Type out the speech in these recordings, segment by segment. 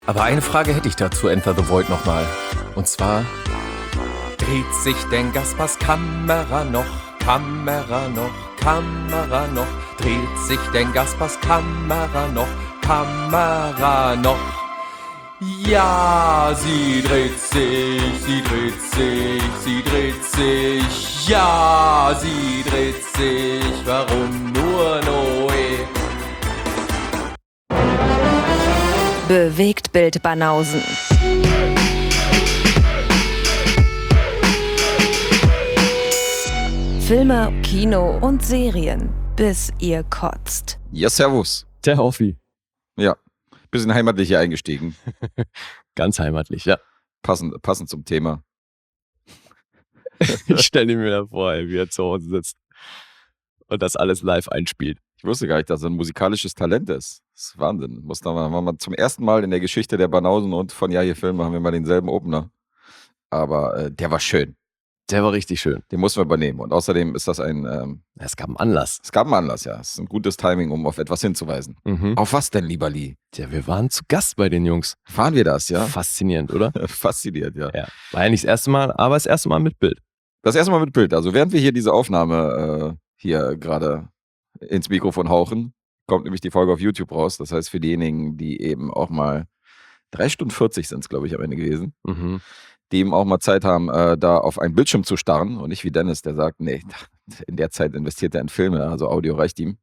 Aber eine Frage hätte ich dazu Enter the Void nochmal. Und zwar, dreht sich denn Gaspars Kamera noch? Kamera noch? Kamera noch? Dreht sich denn Gaspars Kamera noch? Kamera noch? Ja, sie dreht sich, sie dreht sich, sie dreht sich. Ja, sie dreht sich, warum nur Noé? Bewegtbild Banausen. Filme, Kino und Serien, bis ihr kotzt. Ja, servus. Der Hoffi. Ja, bisschen heimatlich hier eingestiegen. Ganz heimatlich, ja. Passend zum Thema. Ich stelle mir da vor, wie er zu Hause sitzt und das alles live einspielt. Ich wusste gar nicht, dass er ein musikalisches Talent ist. Das ist Wahnsinn. Haben wir zum ersten Mal in der Geschichte der Banausen und von Ja, hier Filme haben wir mal denselben Opener. Aber der war schön. Der war richtig schön. Den mussten wir übernehmen. Und außerdem ist das Es gab einen Anlass. Es gab einen Anlass, ja. Es ist ein gutes Timing, um auf etwas hinzuweisen. Mhm. Auf was denn, lieber Lee? Ja, wir waren zu Gast bei den Jungs. Fahren wir das, ja? Faszinierend, oder? Fasziniert, ja. Ja. War ja nicht das erste Mal, aber das erste Mal mit Bild. Das erste Mal mit Bild. Also während wir hier diese Aufnahme hier gerade ins Mikrofon hauchen, kommt nämlich die Folge auf YouTube raus. Das heißt, für diejenigen, die eben auch mal 3 Stunden 40 sind es, glaube ich, am Ende gewesen, die eben auch mal Zeit haben, da auf einen Bildschirm zu starren und nicht wie Dennis, der sagt, nee, in der Zeit investiert er in Filme, also Audio reicht ihm.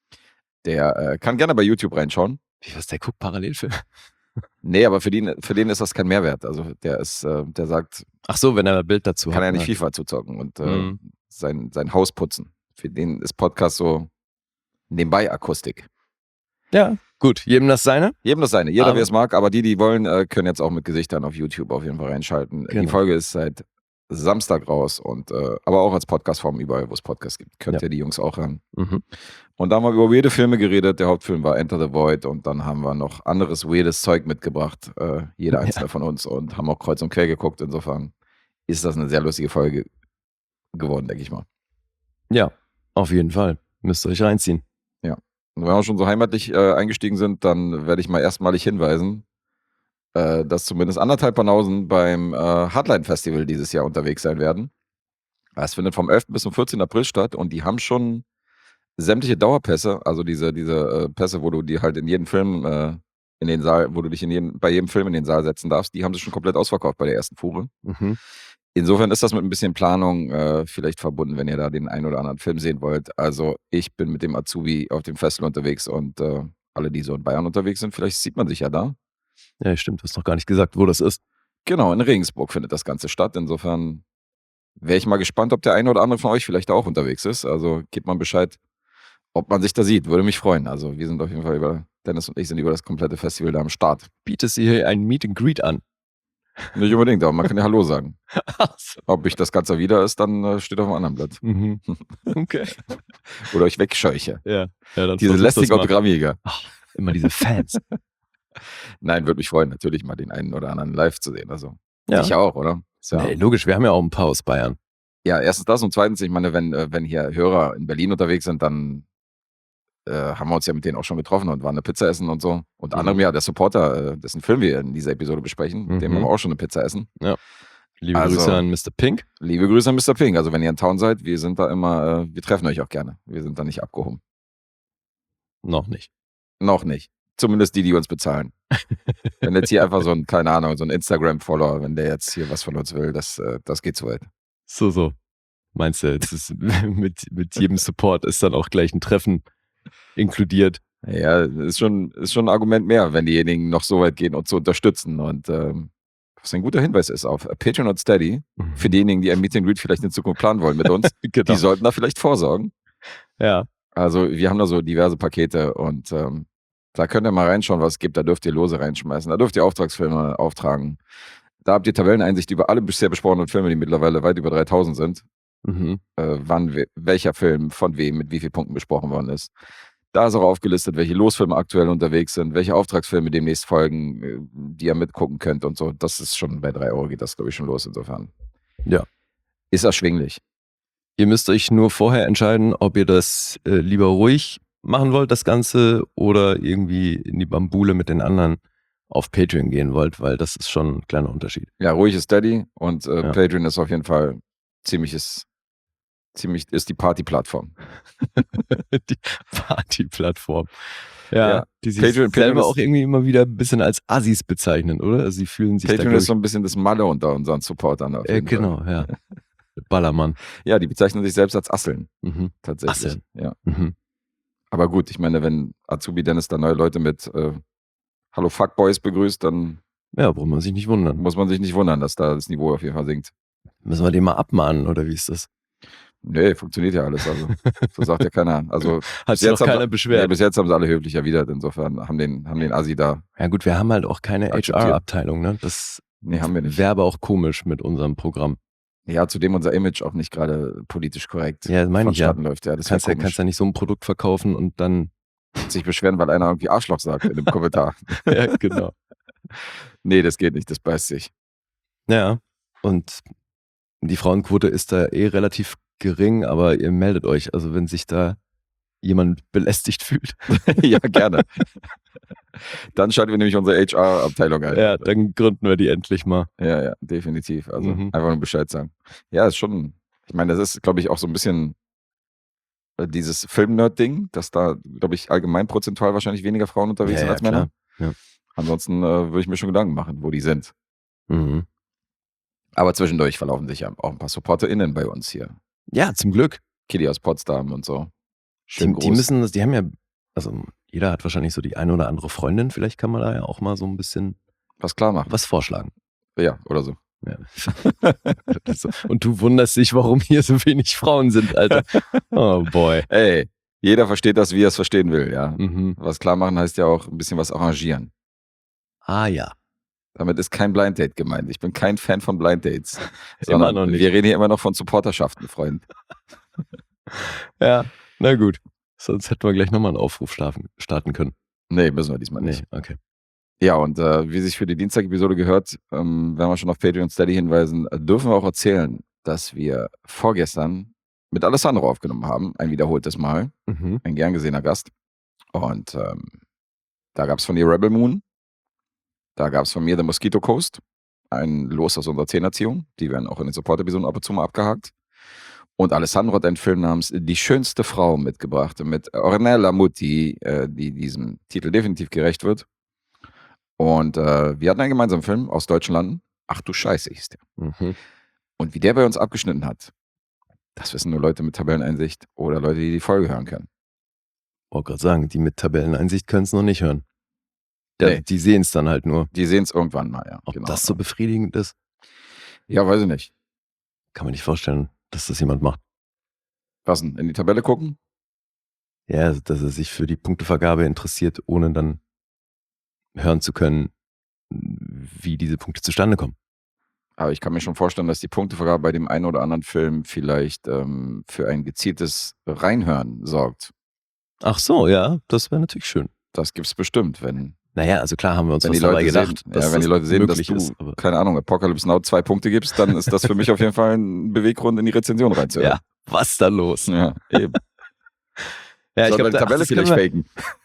Der kann gerne bei YouTube reinschauen. Wie was, der guckt Parallelfilm? Nee, aber für den ist das kein Mehrwert. Also der sagt, Ach so, wenn er ein Bild dazu kann hat. er nicht ne? FIFA zuzocken und sein Haus putzen. Für den ist Podcast so nebenbei Akustik. Ja, gut. Jedem das seine? Jedem das seine. Jeder, Aber- wer es mag, aber die wollen, können jetzt auch mit Gesichtern auf YouTube auf jeden Fall reinschalten. Die Genau. Folge ist seit Samstag raus und aber auch als Podcastform überall, wo es Podcasts gibt. Könnt Ja. ihr die Jungs auch hören. Mhm. Und da haben wir über weirde Filme geredet. Der Hauptfilm war Enter the Void und dann haben wir noch anderes weirdes Zeug mitgebracht, jeder einzelne von uns, und haben auch kreuz und quer geguckt. Insofern ist das eine sehr lustige Folge geworden, denke ich mal. Ja, auf jeden Fall. Müsst ihr euch reinziehen. Und wenn wir schon so heimatlich eingestiegen sind, dann werde ich mal erstmalig hinweisen, dass zumindest 1,5 Banausen beim Hardline Festival dieses Jahr unterwegs sein werden. Es findet vom 11. bis zum 14. April statt und die haben schon sämtliche Dauerpässe, also diese Pässe, wo du die halt in jeden Film in den Saal, wo du dich bei jedem Film in den Saal setzen darfst, die haben sie schon komplett ausverkauft bei der ersten Fuhre. Mhm. Insofern ist das mit ein bisschen Planung vielleicht verbunden, wenn ihr da den einen oder anderen Film sehen wollt. Also ich bin mit dem Azubi auf dem Festival unterwegs und alle, die so in Bayern unterwegs sind, vielleicht sieht man sich ja da. Ja, stimmt. Du hast noch gar nicht gesagt, wo das ist. Genau, in Regensburg findet das Ganze statt. Insofern wäre ich mal gespannt, ob der eine oder andere von euch vielleicht da auch unterwegs ist. Also gebt mal Bescheid, ob man sich da sieht. Würde mich freuen. Also wir sind auf jeden Fall Dennis und ich sind über das komplette Festival da am Start. Bietest du hier ein Meet and Greet an? Nicht unbedingt, aber man kann ja Hallo sagen. Ach so. Ob ich das Ganze wieder ist, dann steht auf dem anderen Blatt. Mhm. Okay. Oder euch wegscheuche. Ja, dann Diese versuch das lästigen mal. Autogrammjäger. Immer diese Fans. Nein, würde mich freuen, natürlich mal den einen oder anderen live zu sehen. Also Ja. sicher auch, oder? Ist ja, Nee, logisch, wir haben ja auch ein paar aus Bayern. ja, erstens das und zweitens, ich meine, wenn hier Hörer in Berlin unterwegs sind, dann haben wir uns ja mit denen auch schon getroffen und waren eine Pizza essen und so. Unter anderem ja der Supporter, dessen Film wir in dieser Episode besprechen, mit dem Mhm. haben wir auch schon eine Pizza essen. Liebe Also- Grüße an Mr. Pink. Liebe Grüße an Mr. Pink. Also wenn ihr in Town seid, wir sind da immer, wir treffen euch auch gerne. Wir sind da nicht abgehoben. Noch nicht. Noch nicht. Zumindest die uns bezahlen. Wenn jetzt hier einfach so ein, keine Ahnung, so ein Instagram-Follower, wenn der jetzt hier was von uns will, das geht zu weit. So. Meinst du, jetzt ist mit jedem Support ist dann auch gleich ein Treffen inkludiert? Ja, ist schon ein Argument mehr, wenn diejenigen noch so weit gehen, uns zu unterstützen. Und was ein guter Hinweis ist auf Patreon und Steady, für diejenigen, die ein Meet and Greet vielleicht in Zukunft planen wollen mit uns, Genau. die sollten da vielleicht vorsorgen. Ja. Also wir haben da so diverse Pakete und da könnt ihr mal reinschauen, was es gibt. Da dürft ihr Lose reinschmeißen, da dürft ihr Auftragsfilme auftragen. Da habt ihr Tabelleneinsicht über alle bisher besprochenen Filme, die mittlerweile weit über 3000 sind. Mhm. Welcher Film von wem mit wie vielen Punkten besprochen worden ist. Da ist auch aufgelistet, welche Losfilme aktuell unterwegs sind, welche Auftragsfilme demnächst folgen, die ihr mitgucken könnt und so. Das ist schon bei 3 Euro geht das, glaube ich, schon los insofern. Ja. Ist erschwinglich. Ihr müsst euch nur vorher entscheiden, ob ihr das lieber ruhig machen wollt, das Ganze, oder irgendwie in die Bambule mit den anderen auf Patreon gehen wollt, weil das ist schon ein kleiner Unterschied. Ja, ruhig ist Steady und Ja. Patreon ist auf jeden Fall ziemlich ist die Party-Plattform. Die Party-Plattform. Ja, Ja, die sich Patreon selber ist- auch irgendwie immer wieder ein bisschen als Assis bezeichnen, oder? Also sie fühlen sich Patreon da, ist so ein bisschen das Malle unter unseren Supportern. Auf jeden Fall. genau, ja. Ballermann. Ja, die bezeichnen sich selbst als Asseln, Mhm. tatsächlich. Asseln. Ja. Mhm. Aber gut, ich meine, wenn Azubi Dennis da neue Leute mit Hallo Fuckboys begrüßt, dann Ja, braucht man sich nicht wundern. muss man sich nicht wundern, dass da das Niveau auf jeden Fall sinkt. Müssen wir den mal abmahnen, oder wie ist das? Nee, funktioniert ja alles. Also, so sagt ja keiner. Also, Hat sich noch haben keiner sie, beschwert. nee, bis jetzt haben sie alle höflich erwidert. Insofern haben den Assi da. Ja gut, wir haben halt auch keine Akzeptiert. HR-Abteilung, ne? Das Nee, haben wir nicht. wäre aber auch komisch mit unserem Programm. Ja, zudem unser Image auch nicht gerade politisch korrekt Ja, meine ich ja. vonstatten läuft. Ja, das wäre Kannst ja nicht so ein Produkt verkaufen und dann. sich beschweren, weil einer irgendwie Arschloch sagt in dem Kommentar. Ja, genau. Nee, das geht nicht, das beißt sich. Ja, und die Frauenquote ist da relativ gering, aber ihr meldet euch, also wenn sich da jemand belästigt fühlt. Ja, gerne. Dann schalten wir nämlich unsere HR-Abteilung ein. Ja, dann gründen wir die endlich mal. Ja, definitiv. Also Mhm. einfach nur Bescheid sagen. Ja, ist schon, ich meine, das ist, glaube ich, auch so ein bisschen dieses Film-Nerd-Ding, dass da, glaube ich, allgemein prozentual wahrscheinlich weniger Frauen unterwegs sind als Männer. Ja. Ansonsten würde ich mir schon Gedanken machen, wo die sind. Mhm. Aber zwischendurch verlaufen sich ja auch ein paar SupporterInnen bei uns hier. Ja, zum Glück. Kitty aus Potsdam und so. Schön Die groß. müssen das, die haben ja, also jeder hat wahrscheinlich so die eine oder andere Freundin, vielleicht kann man da ja auch mal so ein bisschen was klar machen. was vorschlagen. Ja, oder so. Ja. Das ist so. Und du wunderst dich, warum hier so wenig Frauen sind, Alter. Oh boy. Ey, jeder versteht das, wie er es verstehen will, ja. Mhm. Was klar machen heißt ja auch ein bisschen was arrangieren. Ah ja. Damit ist kein Blind Date gemeint. Ich bin kein Fan von Blind Dates. Immer Sondern noch nicht. wir reden hier immer noch von Supporterschaften, Freund. Ja, na gut. Sonst hätten wir gleich nochmal einen Aufruf starten können. Nee, müssen wir diesmal nicht. Nee, okay. Ja, und wie sich für die Dienstag-Episode gehört, wenn wir schon auf Patreon und Steady hinweisen, dürfen wir auch erzählen, dass wir vorgestern mit Alessandro aufgenommen haben. Ein wiederholtes Mal. Mhm. Ein gern gesehener Gast. Und da gab es von ihr Rebel Moon. Da gab es von mir The Mosquito Coast. Ein Los aus unserer Zehnerziehung. Die werden auch in den Support-Episoden ab und zu mal abgehakt. Und Alessandro hat einen Film namens Die schönste Frau mitgebracht. Mit Ornella Muti, die diesem Titel definitiv gerecht wird. Und wir hatten einen gemeinsamen Film aus deutschen Landen. Ach du Scheiße hieß der. Mhm. Und wie der bei uns abgeschnitten hat, das wissen nur Leute mit Tabelleneinsicht oder Leute, die die Folge hören können. Wollte gerade sagen, die mit Tabelleneinsicht können es noch nicht hören. Ja, Nee. die sehen es dann halt nur. Die sehen es irgendwann mal, ja. Ob Genau. das so befriedigend ist, Ja, weiß ich nicht. kann man nicht vorstellen, dass das jemand macht. Was denn? In die Tabelle gucken? Ja, also, dass er sich für die Punktevergabe interessiert, ohne dann hören zu können, wie diese Punkte zustande kommen. Aber ich kann mir schon vorstellen, dass die Punktevergabe bei dem einen oder anderen Film vielleicht für ein gezieltes Reinhören sorgt. Ach so, ja, das wäre natürlich schön. Das gibt's bestimmt, wenn Naja, also klar haben wir uns die was dabei Leute gedacht, sehen, wenn die Leute sehen, dass möglich du, ist. Aber keine Ahnung, Apocalypse Now 2 Punkte gibst, dann ist das für mich auf jeden Fall ein Beweggrund, in die Rezension reinzuhören. ja, was da los? Ja, eben. Ja, Soll man die Tabelle vielleicht faken.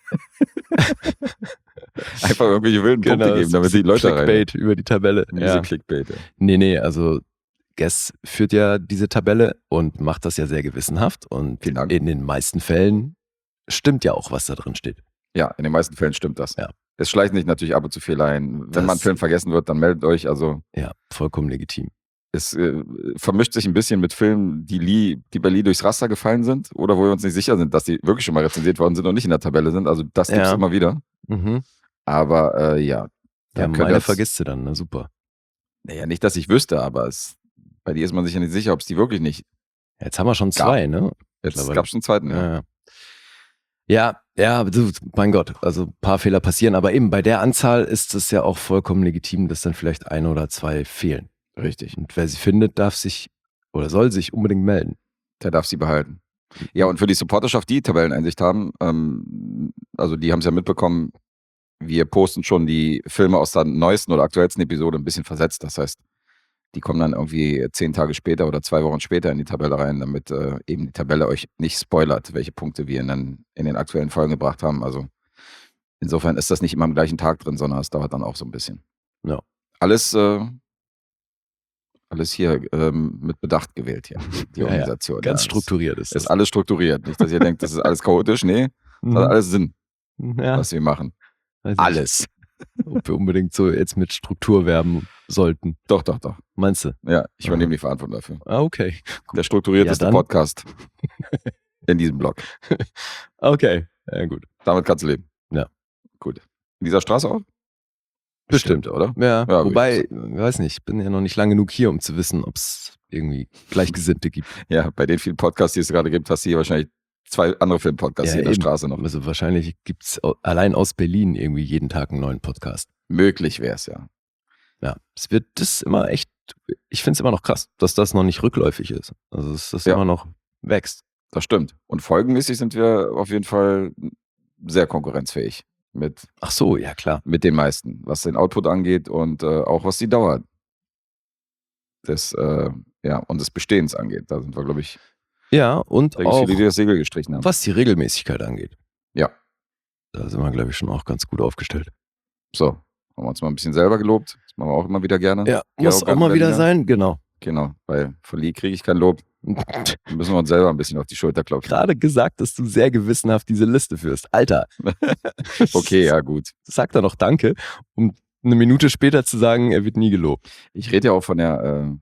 Einfach irgendwelche wilden Punkte geben, damit die Leute rein. Clickbait über die Tabelle. Diese Ja. Clickbait. Ja. Nee, also Guess führt ja diese Tabelle und macht das ja sehr gewissenhaft und Vielen Dank. in den meisten Fällen stimmt ja auch, was da drin steht. Ja, in den meisten Fällen stimmt das. Ja. Es schleichen sich natürlich ab und zu Fehler ein. Wenn Das- mal ein Film vergessen wird, dann meldet euch. Also Ja, vollkommen legitim. es vermischt sich ein bisschen mit Filmen, die bei Lee durchs Raster gefallen sind oder wo wir uns nicht sicher sind, dass die wirklich schon mal rezensiert worden sind und nicht in der Tabelle sind. Also das gibt es Ja. immer wieder. Mhm. Aber ja. Da Ja, könnt meine ihr jetzt- vergisst du dann, na super. Naja, nicht, dass ich wüsste, aber bei dir ist man sich ja nicht sicher, ob es die wirklich nicht. Jetzt haben wir schon zwei, ne? Jetzt Mittlerweile. gab es einen zweiten. Ja. Ja, du, mein Gott, also ein paar Fehler passieren, aber eben bei der Anzahl ist es ja auch vollkommen legitim, dass dann vielleicht ein oder zwei fehlen. Richtig. Und wer sie findet, darf sich oder soll sich unbedingt melden. Der darf sie behalten. Ja, und für die Supporterschaft, die Tabelleneinsicht haben, also die haben es ja mitbekommen, wir posten schon die Filme aus der neuesten oder aktuellsten Episode ein bisschen versetzt. Das heißt, die kommen dann irgendwie 10 Tage später oder 2 Wochen später in die Tabelle rein, damit eben die Tabelle euch nicht spoilert, welche Punkte wir in den aktuellen Folgen gebracht haben. Also Insofern ist das nicht immer am gleichen Tag drin, sondern es dauert dann auch so ein bisschen. Ja. Alles hier mit Bedacht gewählt hier, die Ja, Organisation. ganz Ja, strukturiert ist ist das. alles strukturiert. Nicht, dass ihr denkt, das ist alles chaotisch. Nee, das hat alles Sinn, Ja, was wir machen. weiß nicht, Alles. ob wir unbedingt so jetzt mit Struktur werben sollten. Doch. Meinst du? Ja, ich übernehme die Verantwortung dafür. Ah, okay. Der strukturierteste Ja, dann. Podcast in diesem Blog. Okay, ja gut. Damit kannst du leben. Ja. Gut. In dieser Straße auch? Bestimmt. Oder? Ja, Ja, würd wobei, ich weiß nicht, ich bin ja noch nicht lang genug hier, um zu wissen, ob es irgendwie Gleichgesinnte gibt. Ja, bei den vielen Podcasts, die es gerade gibt, hast du hier wahrscheinlich 2 andere Filmpodcasts hier in der eben. Straße noch. Also wahrscheinlich gibt es allein aus Berlin irgendwie jeden Tag einen neuen Podcast. Möglich wäre es, ja. Ja, es wird das immer echt, ich finde es immer noch krass, dass das noch nicht rückläufig ist. Also dass das Ja. immer noch wächst. Das stimmt. Und folgenmäßig sind wir auf jeden Fall sehr konkurrenzfähig mit Ach so, ja klar. den meisten, was den Output angeht und auch was die Dauer des Bestehens angeht. Da sind wir, glaube ich, Ja, und da gibt es auch viele, die das Segel gestrichen haben. was die Regelmäßigkeit angeht. Ja. Da sind wir, glaube ich, schon auch ganz gut aufgestellt. So, haben wir uns mal ein bisschen selber gelobt. Das machen wir auch immer wieder gerne. Ja, Die muss auch mal arroganten wieder Berliner. sein, genau. Genau, weil von Lee kriege ich kein Lob. Da müssen wir uns selber ein bisschen auf die Schulter klopfen. Gerade gesagt, dass du sehr gewissenhaft diese Liste führst. Alter. Okay, ja, gut. Sag da doch Danke, um eine Minute später zu sagen, er wird nie gelobt. Ich rede ja auch von der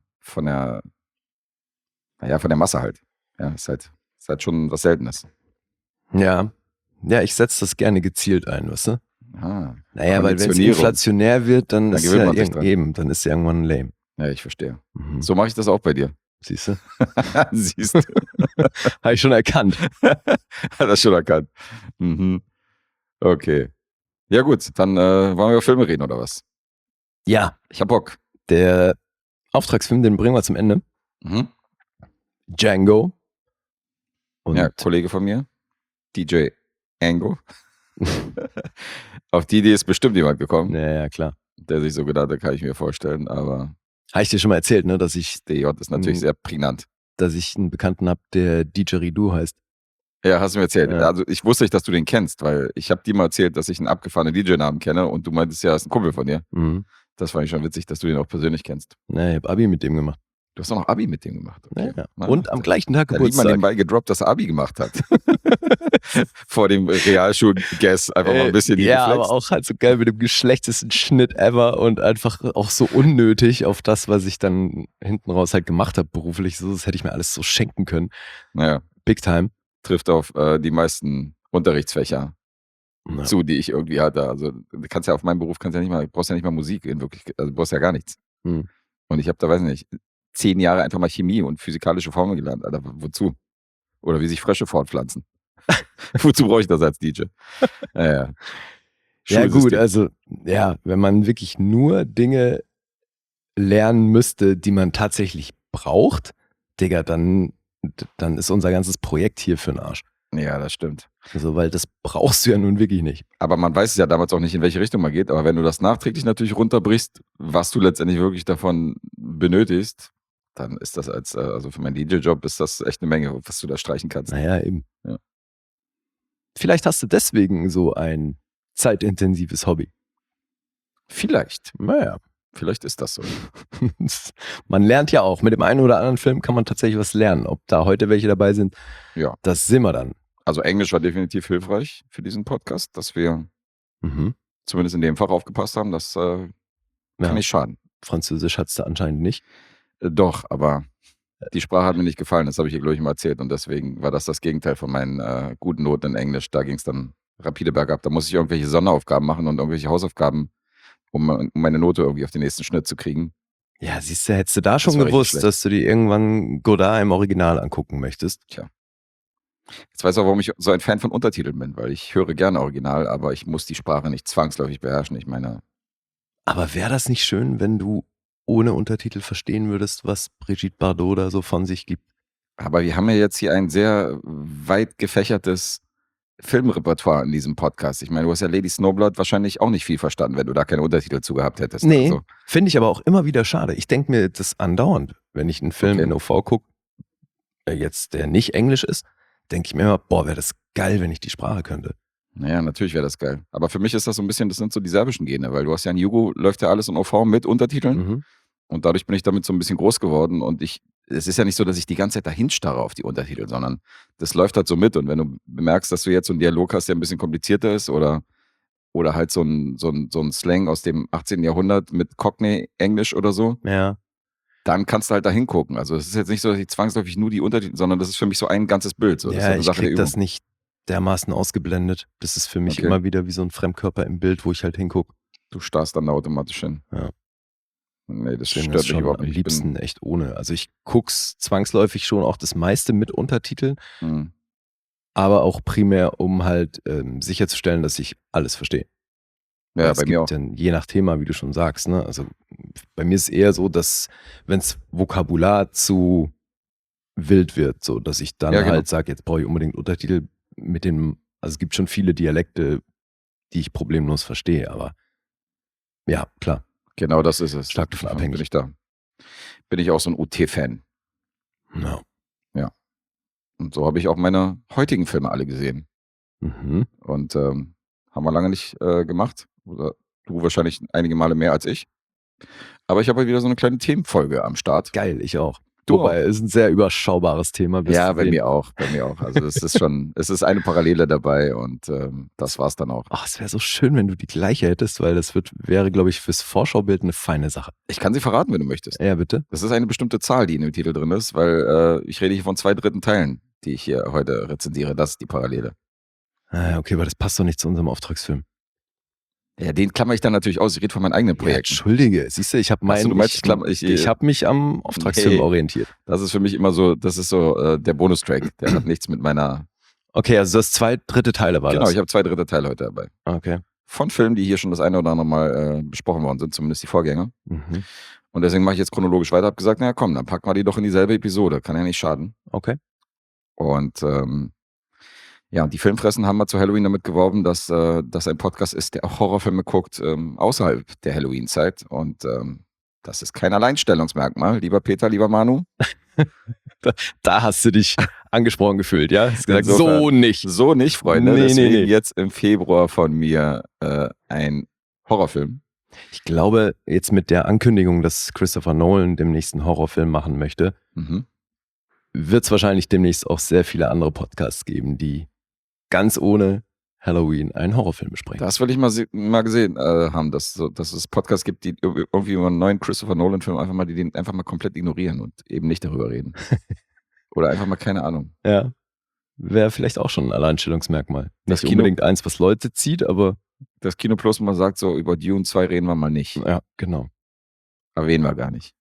Masse halt. Ja, ist halt schon was Seltenes. Ja. Ja, ich setze das gerne gezielt ein, weißt du? Ah, Naja, weil wenn es Konditionierung. inflationär wird, dann Da ist gewöhnt ja man sich dran. eben, dann ist ja irgendwann lame. Ja, ich verstehe. Mhm. So mache ich das auch bei dir. Siehst du? Siehst du. Habe ich schon erkannt. Hat das schon erkannt. Mhm. Okay. Ja gut, dann wollen wir über Filme reden oder was? Ja, Ich hab Bock. der Auftragsfilm, den bringen wir zum Ende. Mhm. Django. Und Ja, Kollege von mir, DJ Ango. Auf die Idee ist bestimmt jemand gekommen, ja, klar. der sich so gedacht hat, kann ich mir vorstellen, aber Habe ich dir schon mal erzählt, ne, dass ich DJ ist natürlich sehr prägnant. einen Bekannten habe, der Didgeridoo heißt. Ja, hast du mir erzählt. Ja. Also ich wusste nicht, dass du den kennst, weil ich habe dir mal erzählt, dass ich einen abgefahrenen DJ-Namen kenne und du meintest ja, ist ein Kumpel von dir. Mhm. Das fand ich schon witzig, dass du den auch persönlich kennst. Ja, ich habe Abi mit dem gemacht. Du hast auch noch Abi mit dem gemacht. Okay. Ja. Na, Und am gleichen Tag da liegt man Geburtstag. nebenbei gedroppt, dass er Abi gemacht hat. Vor dem Realschul-Guess einfach mal ein bisschen die Ja, geflext. aber auch halt so geil mit dem geschlechtesten Schnitt ever und einfach auch so unnötig auf das, was ich dann hinten raus halt gemacht habe beruflich. So, das hätte ich mir alles so schenken können. Naja, Big time. trifft auf die meisten Unterrichtsfächer Ja. zu, die ich irgendwie hatte. Also du kannst ja auf meinem Beruf brauchst ja nicht mal Musik in Wirklichkeit, also du brauchst ja gar nichts. Hm. Und ich habe da, weiß nicht, 10 Jahre einfach mal Chemie und physikalische Formeln gelernt. Alter, wozu? Oder wie sich Frösche fortpflanzen. Wozu brauche ich das als DJ? Ja, Ja, gut, Schulsystem. also, ja, wenn man wirklich nur Dinge lernen müsste, die man tatsächlich braucht, Digga, dann ist unser ganzes Projekt hier für den Arsch. Ja, das stimmt. Also, weil das brauchst du ja nun wirklich nicht. Aber man weiß es ja damals auch nicht, in welche Richtung man geht. Aber wenn du das nachträglich natürlich runterbrichst, was du letztendlich wirklich davon benötigst, dann ist das also für meinen DJ-Job ist das echt eine Menge, was du da streichen kannst. Naja, eben. Ja. Vielleicht hast du deswegen so ein zeitintensives Hobby. Vielleicht. Naja. Vielleicht ist das so. Man lernt ja auch. Mit dem einen oder anderen Film kann man tatsächlich was lernen. Ob da heute welche dabei sind, Ja. das sehen wir dann. Also Englisch war definitiv hilfreich für diesen Podcast, dass wir Mhm. zumindest in dem Fach aufgepasst haben. Das kann Ja. nicht schaden. Französisch hattest du anscheinend nicht. Doch, aber die Sprache hat mir nicht gefallen. Das habe ich hier, glaube ich, mal erzählt. Und deswegen war das Gegenteil von meinen guten Noten in Englisch. Da ging es dann rapide bergab. Da musste ich irgendwelche Sonderaufgaben machen und irgendwelche Hausaufgaben, um meine Note irgendwie auf den nächsten Schnitt zu kriegen. Ja, siehst du, hättest du da schon war richtig gewusst, schlecht. dass du dir irgendwann Godard im Original angucken möchtest. Jetzt weiß ich auch, warum ich so ein Fan von Untertiteln bin, weil ich höre gerne Original, aber ich muss die Sprache nicht zwangsläufig beherrschen. Ich meine, Aber wäre das nicht schön, wenn du ohne Untertitel verstehen würdest, was Brigitte Bardot da so von sich gibt? aber wir haben ja jetzt hier ein sehr weit gefächertes Filmrepertoire in diesem Podcast. Ich meine, du hast ja Lady Snowblood wahrscheinlich auch nicht viel verstanden, wenn du da keine Untertitel zu gehabt hättest. Nee, Also, finde ich aber auch immer wieder schade. Ich denke mir das andauernd, wenn ich einen Film Okay. in OV gucke, jetzt der nicht Englisch ist, denke ich mir immer, boah, wäre das geil, wenn ich die Sprache könnte. Naja, natürlich wäre das geil. Aber für mich ist das so ein bisschen, das sind so die serbischen Gene, weil du hast ja in Jugo, läuft ja alles in OV mit Untertiteln. Mhm. Und dadurch bin ich damit so ein bisschen groß geworden. Und es ist ja nicht so, dass ich die ganze Zeit dahin starre auf die Untertitel, sondern das läuft halt so mit. Und wenn du bemerkst, dass du jetzt so einen Dialog hast, der ein bisschen komplizierter ist oder halt so ein Slang aus dem 18. Jahrhundert mit Cockney-Englisch oder so, Ja. dann kannst du halt da hingucken. Also es ist jetzt nicht so, dass ich zwangsläufig nur die Untertitel, sondern das ist für mich so ein ganzes Bild. So. Das ist Ja, eine ich Sache der krieg Übung. das nicht dermaßen ausgeblendet. Das ist für mich Okay. immer wieder wie so ein Fremdkörper im Bild, wo ich halt hingucke. Du starrst dann da automatisch hin. Ja. Nee, das Deswegen stört ist mich schon überhaupt am nicht. Ich bin- liebsten echt ohne. Also ich guck's zwangsläufig schon auch das meiste mit Untertiteln, Hm. aber auch primär, um halt sicherzustellen, dass ich alles verstehe. Weil Ja, es bei mir gibt auch. dann je nach Thema, wie du schon sagst, ne? Also bei mir ist es eher so, dass wenns Vokabular zu wild wird, so dass ich dann Ja, genau. halt sage, jetzt brauche ich unbedingt Untertitel mit dem, also es gibt schon viele Dialekte, die ich problemlos verstehe, aber ja, klar. Genau das ist es. Stark davon abhängig. Bin ich da. Bin ich auch so ein UT-Fan. Ja. Und so habe ich auch meine heutigen Filme alle gesehen. Mhm. Und haben wir lange nicht gemacht. Oder du wahrscheinlich einige Male mehr als ich. Aber ich habe halt wieder so eine kleine Themenfolge am Start. Geil, ich auch. Du Wobei, es ist ein sehr überschaubares Thema. wirst Ja, du bei sehen. mir auch. Bei mir auch. Also es ist schon, es ist eine Parallele dabei und das war's dann auch. Ach, es wäre so schön, wenn du die gleiche hättest, weil das wäre, glaube ich, fürs Vorschaubild eine feine Sache. Ich kann sie verraten, wenn du möchtest. Ja, bitte. Das ist eine bestimmte Zahl, die in dem Titel drin ist, weil ich rede hier von 2/3 Teilen, die ich hier heute rezensiere. Das ist die Parallele. Ah, okay, aber das passt doch nicht zu unserem Auftragsfilm. Ja, den klammer ich dann natürlich aus. Ich rede von meinen eigenen Ja, Projekten. entschuldige, siehst du, ich habe Ach so, du meinst, ich habe mich am Auftragsfilm Nee. orientiert. Das ist für mich immer so, das ist so der Bonustrack. Der hat nichts mit meiner. Okay, also das 2/3 Teile war Genau, das. ich habe 2/3 Teile heute dabei. Okay. Von Filmen, die hier schon das eine oder andere Mal besprochen worden sind, zumindest die Vorgänger. Mhm. Und deswegen mache ich jetzt chronologisch weiter. Habe gesagt, naja, komm, dann packen wir die doch in dieselbe Episode. Kann ja nicht schaden. Okay. Und ja, und die Filmfressen haben mal zu Halloween damit geworben, dass das ein Podcast ist, der auch Horrorfilme guckt außerhalb der Halloween-Zeit. Und das ist kein Alleinstellungsmerkmal, lieber Peter, lieber Manu. Da hast du dich angesprochen gefühlt, ja? Hast gesagt, Insofern- so nicht. So nicht, Freunde. Nee, Deswegen nee. jetzt im Februar von mir ein Horrorfilm. Ich glaube, jetzt mit der Ankündigung, dass Christopher Nolan demnächst einen Horrorfilm machen möchte, Mhm. wird es wahrscheinlich demnächst auch sehr viele andere Podcasts geben, die ganz ohne Halloween einen Horrorfilm besprechen. Das will ich mal gesehen haben, dass es Podcasts gibt, die irgendwie über einen neuen Christopher Nolan-Film die den einfach mal komplett ignorieren und eben nicht darüber reden. Oder einfach mal keine Ahnung. Ja. Wäre vielleicht auch schon ein Alleinstellungsmerkmal. Das Nicht Kino- unbedingt eins, was Leute zieht, aber Das Kino Plus mal sagt so, über Dune 2 reden wir mal nicht. ja, genau. Erwähnen wir gar nicht.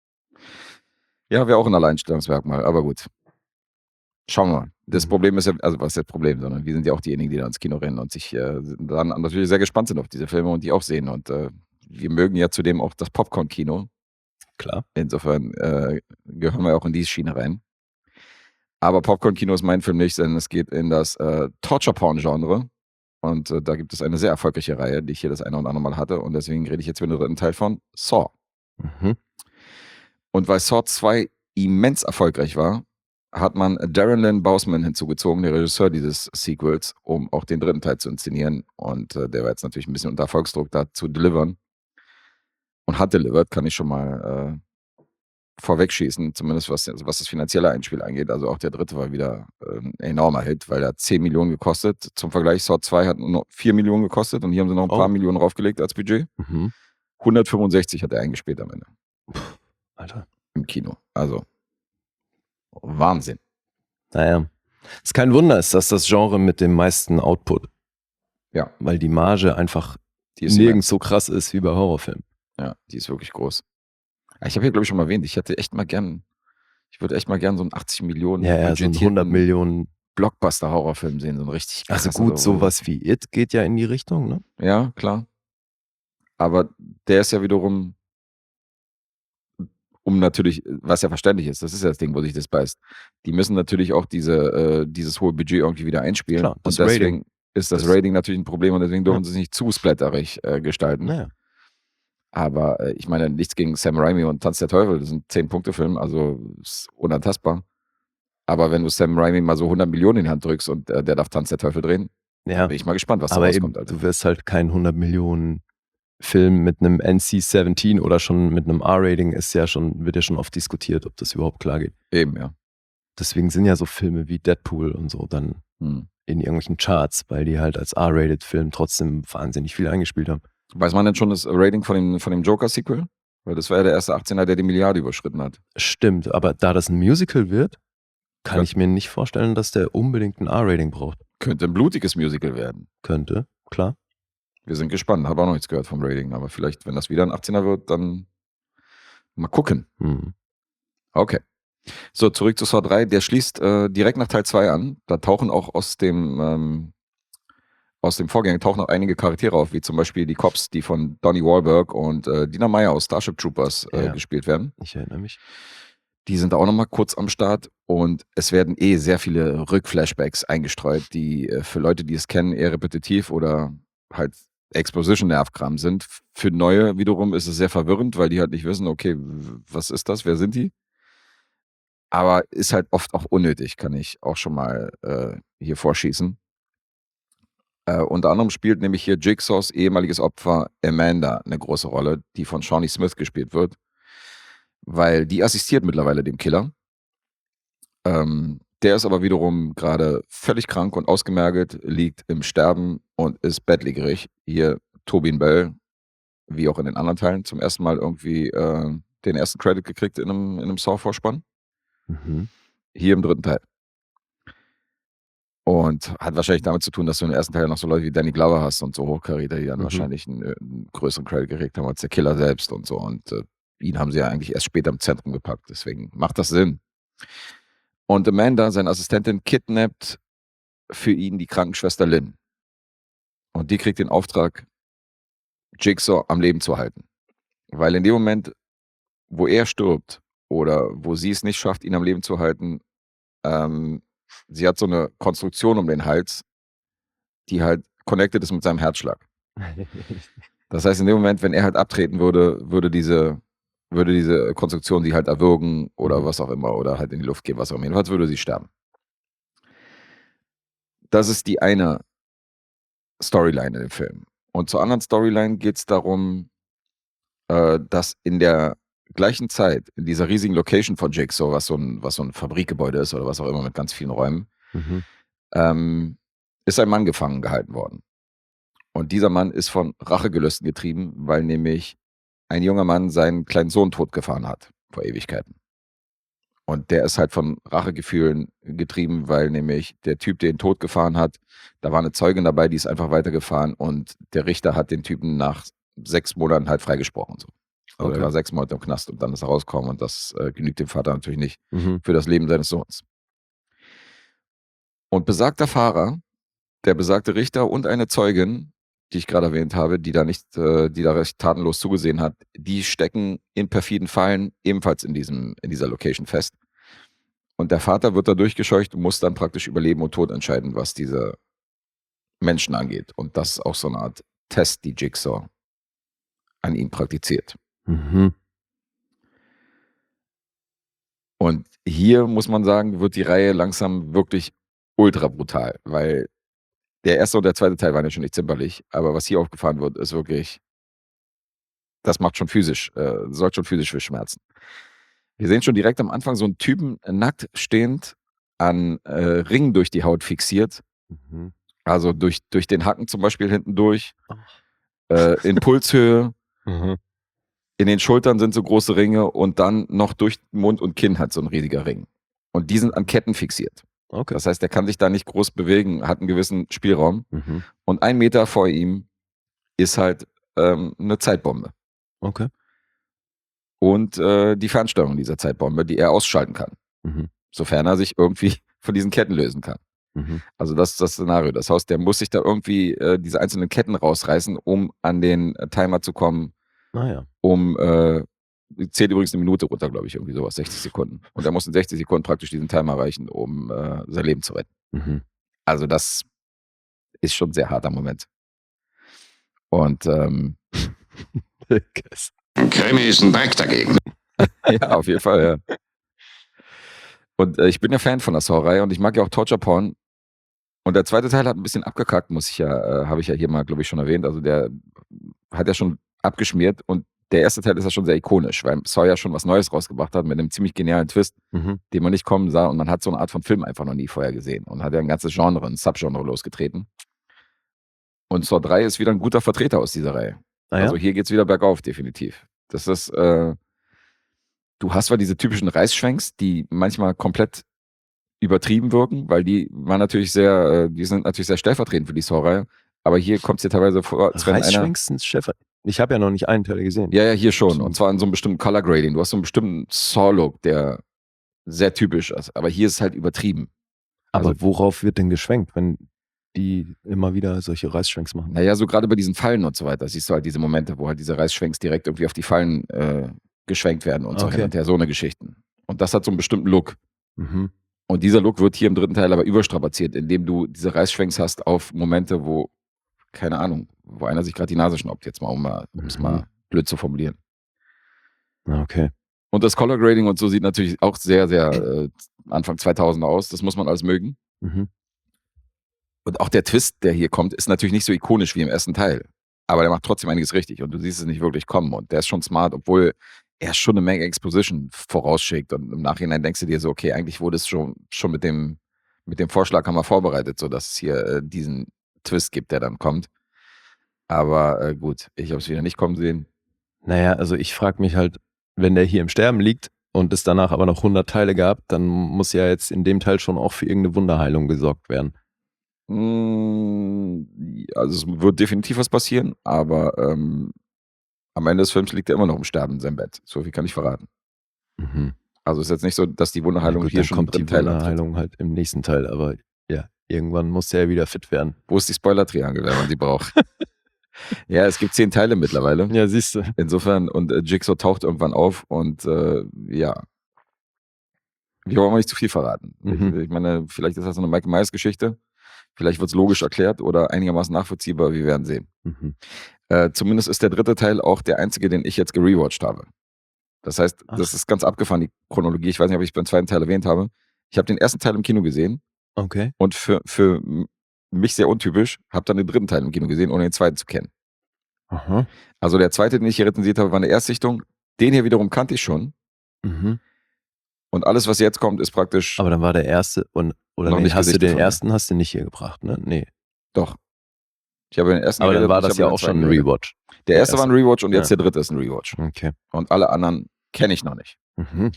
Ja, wäre auch ein Alleinstellungsmerkmal, aber gut. Schauen wir mal. Das Mhm. Problem ist ja, also was ist das Problem, sondern wir sind ja auch diejenigen, die da ins Kino rennen und sich dann natürlich sehr gespannt sind auf diese Filme und die auch sehen. Und wir mögen ja zudem auch das Popcorn-Kino. Klar. Insofern gehören wir auch in diese Schiene rein. Aber Popcorn-Kino ist mein Film nicht, denn es geht in das Torture-Porn-Genre. Und da gibt es eine sehr erfolgreiche Reihe, die ich hier das eine oder andere Mal hatte. Und deswegen rede ich jetzt wieder einen Teil von Saw. Mhm. Und weil Saw 2 immens erfolgreich war, hat man Darren Lynn Bousman hinzugezogen, der Regisseur dieses Sequels, um auch den dritten Teil zu inszenieren. Und der war jetzt natürlich ein bisschen unter Erfolgsdruck, da zu delivern. Und hat delivered, kann ich schon mal vorwegschießen, zumindest was das finanzielle Einspiel angeht. Also auch der dritte war wieder ein enormer Hit, weil er hat 10 Millionen gekostet. Zum Vergleich, Saw 2 hat nur noch 4 Millionen gekostet und hier haben sie noch ein paar Millionen draufgelegt als Budget. Mhm. 165 hat er eingespielt am Ende Alter. im Kino. Also Wahnsinn. Naja. Ist kein Wunder, ist das Genre mit dem meisten Output. Ja. Weil die Marge einfach Die ist nirgends so krass ist wie bei Horrorfilmen. Ja, die ist wirklich groß. Ich habe hier, glaube ich, schon mal erwähnt, ich würde echt mal gern so einen 80 Millionen Ja, so ein 100 budgetierten Millionen. Blockbuster-Horrorfilm sehen, so ein richtig Also krasser, gut, so- sowas wie It geht ja in die Richtung, ne? Ja, klar. Aber der ist ja wiederum, natürlich, was ja verständlich ist, das ist ja das Ding, wo sich das beißt. Die müssen natürlich auch dieses hohe Budget irgendwie wieder einspielen. Klar, das und deswegen Rating. ist das Das- Rating natürlich ein Problem und deswegen dürfen Ja. sie es nicht zu splatterig gestalten. Naja. Aber ich meine, nichts gegen Sam Raimi und Tanz der Teufel, das sind 10-Punkte-Film, also ist unantastbar. Aber wenn du Sam Raimi mal so 100 Millionen in die Hand drückst und der darf Tanz der Teufel drehen, Ja, Bin ich mal gespannt, was da aber eben, rauskommt, Alter. du wirst halt keinen 100 Millionen Film mit einem NC-17 oder schon mit einem R-Rating wird ja schon oft diskutiert, ob das überhaupt klar geht. Eben, ja. Deswegen sind ja so Filme wie Deadpool und so dann in irgendwelchen Charts, weil die halt als R-Rated-Film trotzdem wahnsinnig viel eingespielt haben. Weiß man denn schon das Rating von dem Joker-Sequel? Weil das war ja der erste 18er, der die Milliarde überschritten hat. Stimmt, aber da das ein Musical wird, kann Ja. ich mir nicht vorstellen, dass der unbedingt ein R-Rating braucht. Könnte ein blutiges Musical werden. Könnte, klar. Wir sind gespannt. Habe auch noch nichts gehört vom Rating. Aber vielleicht, wenn das wieder ein 18er wird, dann mal gucken. Okay. So, zurück zu Saw 3. Der schließt direkt nach Teil 2 an. Da tauchen auch aus dem Vorgänger tauchen auch einige Charaktere auf, wie zum Beispiel die Cops, die von Donnie Wahlberg und Dina Meyer aus Starship Troopers gespielt werden. Ich erinnere mich. Die sind auch nochmal kurz am Start und es werden sehr viele Rückflashbacks eingestreut, die für Leute, die es kennen, eher repetitiv oder halt Exposition-Nervkram sind. Für Neue wiederum ist es sehr verwirrend, weil die halt nicht wissen, okay, was ist das, wer sind die? Aber ist halt oft auch unnötig, kann ich auch schon mal hier vorschießen. Unter anderem spielt nämlich hier Jigsaws ehemaliges Opfer Amanda eine große Rolle, die von Shawnee Smith gespielt wird, weil die assistiert mittlerweile dem Killer. Der ist aber wiederum gerade völlig krank und ausgemergelt, liegt im Sterben und ist bettlägerig. Hier Tobin Bell, wie auch in den anderen Teilen, zum ersten Mal irgendwie den ersten Credit gekriegt in einem Saw-Vorspann. Hier im dritten Teil. Und hat wahrscheinlich damit zu tun, dass du im ersten Teil noch so Leute wie Danny Glover hast und so Hochkaräter, die dann wahrscheinlich einen größeren Credit gekriegt haben als der Killer selbst und so. Und ihn haben sie ja eigentlich erst später im Zentrum gepackt. Deswegen macht das Sinn. Und Amanda, seine Assistentin, kidnappt für ihn die Krankenschwester Lynn. Und die kriegt den Auftrag, Jigsaw am Leben zu halten. Weil in dem Moment, wo er stirbt oder wo sie es nicht schafft, ihn am Leben zu halten, sie hat so eine Konstruktion um den Hals, die halt connected ist mit seinem Herzschlag. Das heißt, in dem Moment, wenn er halt abtreten würde diese Konstruktion sie halt erwürgen oder was auch immer oder halt in die Luft gehen, was auch immer. Jedenfalls würde sie sterben. Das ist die eine Storyline in dem Film. Und zur anderen Storyline geht es darum, dass in der gleichen Zeit, in dieser riesigen Location von Jigsaw, was so ein Fabrikgebäude ist oder was auch immer mit ganz vielen Räumen, ist ein Mann gefangen gehalten worden. Und dieser Mann ist von Rachegelüsten getrieben, weil nämlich ein junger Mann seinen kleinen Sohn totgefahren hat, vor Ewigkeiten. Und der ist halt von Rachegefühlen getrieben, weil nämlich der Typ, der ihn totgefahren hat, da war eine Zeugin dabei, die ist einfach weitergefahren und der Richter hat den Typen nach 6 Monaten halt freigesprochen. So. Also er war 6 Monate im Knast und dann ist er rausgekommen und das genügt dem Vater natürlich nicht für das Leben seines Sohns. Und besagter Fahrer, der besagte Richter und eine Zeugin, die ich gerade erwähnt habe, die da recht tatenlos zugesehen hat, die stecken in perfiden Fallen ebenfalls in dieser Location fest. Und der Vater wird da durchgescheucht und muss dann praktisch über Leben und Tod entscheiden, was diese Menschen angeht. Und das ist auch so eine Art Test, die Jigsaw an ihm praktiziert. Und hier, muss man sagen, wird die Reihe langsam wirklich ultra brutal, weil der erste und der zweite Teil waren ja schon nicht zimperlich, aber was hier aufgefahren wird, ist wirklich, das macht schon physisch, sorgt schon physisch für Schmerzen. Wir sehen schon direkt am Anfang so einen Typen nackt stehend an Ringen durch die Haut fixiert, also durch den Hacken zum Beispiel hinten durch, in Pulshöhe, in den Schultern sind so große Ringe und dann noch durch Mund und Kinn hat so ein riesiger Ring. Und die sind an Ketten fixiert. Okay. Das heißt, der kann sich da nicht groß bewegen, hat einen gewissen Spielraum. Und 1 Meter vor ihm ist halt eine Zeitbombe. Okay. Und die Fernsteuerung dieser Zeitbombe, die er ausschalten kann. Sofern er sich irgendwie von diesen Ketten lösen kann. Also das ist das Szenario. Das heißt, der muss sich da irgendwie diese einzelnen Ketten rausreißen, um an den Timer zu kommen. Zählt übrigens 1 Minute runter, glaube ich, irgendwie sowas, 60 Sekunden. Und er muss in 60 Sekunden praktisch diesen Timer erreichen, um sein Leben zu retten. Also das ist schon ein sehr harter Moment. Und Krimi ist ein Dreck dagegen. ja, auf jeden Fall, ja. Und ich bin ja Fan von der Saw-Reihe und ich mag ja auch Torture Porn. Und der zweite Teil hat ein bisschen abgekackt, habe ich ja hier mal, glaube ich, schon erwähnt. Also der hat ja schon abgeschmiert und der erste Teil ist ja schon sehr ikonisch, weil Saw ja schon was Neues rausgebracht hat mit einem ziemlich genialen Twist, den man nicht kommen sah und man hat so eine Art von Film einfach noch nie vorher gesehen und hat ja ein ganzes Genre, ein Subgenre losgetreten. Und Saw 3 ist wieder ein guter Vertreter aus dieser Reihe. Ah, ja? Also hier geht's wieder bergauf, definitiv. Das ist, du hast zwar diese typischen Reißschwenks, die manchmal komplett übertrieben wirken, weil die sind natürlich sehr stellvertretend für die Saw-Reihe, aber hier kommt es dir teilweise vor, als wenn einer... Reißschwenks sind Schäfer. Ich habe ja noch nicht einen Teil gesehen. Ja, hier schon. Und zwar in so einem bestimmten Color Grading. Du hast so einen bestimmten Saw-Look, der sehr typisch ist. Aber hier ist es halt übertrieben. Aber Also, worauf wird denn geschwenkt, wenn die immer wieder solche Reißschwenks machen? naja, so gerade bei diesen Fallen und so weiter, siehst du halt diese Momente, wo halt diese Reißschwenks direkt irgendwie auf die Fallen geschwenkt werden und so Okay. hin und her, so eine Geschichten. Und das hat so einen bestimmten Look. Mhm. Und dieser Look wird hier im dritten Teil aber überstrapaziert, indem du diese Reißschwenks hast auf Momente, wo, keine Ahnung, wo einer sich gerade die Nase schnaubt, jetzt mal, um es mal blöd zu formulieren. Okay. Und das Color Grading und so sieht natürlich auch sehr, sehr Anfang 2000 aus. Das muss man alles mögen. Mhm. Und auch der Twist, der hier kommt, ist natürlich nicht so ikonisch wie im ersten Teil. Aber der macht trotzdem einiges richtig und du siehst es nicht wirklich kommen. Und der ist schon smart, obwohl er schon eine Menge Exposition vorausschickt. Und im Nachhinein denkst du dir so, okay, eigentlich wurde es schon mit dem Vorschlaghammer vorbereitet, sodass es hier diesen Twist gibt, der dann kommt. Aber gut, ich habe es wieder nicht kommen sehen. Naja, also ich frage mich halt, wenn der hier im Sterben liegt und es danach aber noch 100 Teile gab, dann muss ja jetzt in dem Teil schon auch für irgendeine Wunderheilung gesorgt werden. Also es wird definitiv was passieren, aber am Ende des Films liegt er immer noch im Sterben in seinem Bett. So viel kann ich verraten. Mhm. Also es ist jetzt nicht so, dass die Ja, Wunderheilung gut, hier dann schon im kommt die dritten Teil antritt. Wunderheilung halt im nächsten Teil, aber ja, irgendwann muss er ja wieder fit werden. Wo ist die Spoiler-Triangel, wenn man sie braucht? Ja, es gibt 10 Teile mittlerweile. Ja, siehst du. Insofern, und Jigsaw taucht irgendwann auf und ja. Wir wollen mal nicht zu viel verraten. Mhm. Ich meine, vielleicht ist das so eine Michael Myers-Geschichte. Vielleicht wird es logisch erklärt oder einigermaßen nachvollziehbar. Wir werden sehen. Mhm. Zumindest ist der dritte Teil auch der einzige, den ich jetzt gerewatcht habe. Das heißt, Ach. das ist ganz abgefahren, die Chronologie. Ich weiß nicht, ob ich es beim zweiten Teil erwähnt habe. Ich habe den ersten Teil im Kino gesehen Okay. und für mich sehr untypisch, habe dann den dritten Teil im Kino gesehen, ohne den zweiten zu kennen. Aha. Also der zweite, den ich hier rezensiert habe, war eine Erstsichtung. Den hier wiederum kannte ich schon. Mhm. Und alles, was jetzt kommt, ist praktisch Aber dann war der erste oder Noch nee, nicht hast du gesichtet den von mir. ersten hast du nicht hier gebracht, ne? Nee. doch. Ich habe den ersten Aber dann geredet, war ich das habe ja über den auch schon zweiten ein geredet. Rewatch. Der erste war ein Rewatch und Ja. jetzt der dritte ist ein Rewatch. Okay. Und alle anderen kenne ich noch nicht. Mhm.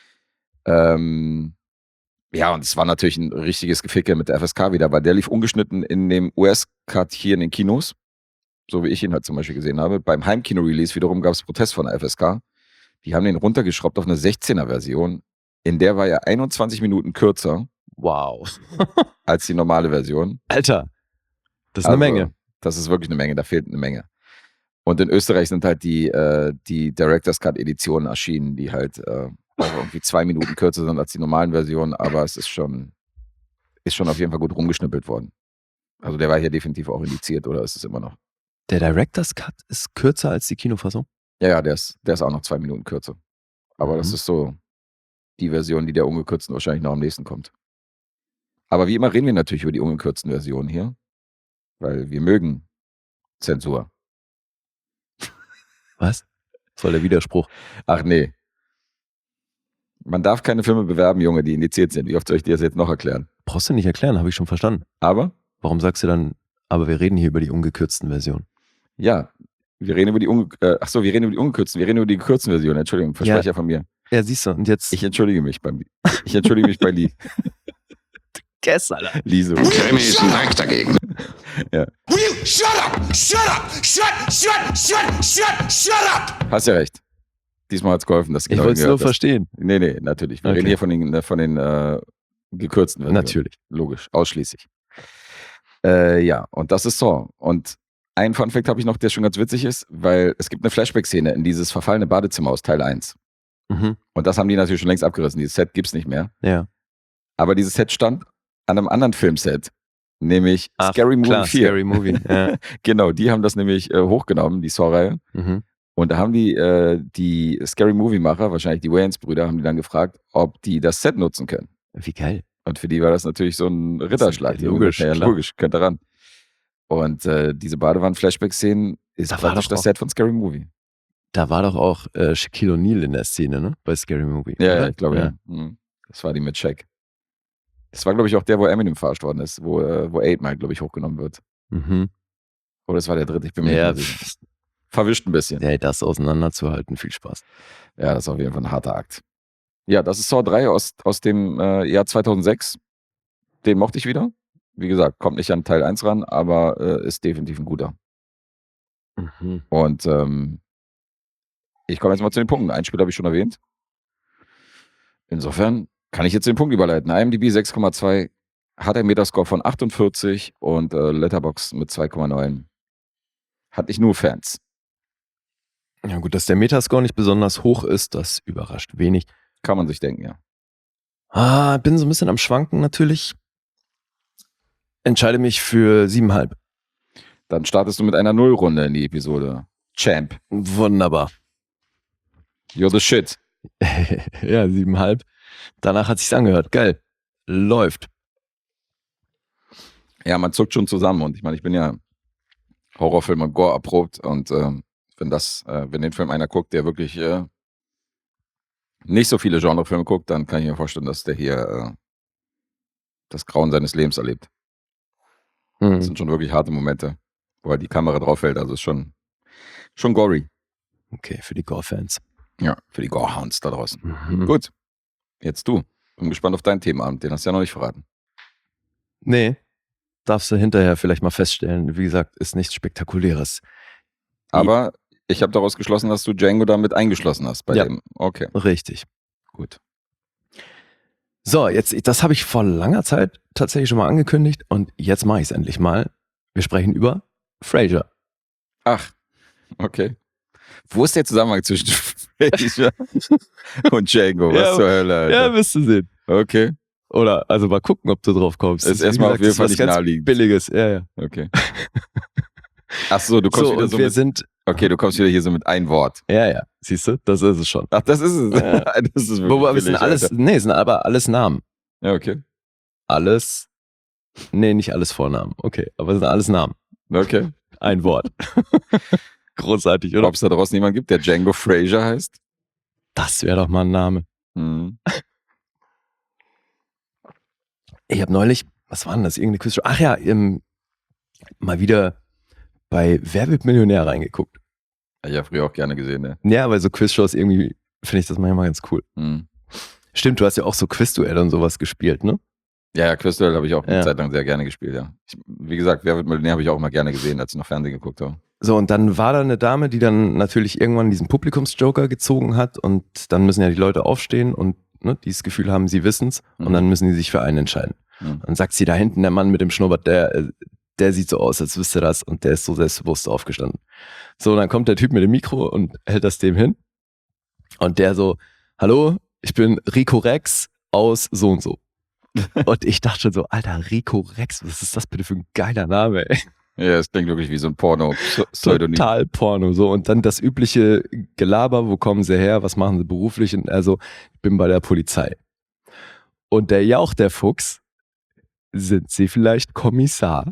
Ja, und es war natürlich ein richtiges Geficke mit der FSK wieder, weil der lief ungeschnitten in dem US-Cut hier in den Kinos, so wie ich ihn halt zum Beispiel gesehen habe. Beim Heimkino-Release wiederum gab es Protest von der FSK. Die haben den runtergeschraubt auf eine 16er-Version. In der war er 21 Minuten kürzer Wow. als die normale Version. Alter, das ist eine Menge. Das ist wirklich eine Menge, da fehlt eine Menge. Und in Österreich sind halt die Director's Cut Editionen erschienen, die halt also irgendwie 2 Minuten kürzer sind als die normalen Versionen, aber es ist schon auf jeden Fall gut rumgeschnippelt worden. Also der war hier definitiv auch indiziert, oder ist es immer noch? Der Director's Cut ist kürzer als die Kinofassung? Ja, der ist auch noch 2 Minuten kürzer. Aber das ist so die Version, die der ungekürzten wahrscheinlich noch am nächsten kommt. Aber wie immer reden wir natürlich über die ungekürzten Versionen hier, weil wir mögen Zensur. Was? Voll der Widerspruch. Ach nee. Man darf keine Filme bewerben, Junge, die indiziert sind. Wie oft soll ich dir das jetzt noch erklären? Brauchst du nicht erklären, habe ich schon verstanden. Aber, Warum sagst du dann, aber wir reden hier über die ungekürzten Versionen? ja, wir reden über die ungekürzten, wir reden über die gekürzten Versionen. Entschuldigung, Versprecher von mir. Ja, siehst du, und jetzt... Ich entschuldige mich bei Lee. Guess, Alter. Liso. Krimi ist ein Dreck dagegen. Ja. Will you shut up? Shut up! Shut up! Hast ja recht. Diesmal hat es geholfen, dass du Ich genau wollte es nur hingehört hast. verstehen. Nee, natürlich. Wir Okay. reden hier von den gekürzten Versionen. Natürlich. Logisch, ausschließlich. Ja, und das ist Saw. Und ein Funfact habe ich noch, der schon ganz witzig ist, weil es gibt eine Flashback-Szene in dieses verfallene Badezimmer aus Teil 1. Mhm. Und das haben die natürlich schon längst abgerissen. Dieses Set gibt es nicht mehr. Ja. Aber dieses Set stand an einem anderen Filmset, nämlich Ach, Scary Movie klar, 4. Scary Movie. Ja. Genau, die haben das nämlich hochgenommen, die Saw-Reihe. Mhm. Und da haben die Scary Movie-Macher, wahrscheinlich die Wayans-Brüder, haben die dann gefragt, ob die das Set nutzen können. Wie geil. Und für die war das natürlich so ein Ritterschlag. Die haben Logisch, gesagt, ja, klar. logisch, könnt ihr ran. Und diese Badewannen-Flashback-Szenen ist Da war praktisch doch das auch- Set von Scary Movie. Da war doch auch Shaquille O'Neal in der Szene, ne? Bei Scary Movie. Ja, oder? ich glaube, ja. Das war die mit Shaq. Das war, glaube ich, auch der, wo Eminem verarscht worden ist, wo 8 Mile, glaube ich, hochgenommen wird. Mhm. Oder das war der dritte, ich bin mir Ja, nicht mehr sicher. Verwischt ein bisschen. ja, das auseinanderzuhalten, viel Spaß. Ja, das ist auf jeden Fall ein harter Akt. Ja, das ist Saw 3 aus dem Jahr 2006. Den mochte ich wieder. Wie gesagt, kommt nicht an Teil 1 ran, aber ist definitiv ein guter. Mhm. Und ich komme jetzt mal zu den Punkten. Ein Spiel habe ich schon erwähnt. Insofern kann ich jetzt den Punkt überleiten. IMDb 6,2, hat einen Metascore von 48 und Letterboxd mit 2,9. Hat nicht nur Fans. Ja gut, dass der Metascore nicht besonders hoch ist, das überrascht wenig. Kann man sich denken, ja. Bin so ein bisschen am Schwanken natürlich. Entscheide mich für 7,5. Dann startest du mit einer Nullrunde in die Episode. Champ, Wunderbar. you're the shit. Ja, 7,5. Danach hat sich's angehört. Geil. Läuft. Ja, man zuckt schon zusammen und ich meine, ich bin ja Horrorfilm und Gore erprobt und wenn den Film einer guckt, der wirklich nicht so viele Genrefilme guckt, dann kann ich mir vorstellen, dass der hier das Grauen seines Lebens erlebt. Das Mhm. sind schon wirklich harte Momente, wo halt die Kamera drauf fällt, also ist schon gory. Okay, für die Gore-Fans. Ja, für die Gorehounds da draußen. Mhm. Gut, jetzt du. Bin gespannt auf deinen Themenabend, den hast du ja noch nicht verraten. Nee, darfst du hinterher vielleicht mal feststellen. Wie gesagt, ist nichts Spektakuläres. Aber ich habe daraus geschlossen, dass du Django damit eingeschlossen hast bei Ja. dem. Okay, Richtig. gut. So, das habe ich vor langer Zeit tatsächlich schon mal angekündigt und jetzt mache ich es endlich mal. Wir sprechen über Frasier. Ach, okay. Wo ist der Zusammenhang zwischen Frasier und Django? Was Ja, zur Hölle, Alter? Ja, wirst du sehen. Okay, Oder, also mal gucken, ob du drauf kommst. ist Wie erstmal auf gesagt, jeden das Fall was nicht ganz naheliegend. Billiges, ja. Okay. Ach so, du kommst So, wieder und so wir mit, sind, okay, du kommst wieder hier so mit ein Wort. ja, siehst du, das ist es schon. Ach, das ist es. Ja. Das ist wirklich Wobei, wir sind billig, alles, Alter. nee, sind aber alles Namen. Ja, okay. Alles, nee, nicht alles Vornamen. Okay, aber es sind alles Namen. Okay. Ein Wort. Großartig, oder? Ob es da draußen jemanden gibt, der Django Frasier heißt? Das wäre doch mal ein Name. Hm. Ich habe neulich, was war denn das, irgendeine Quizshow? Ach ja, mal wieder bei Wer wird Millionär reingeguckt. Hab ich ja früher auch gerne gesehen, ne? Ja, weil so Quizshows irgendwie, finde ich das manchmal ganz cool. Hm. Stimmt, du hast ja auch so Quizduell und sowas gespielt, ne? Ja, Quizduell habe ich auch eine Ja. Zeit lang sehr gerne gespielt, ja. Wie gesagt, Wer wird Millionär habe ich auch immer gerne gesehen, als ich noch Fernsehen geguckt habe. So, und dann war da eine Dame, die dann natürlich irgendwann diesen Publikumsjoker gezogen hat und dann müssen ja die Leute aufstehen und ne, dieses Gefühl haben, sie wissen's und Mhm. dann müssen die sich für einen entscheiden. Mhm. Dann sagt sie da hinten, der Mann mit dem Schnurrbart, der sieht so aus, als wüsste das und der ist so selbstbewusst aufgestanden. So, und dann kommt der Typ mit dem Mikro und hält das dem hin und der so, hallo, ich bin Rico Rex aus so und so. Und ich dachte schon so, Alter, Rico Rex, was ist das bitte für ein geiler Name, ey? Ja, es klingt wirklich wie so ein Porno-Pseudonym. Total Porno, so. Und dann das übliche Gelaber, wo kommen sie her, was machen sie beruflich? Und also, ich bin bei der Polizei. Und der Jauch, der Fuchs, sind sie vielleicht Kommissar?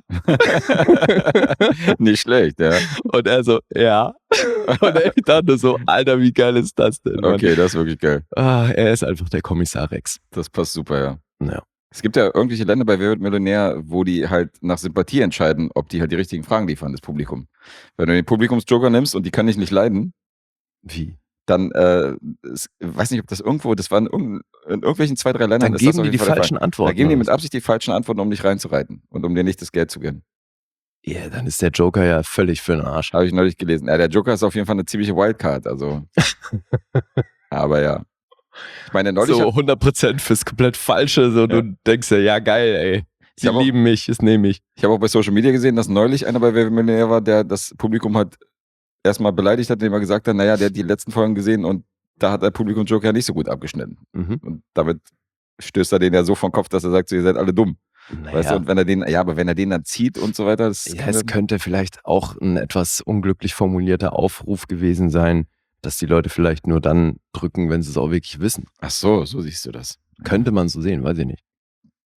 Nicht schlecht, ja. Und er so, ja. Und ich dachte so, Alter, wie geil ist das denn? Mann? Okay, das ist wirklich geil. Er ist einfach der Kommissar Rex. Das passt super, ja. Ja. Es gibt ja irgendwelche Länder bei Wer wird Millionär, wo die halt nach Sympathie entscheiden, ob die halt die richtigen Fragen liefern, das Publikum. Wenn du den Publikumsjoker nimmst und die kann dich nicht leiden, Wie? dann, weiß nicht, ob das irgendwo, das war in irgendwelchen 2, 3 Ländern. Dann ist das geben auf die jeden die Fall der falschen Fall. Antworten. Da geben die mit oder Absicht die falschen Antworten, um dich reinzureiten und um dir nicht das Geld zu gönnen. so. Ja, dann ist der Joker ja völlig für den Arsch. Habe ich neulich gelesen. Ja, der Joker ist auf jeden Fall eine ziemliche Wildcard, also. Aber ja. Ich meine, neulich So 100% fürs komplett Falsche. So, Ja. du denkst ja, geil, ey. Sie hab auch- lieben mich, das nehme ich. Ich habe auch bei Social Media gesehen, dass neulich einer bei Wer wird Millionär war, der das Publikum hat erstmal beleidigt hat, indem er gesagt hat, naja, der hat die letzten Folgen gesehen und da hat der Publikumsjoker nicht so gut abgeschnitten. Mhm. Und damit stößt er den ja so vom Kopf, dass er sagt, so, ihr seid alle dumm. Weißt du, und wenn er den, ja, aber wenn er den dann zieht und so weiter, das ja, es könnte vielleicht auch ein etwas unglücklich formulierter Aufruf gewesen sein, dass die Leute vielleicht nur dann drücken, wenn sie es auch wirklich wissen. Ach so, so siehst du das. Könnte man so sehen, weiß ich nicht.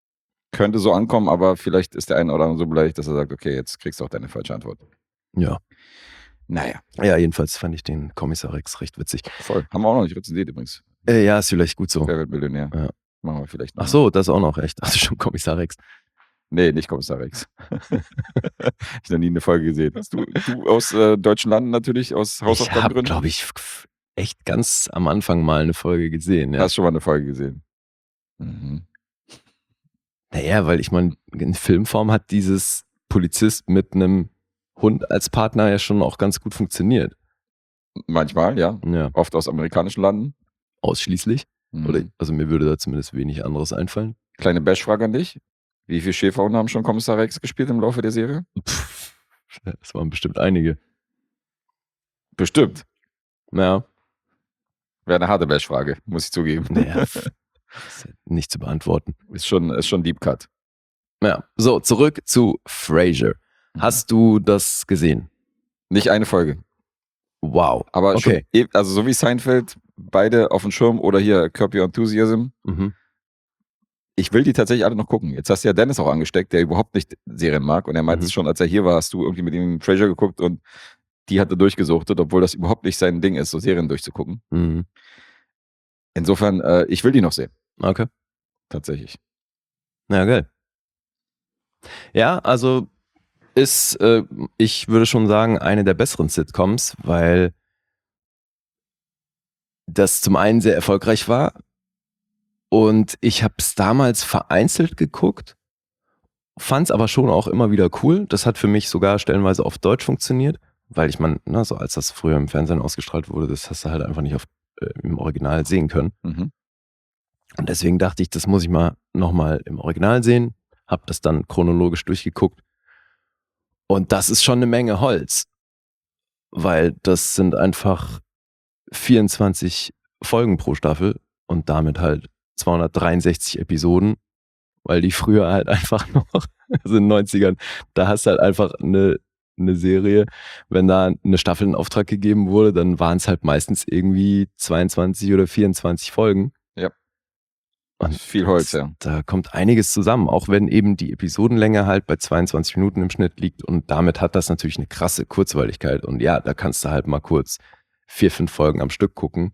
Könnte so ankommen, aber vielleicht ist der eine oder andere so beleidigt, dass er sagt, okay, jetzt kriegst du auch deine falsche Antwort. Ja. Naja. Ja, jedenfalls fand ich den Kommissar Rex recht witzig. Voll. Haben wir auch noch nicht rezensiert übrigens. Ja, ist vielleicht gut so. Wer wird Millionär? Ja. Machen wir vielleicht noch. Ach so, das auch noch, echt. Hast du schon Kommissar Rex? Nee, nicht Kommissar Rex. Ich noch nie eine Folge gesehen. Du aus deutschen Landen natürlich, aus Ich habe, Hausaufgabengründen? glaube ich, echt ganz am Anfang mal eine Folge gesehen. Ja. Hast schon mal eine Folge gesehen? Mhm. Naja, weil ich meine, in Filmform hat dieses Polizist mit einem Hund als Partner ja schon auch ganz gut funktioniert. Manchmal, ja. Ja, Oft aus amerikanischen Landen. ausschließlich. Mhm. Oder, also mir würde da zumindest wenig anderes einfallen. Kleine Bash-Frage an dich. Wie viele Schäferhunde haben schon Kommissar Rex gespielt im Laufe der Serie? Das waren bestimmt einige. Bestimmt. Ja, Wäre eine harte Bash-Frage, muss ich zugeben. naja, ist ja nicht zu beantworten. Ist schon Deep Cut. Ja, so, zurück zu Frasier. Hast du das gesehen? Nicht eine Folge. Wow. Aber Okay. schon, also so wie Seinfeld, beide auf dem Schirm oder hier Curb Your Enthusiasm. Mhm. Ich will die tatsächlich alle noch gucken. Jetzt hast du ja Dennis auch angesteckt, der überhaupt nicht Serien mag. Und er meinte es schon, als er hier war, hast du irgendwie mit ihm Frasier geguckt und die hat er durchgesuchtet, obwohl das überhaupt nicht sein Ding ist, so Serien durchzugucken. Mhm. Insofern, ich will die noch sehen. Okay. Tatsächlich. Ja, geil. Ja, also ist, ich würde schon sagen, eine der besseren Sitcoms, weil das zum einen sehr erfolgreich war und ich habe es damals vereinzelt geguckt, fand es aber schon auch immer wieder cool. Das hat für mich sogar stellenweise auf Deutsch funktioniert, weil ich meine, so als das früher im Fernsehen ausgestrahlt wurde, das hast du halt einfach nicht im Original sehen können. Mhm. Und deswegen dachte ich, das muss ich mal nochmal im Original sehen, habe das dann chronologisch durchgeguckt. Und das ist schon eine Menge Holz, weil das sind einfach 24 Folgen pro Staffel und damit halt 263 Episoden, weil die früher halt einfach noch, also in den 90ern, da hast du halt einfach eine Serie, wenn da eine Staffel in Auftrag gegeben wurde, dann waren es halt meistens irgendwie 22 oder 24 Folgen. Ja. Und Viel Holz, ja. da kommt einiges zusammen, auch wenn eben die Episodenlänge halt bei 22 Minuten im Schnitt liegt und damit hat das natürlich eine krasse Kurzweiligkeit und ja, da kannst du halt mal kurz 4-5 Folgen am Stück gucken,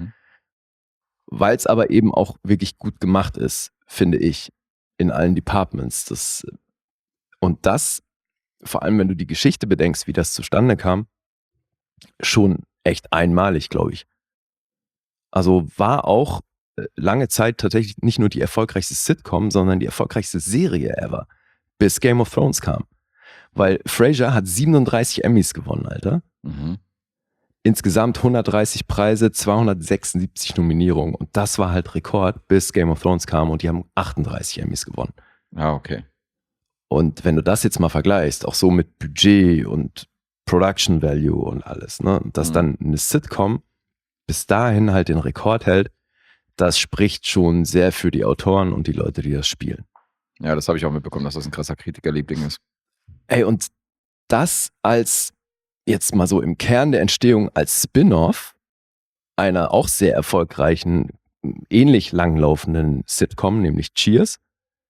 weil es aber eben auch wirklich gut gemacht ist, finde ich, in allen Departments. Und das, vor allem wenn du die Geschichte bedenkst, wie das zustande kam, schon echt einmalig, glaube ich. Also war auch lange Zeit tatsächlich nicht nur die erfolgreichste Sitcom, sondern die erfolgreichste Serie ever, bis Game of Thrones kam. Weil Frasier hat 37 Emmys gewonnen, Alter. Mhm. Insgesamt 130 Preise, 276 Nominierungen. Und das war halt Rekord, bis Game of Thrones kam und die haben 38 Emmys gewonnen. Ah, okay. Und wenn du das jetzt mal vergleichst, auch so mit Budget und Production Value und alles, ne, dass dann eine Sitcom bis dahin halt den Rekord hält, das spricht schon sehr für die Autoren und die Leute, die das spielen. Ja, das habe ich auch mitbekommen, dass das ein krasser Kritikerliebling ist. Ey, und das als jetzt mal so im Kern der Entstehung als Spin-off einer auch sehr erfolgreichen, ähnlich langlaufenden Sitcom, nämlich Cheers,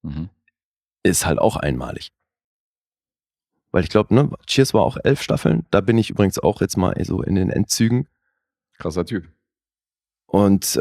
ist halt auch einmalig. Weil ich glaube, ne, Cheers war auch 11 Staffeln. Da bin ich übrigens auch jetzt mal so in den Endzügen. Krasser Typ. Und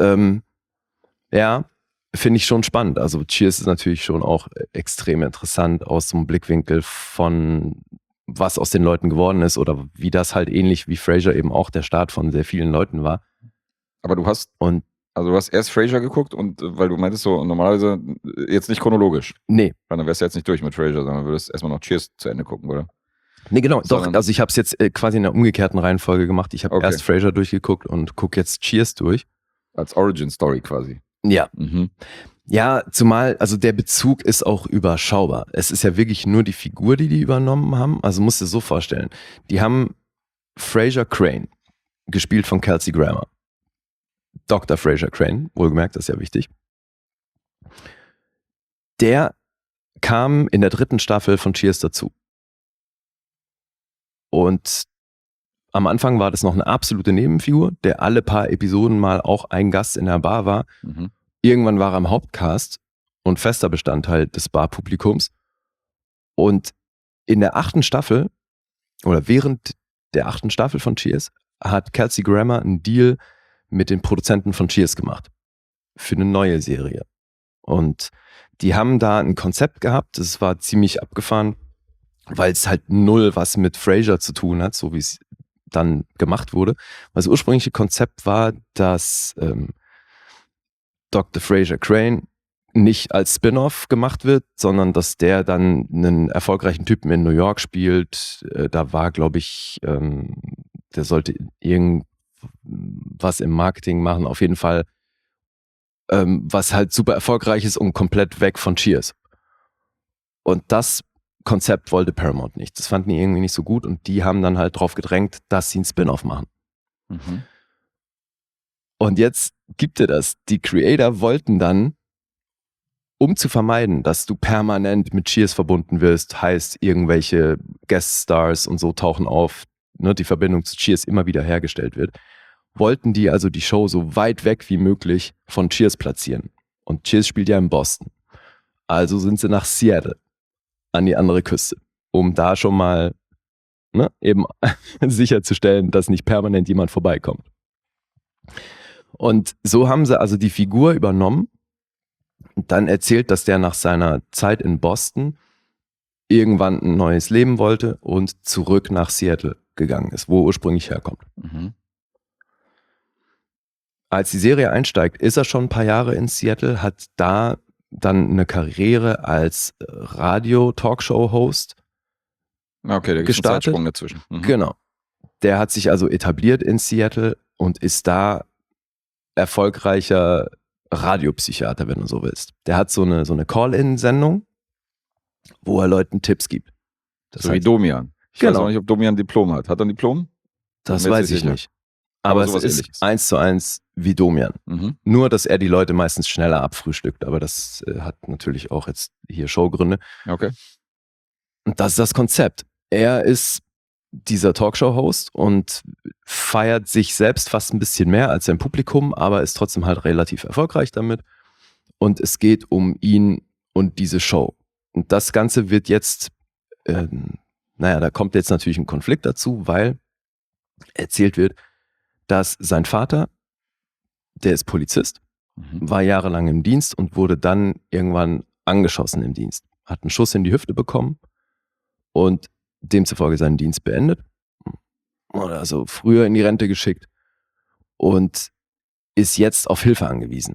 ja, finde ich schon spannend. Also Cheers ist natürlich schon auch extrem interessant aus so einem Blickwinkel von was aus den Leuten geworden ist oder wie das halt ähnlich wie Frasier eben auch der Start von sehr vielen Leuten war. Aber du hast erst Frasier geguckt und weil du meintest so normalerweise jetzt nicht chronologisch. Nee. Weil dann wärst du jetzt nicht durch mit Frasier, sondern würdest erstmal noch Cheers zu Ende gucken, oder? Nee, genau. Doch, also ich habe es jetzt quasi in der umgekehrten Reihenfolge gemacht. Ich habe erst Frasier durchgeguckt und gucke jetzt Cheers durch. Als Origin-Story quasi. Ja. Ja, zumal, also der Bezug ist auch überschaubar. Es ist ja wirklich nur die Figur, die übernommen haben. Also musst du dir so vorstellen. Die haben Frasier Crane, gespielt von Kelsey Grammer. Dr. Frasier Crane, wohlgemerkt, das ist ja wichtig. Der kam in der 3. Staffel von Cheers dazu. Und am Anfang war das noch eine absolute Nebenfigur, der alle paar Episoden mal auch ein Gast in der Bar war. Irgendwann war er im Hauptcast und fester Bestandteil des Barpublikums. Und in der 8. Staffel oder während der 8. Staffel von Cheers hat Kelsey Grammer einen Deal mit den Produzenten von Cheers gemacht für eine neue Serie. Und die haben da ein Konzept gehabt, das war ziemlich abgefahren, weil es halt null was mit Frasier zu tun hat, so wie es dann gemacht wurde. Das ursprüngliche Konzept war, dass Dr. Frasier Crane nicht als Spin-off gemacht wird, sondern dass der dann einen erfolgreichen Typen in New York spielt. Da war, glaube ich, der sollte irgendwas im Marketing machen. Auf jeden Fall was halt super erfolgreich ist und komplett weg von Cheers. Und das Konzept wollte Paramount nicht. Das fanden die irgendwie nicht so gut und die haben dann halt drauf gedrängt, dass sie einen Spin-off machen. Mhm. Und jetzt gibt er das. Die Creator wollten dann, um zu vermeiden, dass du permanent mit Cheers verbunden wirst, heißt irgendwelche Guest-Stars und so tauchen auf, ne, die Verbindung zu Cheers immer wieder hergestellt wird, wollten die also die Show so weit weg wie möglich von Cheers platzieren. Und Cheers spielt ja in Boston. Also sind sie nach Seattle an die andere Küste, um da schon mal eben sicherzustellen, dass nicht permanent jemand vorbeikommt. Und so haben sie also die Figur übernommen und dann erzählt, dass der nach seiner Zeit in Boston irgendwann ein neues Leben wollte und zurück nach Seattle gegangen ist, wo er ursprünglich herkommt. Mhm. Als die Serie einsteigt, ist er schon ein paar Jahre in Seattle, hat da dann eine Karriere als Radio-Talkshow-Host Okay, da gibt es einen gestartet. Zeitsprung dazwischen. Mhm. Genau. Der hat sich also etabliert in Seattle und ist da erfolgreicher Radiopsychiater, wenn du so willst. Der hat so eine Call-In-Sendung, wo er Leuten Tipps gibt. Das So wie heißt, Domian. Ich weiß Genau. auch nicht, ob Domian ein Diplom hat. Hat er ein Diplom? das Mir ist weiß es ich sicher. nicht. Aber es sowas ist Ähnliches. 1:1 wie Domian. Mhm. Nur, dass er die Leute meistens schneller abfrühstückt. Aber das hat natürlich auch jetzt hier Showgründe. Okay. Und das ist das Konzept. Er ist dieser Talkshow-Host und feiert sich selbst fast ein bisschen mehr als sein Publikum, aber ist trotzdem halt relativ erfolgreich damit. Und es geht um ihn und diese Show. Und das Ganze wird jetzt, da kommt jetzt natürlich ein Konflikt dazu, weil erzählt wird, dass sein Vater, der ist Polizist, Mhm. war jahrelang im Dienst und wurde dann irgendwann angeschossen im Dienst. Hat einen Schuss in die Hüfte bekommen und demzufolge seinen Dienst beendet. Oder also früher in die Rente geschickt und ist jetzt auf Hilfe angewiesen.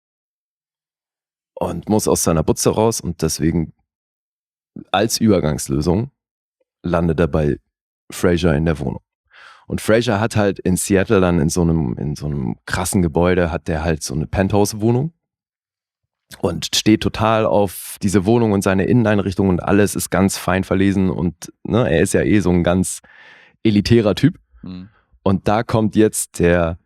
Und muss aus seiner Butze raus und deswegen als Übergangslösung landet er bei Frasier in der Wohnung. Und Frasier hat halt in Seattle dann in so einem krassen Gebäude hat der halt so eine Penthouse-Wohnung und steht total auf diese Wohnung und seine Inneneinrichtung und alles ist ganz fein verlesen und er ist ja so ein ganz elitärer Typ. Mhm. Und da kommt jetzt der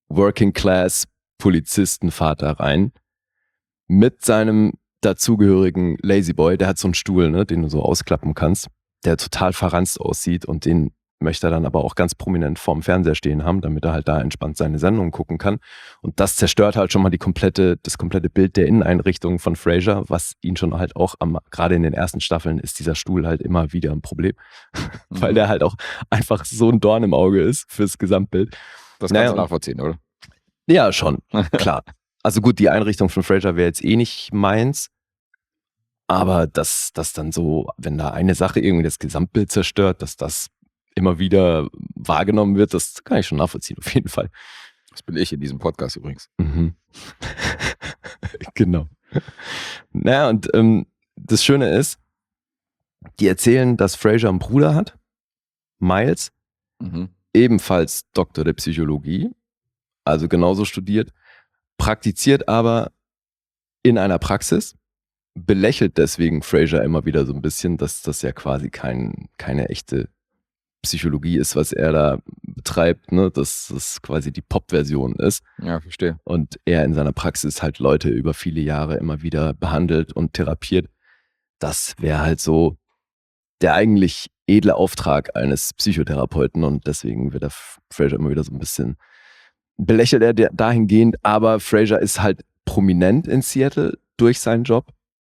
Working-Class-Polizistenvater rein mit seinem dazugehörigen Lazyboy. Der hat so einen Stuhl, den du so ausklappen kannst, der total verranzt aussieht und den möchte er dann aber auch ganz prominent vorm Fernseher stehen haben, damit er halt da entspannt seine Sendung gucken kann. Und das zerstört halt schon mal das komplette Bild der Inneneinrichtung von Frasier, was ihn schon halt auch gerade in den ersten Staffeln ist dieser Stuhl halt immer wieder ein Problem, weil der halt auch einfach so ein Dorn im Auge ist fürs Gesamtbild. Das Naja, kannst du und- nachvollziehen, oder? Ja, schon, klar. Also gut, die Einrichtung von Frasier wäre jetzt eh nicht meins, aber dass das dann so, wenn da eine Sache irgendwie das Gesamtbild zerstört, dass das immer wieder wahrgenommen wird, das kann ich schon nachvollziehen, auf jeden Fall. Das bin ich in diesem Podcast übrigens. Mhm. Genau. Naja, und das Schöne ist, die erzählen, dass Frasier einen Bruder hat, Miles, Mhm. ebenfalls Doktor der Psychologie, also genauso studiert, praktiziert aber in einer Praxis, belächelt deswegen Frasier immer wieder so ein bisschen, dass das ja quasi keine echte Psychologie ist, was er da betreibt, dass das quasi die Pop-Version ist Ja, verstehe. und er in seiner Praxis halt Leute über viele Jahre immer wieder behandelt und therapiert. Das wäre halt so der eigentlich edle Auftrag eines Psychotherapeuten und deswegen wird der Frasier immer wieder so ein bisschen belächelt er dahingehend, aber Frasier ist halt prominent in Seattle durch seinen Job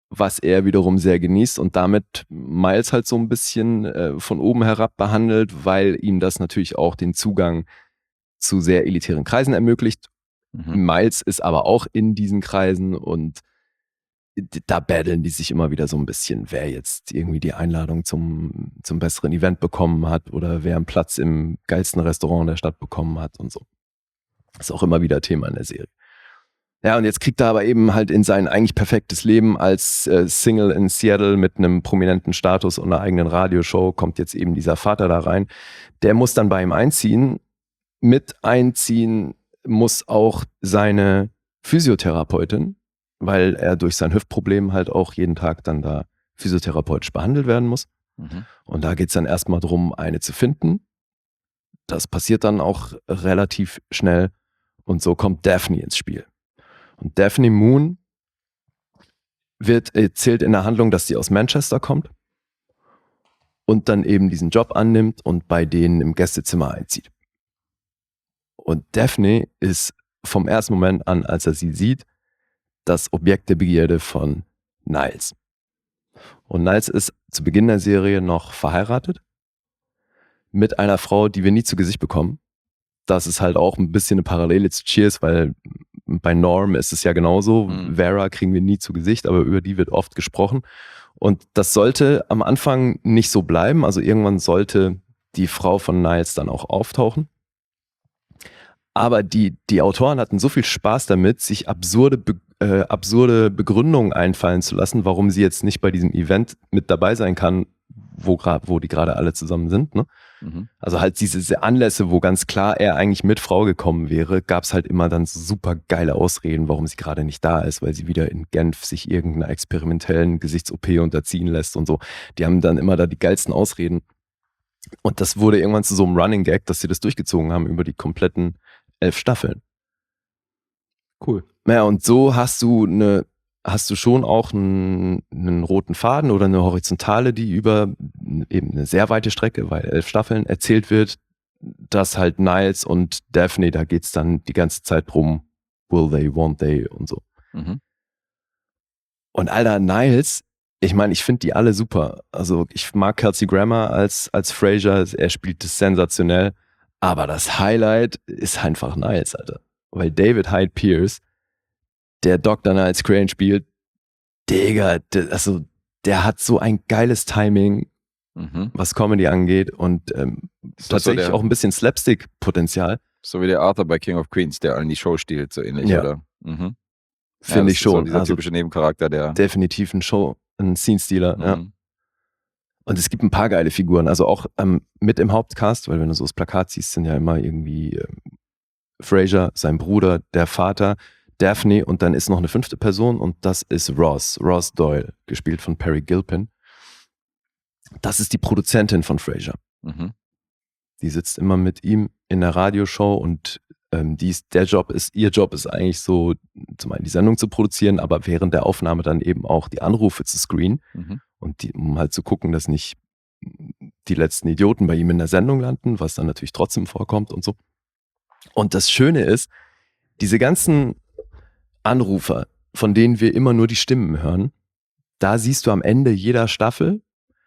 was er wiederum sehr genießt und damit Miles halt so ein bisschen von oben herab behandelt, weil ihm das natürlich auch den Zugang zu sehr elitären Kreisen ermöglicht. Miles ist aber auch in diesen Kreisen und da battlen die sich immer wieder so ein bisschen, wer jetzt irgendwie die Einladung zum besseren Event bekommen hat oder wer einen Platz im geilsten Restaurant der Stadt bekommen hat und so. Das ist auch immer wieder Thema in der Serie. Ja, und jetzt kriegt er aber eben halt in sein eigentlich perfektes Leben als Single in Seattle mit einem prominenten Status und einer eigenen Radioshow, kommt jetzt eben dieser Vater da rein. Der muss dann bei ihm einziehen. Mit einziehen muss auch seine Physiotherapeutin, weil er durch sein Hüftproblem halt auch jeden Tag dann da physiotherapeutisch behandelt werden muss. Und da geht es dann erstmal darum, eine zu finden. Das passiert dann auch relativ schnell und so kommt Daphne ins Spiel. Und Daphne Moon erzählt in der Handlung, dass sie aus Manchester kommt und dann eben diesen Job annimmt und bei denen im Gästezimmer einzieht. Und Daphne ist vom ersten Moment an, als er sie sieht, das Objekt der Begierde von Niles. Und Niles ist zu Beginn der Serie noch verheiratet mit einer Frau, die wir nie zu Gesicht bekommen. Das ist halt auch ein bisschen eine Parallele zu Cheers, weil bei Norm ist es ja genauso. Vera kriegen wir nie zu Gesicht, aber über die wird oft gesprochen. Und das sollte am Anfang nicht so bleiben. Also irgendwann sollte die Frau von Niles dann auch auftauchen. Aber die Autoren hatten so viel Spaß damit, sich absurde Begründungen einfallen zu lassen, warum sie jetzt nicht bei diesem Event mit dabei sein kann, wo die gerade alle zusammen sind. Ne? Also halt diese Anlässe, wo ganz klar er eigentlich mit Frau gekommen wäre, gab es halt immer dann so super geile Ausreden, warum sie gerade nicht da ist, weil sie wieder in Genf sich irgendeiner experimentellen Gesichts-OP unterziehen lässt und so. Die haben dann immer da die geilsten Ausreden. Und das wurde irgendwann zu so einem Running Gag, dass sie das durchgezogen haben über die kompletten 11 Staffeln. Cool. Ja, und so hast du schon auch einen roten Faden oder eine Horizontale, die über eben eine sehr weite Strecke, weil 11 Staffeln erzählt wird, dass halt Niles und Daphne, da geht's dann die ganze Zeit drum, will they, won't they und so. Und Alter, Niles, ich meine, ich finde die alle super. Also ich mag Kelsey Grammer als Frasier, er spielt das sensationell, aber das Highlight ist einfach Niles, Alter. Weil David Hyde Pierce, der Dr. Niles Crane spielt, Digga, der hat so ein geiles Timing, was Comedy angeht und tatsächlich auch ein bisschen Slapstick-Potenzial. So wie der Arthur bei King of Queens, der allen die Show stiehlt, so ähnlich, Ja. oder? Finde ich schon. So dieser Also typische Nebencharakter, der... definitiv ein Scene-Stealer, ja. Und es gibt ein paar geile Figuren, also auch mit im Hauptcast, weil wenn du so das Plakat siehst, sind ja immer irgendwie Frasier, sein Bruder, der Vater, Daphne und dann ist noch eine 5. Person und das ist Ross Doyle, gespielt von Perry Gilpin. Das ist die Produzentin von Frasier. Die sitzt immer mit ihm in der Radioshow und ihr Job ist eigentlich so, zum einen die Sendung zu produzieren, aber während der Aufnahme dann eben auch die Anrufe zu screenen und um halt zu gucken, dass nicht die letzten Idioten bei ihm in der Sendung landen, was dann natürlich trotzdem vorkommt und so. Und das Schöne ist, diese ganzen Anrufer, von denen wir immer nur die Stimmen hören, da siehst du am Ende jeder Staffel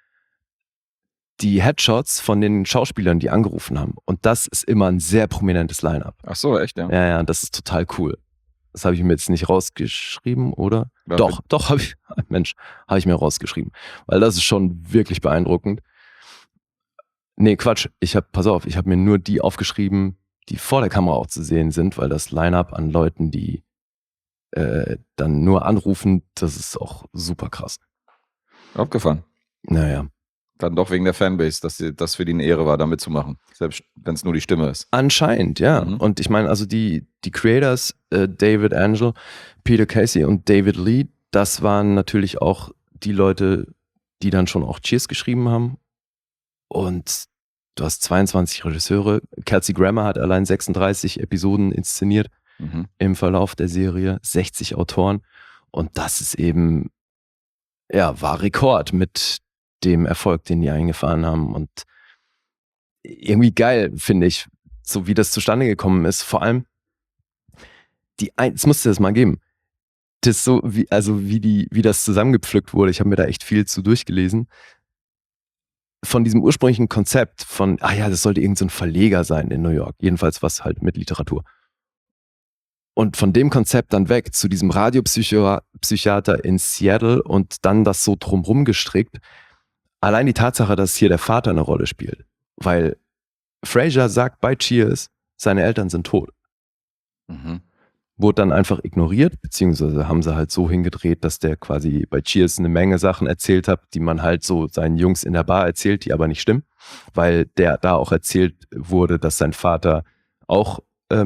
die Headshots von den Schauspielern, die angerufen haben. Und das ist immer ein sehr prominentes Line-Up. Ach so, echt, ja? Ja, das ist total cool. Das habe ich mir jetzt nicht rausgeschrieben, oder? Ja, Doch, habe ich mir rausgeschrieben. Weil das ist schon wirklich beeindruckend. Nee, Quatsch. Ich habe mir nur die aufgeschrieben, die vor der Kamera auch zu sehen sind, weil das Line-Up an Leuten, die dann nur anrufen, das ist auch super krass. Aufgefahren. Naja. Dann doch wegen der Fanbase, dass das für die eine Ehre war, da mitzumachen. Selbst wenn es nur die Stimme ist. Anscheinend, ja. Und ich meine, also die Creators, David Angel, Peter Casey und David Lee, das waren natürlich auch die Leute, die dann schon auch Cheers geschrieben haben. Und du hast 22 Regisseure. Kelsey Grammer hat allein 36 Episoden inszeniert im Verlauf der Serie, 60 Autoren. Und das ist eben, ja, war Rekord mit dem Erfolg, den die eingefahren haben. Und irgendwie geil, finde ich, so wie das zustande gekommen ist. Vor allem, es musste das mal geben. das so, wie das zusammengepflückt wurde, ich habe mir da echt viel zu durchgelesen, von diesem ursprünglichen Konzept von, das sollte irgend so ein Verleger sein in New York, jedenfalls was halt mit Literatur. Und von dem Konzept dann weg zu diesem Radiopsychiater in Seattle und dann das so drumrum gestrickt. Allein die Tatsache, dass hier der Vater eine Rolle spielt. Weil Frasier sagt bei Cheers, seine Eltern sind tot. Mhm. Wurde dann einfach ignoriert, beziehungsweise haben sie halt so hingedreht, dass der quasi bei Cheers eine Menge Sachen erzählt hat, die man halt so seinen Jungs in der Bar erzählt, die aber nicht stimmen. Weil der da auch erzählt wurde, dass sein Vater auch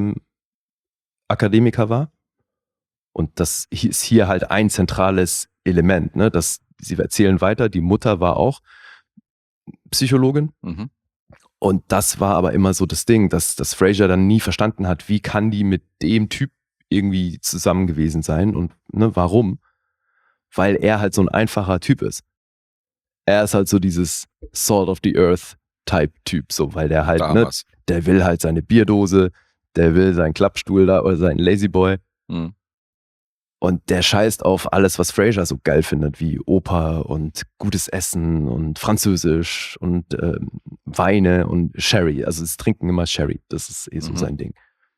Akademiker war. Und das ist hier halt ein zentrales Element, ne? Sie erzählen weiter, die Mutter war auch Psychologin. Mhm. Und das war aber immer so das Ding, dass Frasier dann nie verstanden hat, wie kann die mit dem Typ irgendwie zusammen gewesen sein und warum? Weil er halt so ein einfacher Typ ist. Er ist halt so dieses Salt of the Earth Type Typ, so, weil der halt, der will halt seine Bierdose, der will seinen Klappstuhl da oder seinen Lazyboy. Mhm. Und der scheißt auf alles, was Frasier so geil findet, wie Oper und gutes Essen und Französisch und Weine und Sherry. Also sie trinken immer Sherry, das ist so sein Ding.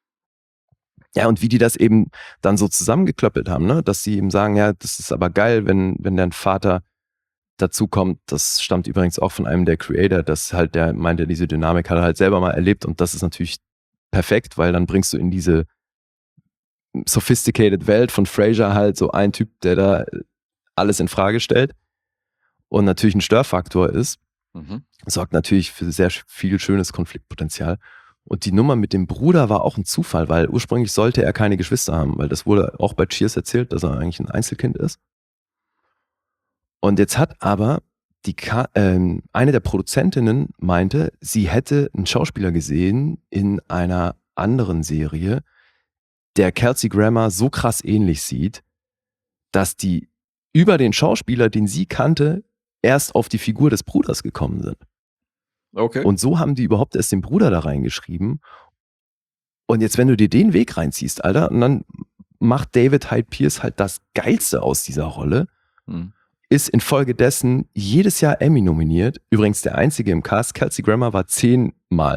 Ja, und wie die das eben dann so zusammengeklöppelt haben, ne? Dass sie ihm sagen, ja, das ist aber geil, wenn dein Vater dazu kommt. Das stammt übrigens auch von einem der Creator, dass halt der meinte, diese Dynamik hat er halt selber mal erlebt und das ist natürlich perfekt, weil dann bringst du in diese sophisticated Welt von Frasier halt so einen Typ, der da alles in Frage stellt und natürlich ein Störfaktor ist, sorgt natürlich für sehr viel schönes Konfliktpotenzial. Und die Nummer mit dem Bruder war auch ein Zufall, weil ursprünglich sollte er keine Geschwister haben, weil das wurde auch bei Cheers erzählt, dass er eigentlich ein Einzelkind ist. Und jetzt hat aber eine der Produzentinnen meinte, sie hätte einen Schauspieler gesehen in einer anderen Serie, der Kelsey Grammer so krass ähnlich sieht, dass die über den Schauspieler, den sie kannte, erst auf die Figur des Bruders gekommen sind. Okay. Und so haben die überhaupt erst den Bruder da reingeschrieben. Und jetzt, wenn du dir den Weg reinziehst, Alter, und dann macht David Hyde Pierce halt das Geilste aus dieser Rolle, ist infolgedessen jedes Jahr Emmy nominiert. Übrigens der einzige im Cast, Kelsey Grammer war 10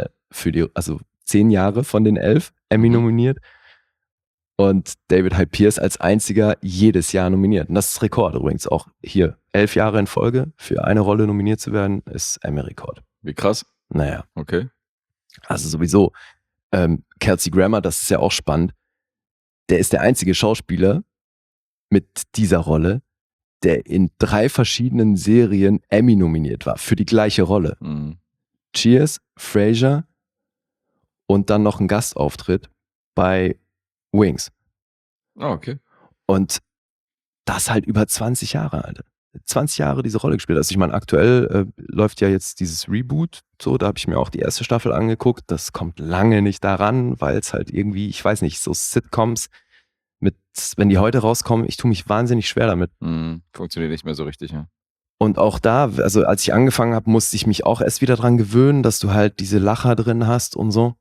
Jahre von den 11 Emmy nominiert. Und David Hyde Pierce als einziger jedes Jahr nominiert. Und das ist Rekord übrigens auch hier. 11 Jahre in Folge für eine Rolle nominiert zu werden, ist Emmy-Rekord. Wie krass. Naja. Okay. Also sowieso, Kelsey Grammer, das ist ja auch spannend, der ist der einzige Schauspieler mit dieser Rolle, der in 3 verschiedenen Serien Emmy nominiert war, für die gleiche Rolle. Cheers, Frasier und dann noch ein Gastauftritt bei Wings. Ah, okay. Und das halt über 20 Jahre, Alter. 20 Jahre diese Rolle gespielt. Also ich meine, aktuell läuft ja jetzt dieses Reboot, so, da habe ich mir auch die erste Staffel angeguckt. Das kommt lange nicht daran, weil es halt irgendwie, ich weiß nicht, so Sitcoms wenn die heute rauskommen, ich tue mich wahnsinnig schwer damit. Funktioniert nicht mehr so richtig, ja. Und auch da, also als ich angefangen habe, musste ich mich auch erst wieder dran gewöhnen, dass du halt diese Lacher drin hast und so.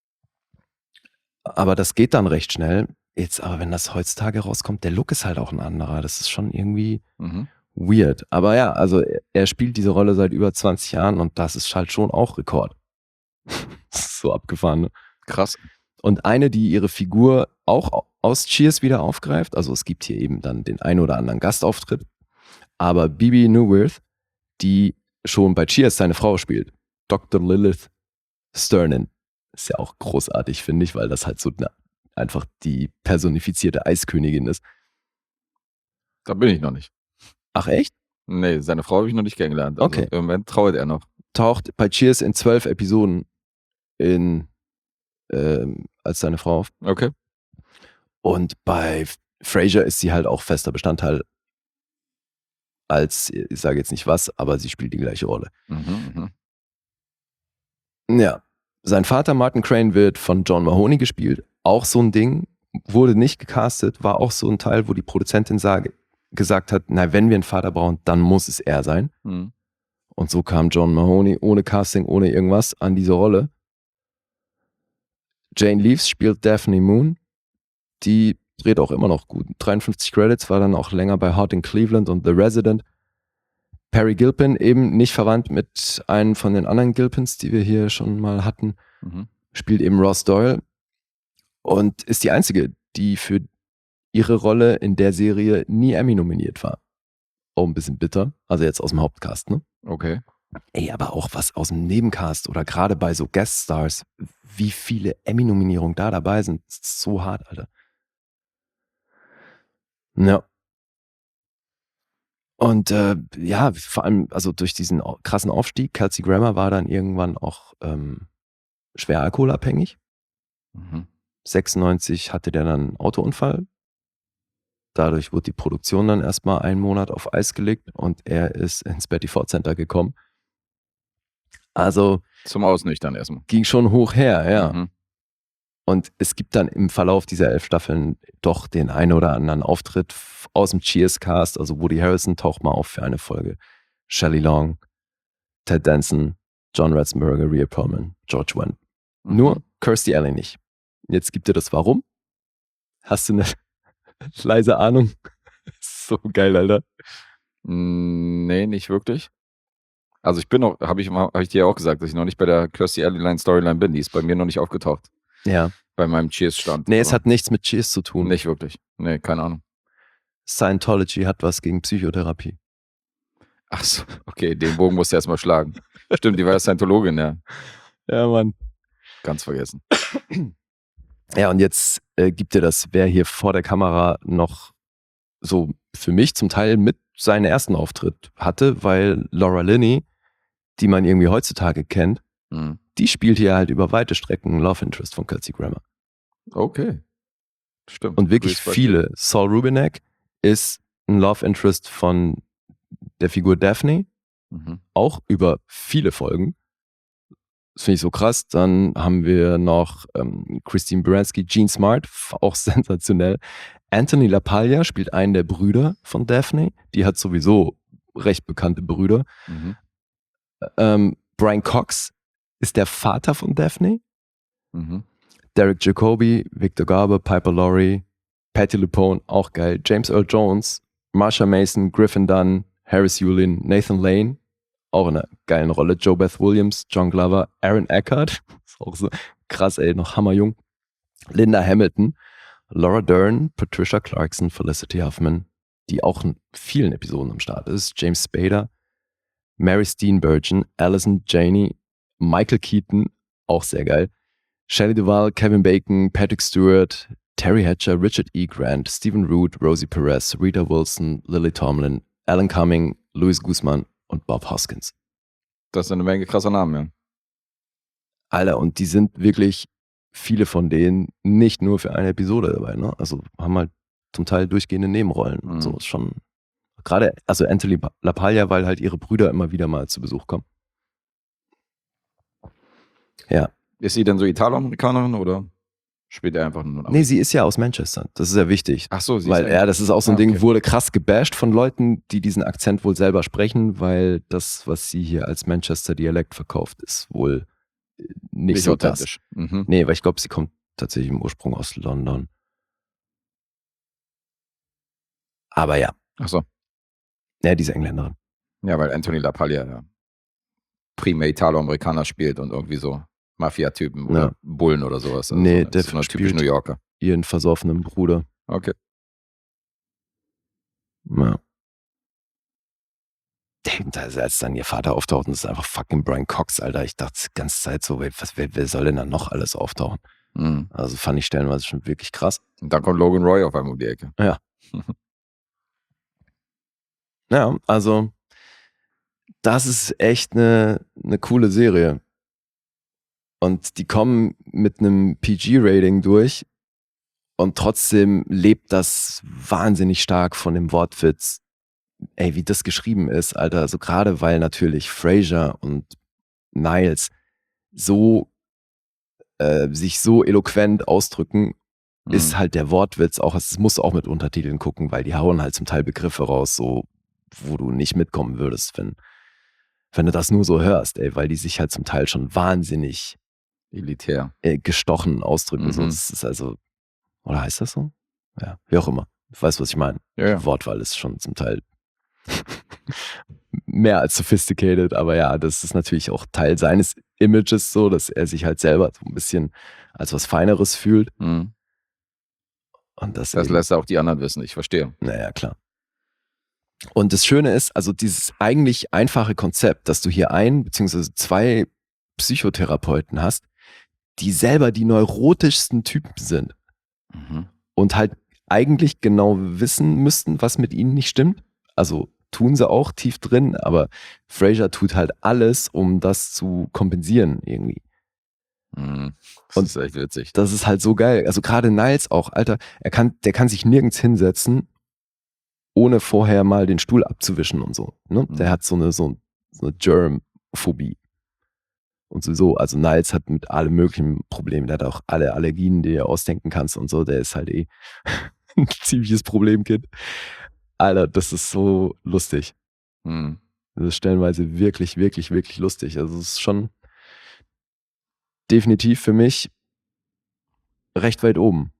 Aber das geht dann recht schnell. Jetzt aber, wenn das heutzutage rauskommt, der Look ist halt auch ein anderer. Das ist schon irgendwie weird. Aber ja, also er spielt diese Rolle seit über 20 Jahren und das ist halt schon auch Rekord. Das ist so abgefahren, ne? Krass. Und eine, die ihre Figur auch aus Cheers wieder aufgreift, also es gibt hier eben dann den einen oder anderen Gastauftritt, aber Bebe Neuwirth, die schon bei Cheers seine Frau spielt, Dr. Lilith Sternin, ist ja auch großartig, finde ich, weil das halt so einfach die personifizierte Eiskönigin ist. Da bin ich noch nicht. Ach echt? Nee, seine Frau habe ich noch nicht kennengelernt. Also okay. Im Moment trauert er noch. Taucht bei Cheers in 12 Episoden als seine Frau auf. Okay. Und bei Frasier ist sie halt auch fester Bestandteil als, ich sage jetzt nicht was, aber sie spielt die gleiche Rolle. Ja, sein Vater Martin Crane wird von John Mahoney gespielt. Auch so ein Ding, wurde nicht gecastet, war auch so ein Teil, wo die Produzentin gesagt hat, na, wenn wir einen Vater brauchen, dann muss es er sein. Und so kam John Mahoney ohne Casting, ohne irgendwas an diese Rolle. Jane Leeves spielt Daphne Moon, die dreht auch immer noch gut. 53 Credits, war dann auch länger bei Hot in Cleveland und The Resident. Perry Gilpin, eben nicht verwandt mit einem von den anderen Gilpins, die wir hier schon mal hatten, spielt eben Ross Doyle und ist die einzige, die für ihre Rolle in der Serie nie Emmy nominiert war. Oh, ein bisschen bitter. Also jetzt aus dem Hauptcast, ne? Okay. Ey, aber auch was aus dem Nebencast oder gerade bei so Gueststars, wie viele Emmy-Nominierungen da dabei sind, ist so hart, Alter. Ja. Und ja, vor allem, also durch diesen krassen Aufstieg, Kelsey Grammer war dann irgendwann auch schwer alkoholabhängig. 96 hatte der dann einen Autounfall. Dadurch wurde die Produktion dann erstmal einen Monat auf Eis gelegt und er ist ins Betty Ford Center gekommen. Also Zum Ausnüchtern erstmal. ging schon hoch her, ja. Und es gibt dann im Verlauf dieser 11 Staffeln doch den einen oder anderen Auftritt aus dem Cheers-Cast. Also Woody Harrelson taucht mal auf für eine Folge. Shelley Long, Ted Danson, John Ratzenberger, Rhea Perlman, George Wendt. Nur Kirstie Alley nicht. Jetzt gibt dir das Warum. Hast du eine leise Ahnung? So geil, Alter. Nee, nicht wirklich. Also ich bin noch, habe ich dir ja auch gesagt, dass ich noch nicht bei der Kirstie Alley Storyline bin. Die ist bei mir noch nicht aufgetaucht. Ja. Bei meinem Cheers-Stand. Nee, es hat nichts mit Cheers zu tun. Nicht wirklich. Nee, keine Ahnung. Scientology hat was gegen Psychotherapie. Ach so, okay, den Bogen musst du erstmal schlagen. Stimmt, die war ja Scientologin, ja. Ja, Mann. Ganz vergessen. Ja, und jetzt gibt dir das, wer hier vor der Kamera noch so für mich zum Teil mit seinen ersten Auftritt hatte, weil Laura Linney, die man irgendwie heutzutage kennt, die spielt hier halt über weite Strecken Love Interest von Kelsey Grammer. Okay. Stimmt. Und wirklich viele. Saul Rubinek ist ein Love Interest von der Figur Daphne, auch über viele Folgen. Das finde ich so krass. Dann haben wir noch Christine Baranski, Jean Smart, auch sensationell. Anthony LaPaglia spielt einen der Brüder von Daphne. Die hat sowieso recht bekannte Brüder. Brian Cox ist der Vater von Daphne. Derek Jacobi, Victor Garber, Piper Laurie, Patti LuPone, auch geil. James Earl Jones, Marsha Mason, Griffin Dunn, Harris Yulin, Nathan Lane, auch in einer geilen Rolle. Joe Beth Williams, John Glover, Aaron Eckhart, ist auch so krass, ey, noch hammerjung. Linda Hamilton, Laura Dern, Patricia Clarkson, Felicity Huffman, die auch in vielen Episoden am Start ist. James Spader, Mary Steenburgen, Allison Janney, Michael Keaton, auch sehr geil. Shelley Duvall, Kevin Bacon, Patrick Stewart, Terry Hatcher, Richard E. Grant, Stephen Root, Rosie Perez, Rita Wilson, Lily Tomlin, Alan Cumming, Louis Guzman und Bob Hoskins. Das ist eine Menge krasser Namen, ja. Alter, und die sind wirklich, viele von denen, nicht nur für eine Episode dabei, ne? Also haben halt zum Teil durchgehende Nebenrollen. Und so ist schon, gerade, also Anthony LaPaglia, weil halt ihre Brüder immer wieder mal zu Besuch kommen. Ja. Ist sie denn so Italoamerikanerin oder spielt er einfach nur? Nee, sie ist ja aus Manchester. Das ist ja wichtig. Ach so, sie weil, ist ja, das ist auch so ein Ding, okay. wurde krass gebasht von Leuten, die diesen Akzent wohl selber sprechen, weil das, was sie hier als Manchester-Dialekt verkauft, ist wohl nicht so authentisch. das. Nee, weil ich glaube, sie kommt tatsächlich im Ursprung aus London. Aber ja. Ach so. Ja, diese Engländerin. Ja, weil Anthony LaPaglia ja primär Italoamerikaner spielt und irgendwie so Mafia-Typen oder Bullen oder sowas. Also nee, so, der ist typisch New Yorker. Ihren versoffenen Bruder. Okay. Ja. Als dann ihr Vater auftaucht und es ist einfach fucking Brian Cox, Alter. Ich dachte die ganze Zeit so, wer soll denn da noch alles auftauchen? Also fand ich stellenweise schon wirklich krass. Und dann kommt Logan Roy auf einmal um die Ecke. Ja. Ja, also das ist echt eine coole Serie. Und die kommen mit einem PG-Rating durch und trotzdem lebt das wahnsinnig stark von dem Wortwitz. Ey, wie das geschrieben ist, Alter. Also gerade weil natürlich Frasier und Niles so sich so eloquent ausdrücken, ist halt der Wortwitz auch, es muss auch mit Untertiteln gucken, weil die hauen halt zum Teil Begriffe raus, so wo du nicht mitkommen würdest, wenn du das nur so hörst, ey, weil die sich halt zum Teil schon wahnsinnig elitär gestochen ausdrücken. So, das ist also, oder heißt das so? Ja, wie auch immer. Du weißt, was ich meine. Ja. Die Wortwahl ist schon zum Teil mehr als sophisticated, aber ja, das ist natürlich auch Teil seines Images so, dass er sich halt selber so ein bisschen als was Feineres fühlt. Mhm. Und das Das lässt auch die anderen wissen, ich verstehe. Naja, klar. Und das Schöne ist, also dieses eigentlich einfache Konzept, dass du hier beziehungsweise 2 Psychotherapeuten hast, die selber die neurotischsten Typen sind Mhm. und halt eigentlich genau wissen müssten, was mit ihnen nicht stimmt. Also tun sie auch tief drin, aber Frasier tut halt alles, um das zu kompensieren irgendwie. Mhm. Das Und ist echt witzig. das ist halt so geil. Also gerade Niles auch, Alter, der kann sich nirgends hinsetzen, ohne vorher mal den Stuhl abzuwischen und so. Ne? Mhm. Der hat so eine Germphobie. Und sowieso, also Niles hat mit allem möglichen Problemen. Der hat auch alle Allergien, die er ausdenken kannst und so. Der ist halt ein ziemliches Problemkind. Alter, das ist so lustig. Mhm. Das ist stellenweise wirklich, wirklich, wirklich lustig. Also es ist schon definitiv für mich recht weit oben.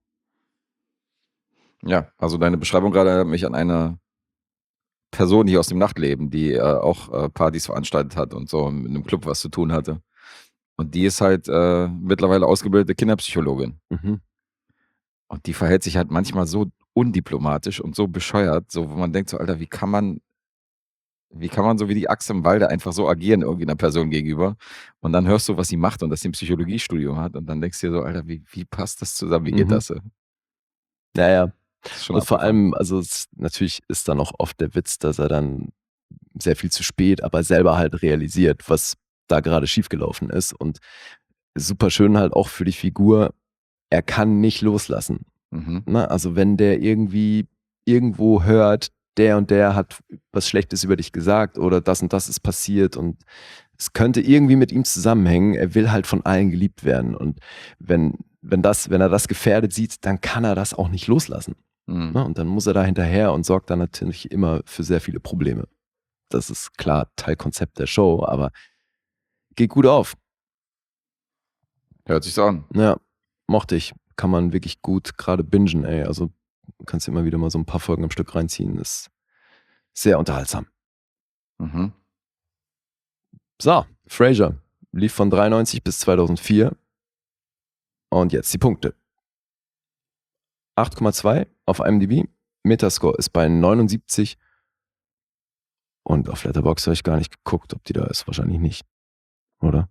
Ja, also deine Beschreibung gerade erinnert mich an eine Person hier aus dem Nachtleben, die auch Partys veranstaltet hat und so mit einem Club was zu tun hatte. Und die ist halt mittlerweile ausgebildete Kinderpsychologin. Mhm. Und die verhält sich halt manchmal so undiplomatisch und so bescheuert, so wo man denkt so, Alter, wie kann man so wie die Axt im Walde einfach so agieren irgendeiner Person gegenüber? Und dann hörst du, was sie macht und dass sie ein Psychologiestudium hat und dann denkst du dir so, Alter, wie passt das zusammen? Wie geht Mhm. das? Naja, Das ist schon und vor abgefahren. allem, also natürlich ist dann auch oft der Witz, dass er dann sehr viel zu spät, aber selber halt realisiert, was da gerade schiefgelaufen ist. Und super schön halt auch für die Figur, er kann nicht loslassen. Mhm. Ne? Also wenn der irgendwie irgendwo hört, der und der hat was Schlechtes über dich gesagt oder das und das ist passiert und es könnte irgendwie mit ihm zusammenhängen, er will halt von allen geliebt werden. Und wenn er das gefährdet sieht, dann kann er das auch nicht loslassen. Mhm. Ne? Und dann muss er da hinterher und sorgt dann natürlich immer für sehr viele Probleme. Das ist klar Teilkonzept der Show, aber geht gut auf. Hört sich so an. Ja, mochte ich. Kann man wirklich gut gerade bingen, ey. Also du kannst immer wieder mal so ein paar Folgen am Stück reinziehen. Ist sehr unterhaltsam. Mhm. So, Frasier lief von 93 bis 2004. Und jetzt die Punkte. 8,2 auf IMDb. Metascore ist bei 79. Und auf Letterboxd habe ich gar nicht geguckt, ob die da ist. Wahrscheinlich nicht. Oder?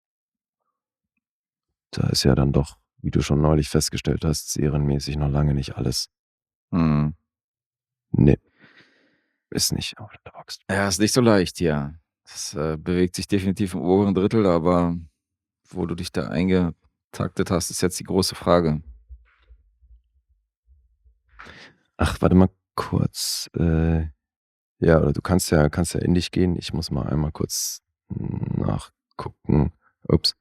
Da ist ja dann doch, wie du schon neulich festgestellt hast, serienmäßig noch lange nicht alles. Mhm. Nee. Ist nicht auf Letterboxd. Ja, ist nicht so leicht hier. Das bewegt sich definitiv im oberen Drittel, aber wo du dich da eingetaktet hast, ist jetzt die große Frage. Ach, warte mal kurz. Ja, oder du kannst ja in dich gehen. Ich muss mal einmal kurz nachgucken. Ups.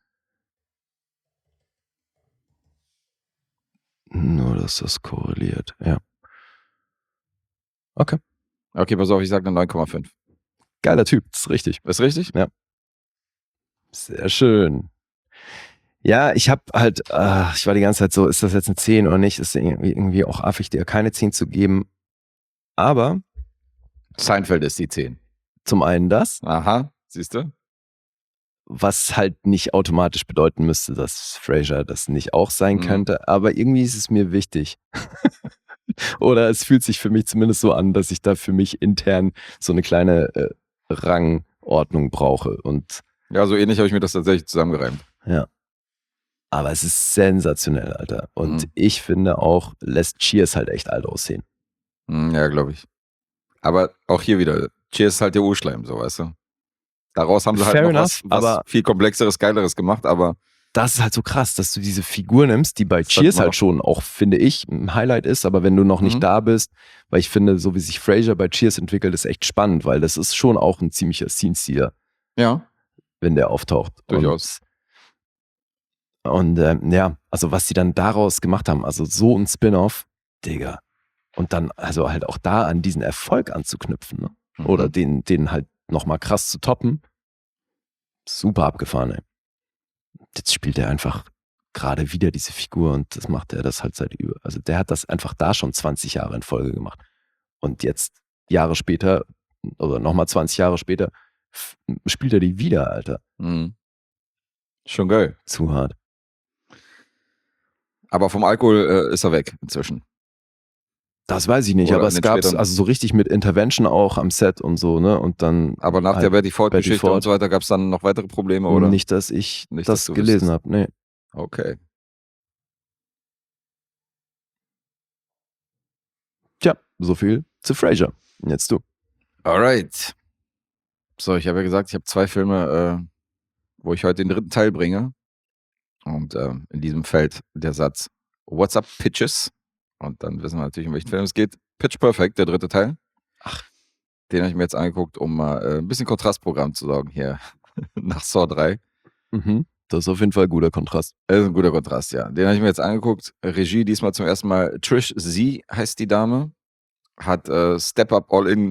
Nur, dass das korreliert. Ja. Okay. Okay, pass auf, ich sage eine 9,5. Geiler Typ. Das ist richtig. Ist richtig? Ja. Sehr schön. Ja, ich habe halt, ich war die ganze Zeit so, ist das jetzt eine 10 oder nicht? Ist irgendwie auch affig, dir keine 10 zu geben. Aber Seinfeld ist die 10. zum einen das, Aha, siehst du? was halt nicht automatisch bedeuten müsste, dass Frasier das nicht auch sein könnte, aber irgendwie ist es mir wichtig. Oder es fühlt sich für mich zumindest so an, dass ich da für mich intern so eine kleine Rangordnung brauche. Und Ja, so ähnlich habe ich mir das tatsächlich zusammengereimt. ja. Aber es ist sensationell, Alter. Und ich finde auch, lässt Cheers halt echt alt aussehen. Ja, glaube ich. Aber auch hier wieder, Cheers ist halt der Urschleim, so, weißt du? Daraus haben sie halt Fair noch enough, was aber viel komplexeres, geileres gemacht, aber das ist halt so krass, dass du diese Figur nimmst, die bei Das Cheers hat man halt schon auch, finde ich, ein Highlight ist, aber wenn du noch nicht da bist, weil ich finde, so wie sich Frasier bei Cheers entwickelt, ist echt spannend, weil das ist schon auch ein ziemlicher Scene-Stealer, ja, wenn der auftaucht. durchaus. Und ja, also was sie dann daraus gemacht haben, also so ein Spin-off, Digga. Und dann also halt auch da an diesen Erfolg anzuknüpfen, ne? Oder den halt nochmal krass zu toppen. Super abgefahren, ey. Jetzt spielt er einfach gerade wieder diese Figur und das macht er das halt also der hat das einfach da schon 20 Jahre in Folge gemacht. Und jetzt Jahre später, oder nochmal 20 Jahre später, spielt er die wieder, Alter. Mhm. Schon geil. Zu hart. Aber vom Alkohol ist er weg inzwischen. Das weiß ich nicht, Oder aber in es den gab späteren- also so richtig mit Intervention auch am Set und so, ne? Und dann Aber nach halt der Betty Ford-Geschichte Betty Ford. und so weiter gab es dann noch weitere Probleme, oder? nicht, dass ich Nicht, dass das du gelesen wüsstest. habe. Nee. Okay. Tja, so viel zu Frasier. Und jetzt du. Alright. So, ich habe ja gesagt, ich habe 2 Filme, wo ich heute den 3. Teil bringe. Und in diesem fällt der Satz What's up, Pitches? Und dann wissen wir natürlich, um welchen Film es geht. Pitch Perfect, der 3. Teil. Ach. Den habe ich mir jetzt angeguckt, um mal ein bisschen Kontrastprogramm zu sorgen hier nach Saw 3. Mhm. Das ist auf jeden Fall ein guter Kontrast. Das ist ein guter Kontrast, ja. Den habe ich mir jetzt angeguckt. Regie diesmal zum ersten Mal. Trish Z heißt die Dame. Hat Step Up All In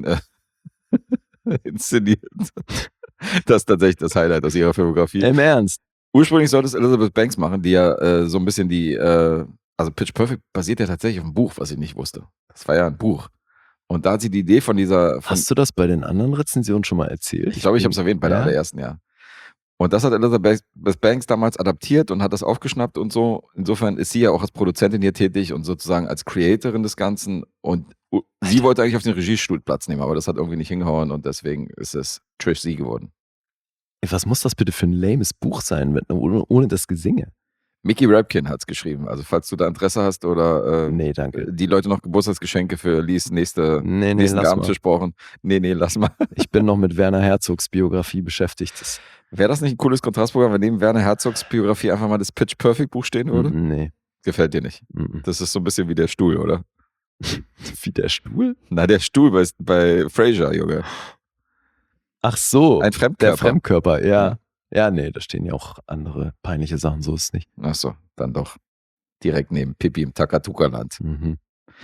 inszeniert. Das ist tatsächlich das Highlight aus ihrer Filmografie. Im Ernst? Ursprünglich sollte es Elizabeth Banks machen, die ja so ein bisschen also Pitch Perfect basiert ja tatsächlich auf einem Buch, was ich nicht wusste. Das war ja ein Buch. Und da hat sie die Idee von dieser... Hast du das bei den anderen Rezensionen schon mal erzählt? Ich glaube, ich habe es erwähnt bei der Ja? allerersten, ja. Und das hat Elizabeth Banks damals adaptiert und hat das aufgeschnappt und so. Insofern ist sie ja auch als Produzentin hier tätig und sozusagen als Creatorin des Ganzen. Und sie wollte eigentlich auf den Regiestuhl Platz nehmen, aber das hat irgendwie nicht hingehauen und deswegen ist es Trish Z geworden. Was muss das bitte für ein lames Buch sein, ohne das Gesinge? Mickey Rapkin hat es geschrieben. Also falls du da Interesse hast oder Nee, danke. die Leute noch Geburtstagsgeschenke für Lies nächsten lass mal. Abendtisch brauchen. Nee, lass mal. Ich bin noch mit Werner Herzogs Biografie beschäftigt. Wäre das nicht ein cooles Kontrastprogramm, wenn neben Werner Herzogs Biografie einfach mal das Pitch Perfect Buch stehen würde? Nee. Gefällt dir nicht. Das ist so ein bisschen wie der Stuhl, oder? Wie der Stuhl? Na, der Stuhl bei Frasier, Junge. Ach so, Ein Fremdkörper. der Fremdkörper, ja. Ja, nee, da stehen ja auch andere peinliche Sachen, so ist es nicht. Ach so, dann doch. Direkt neben Pippi im Takatuka-Land. Mhm.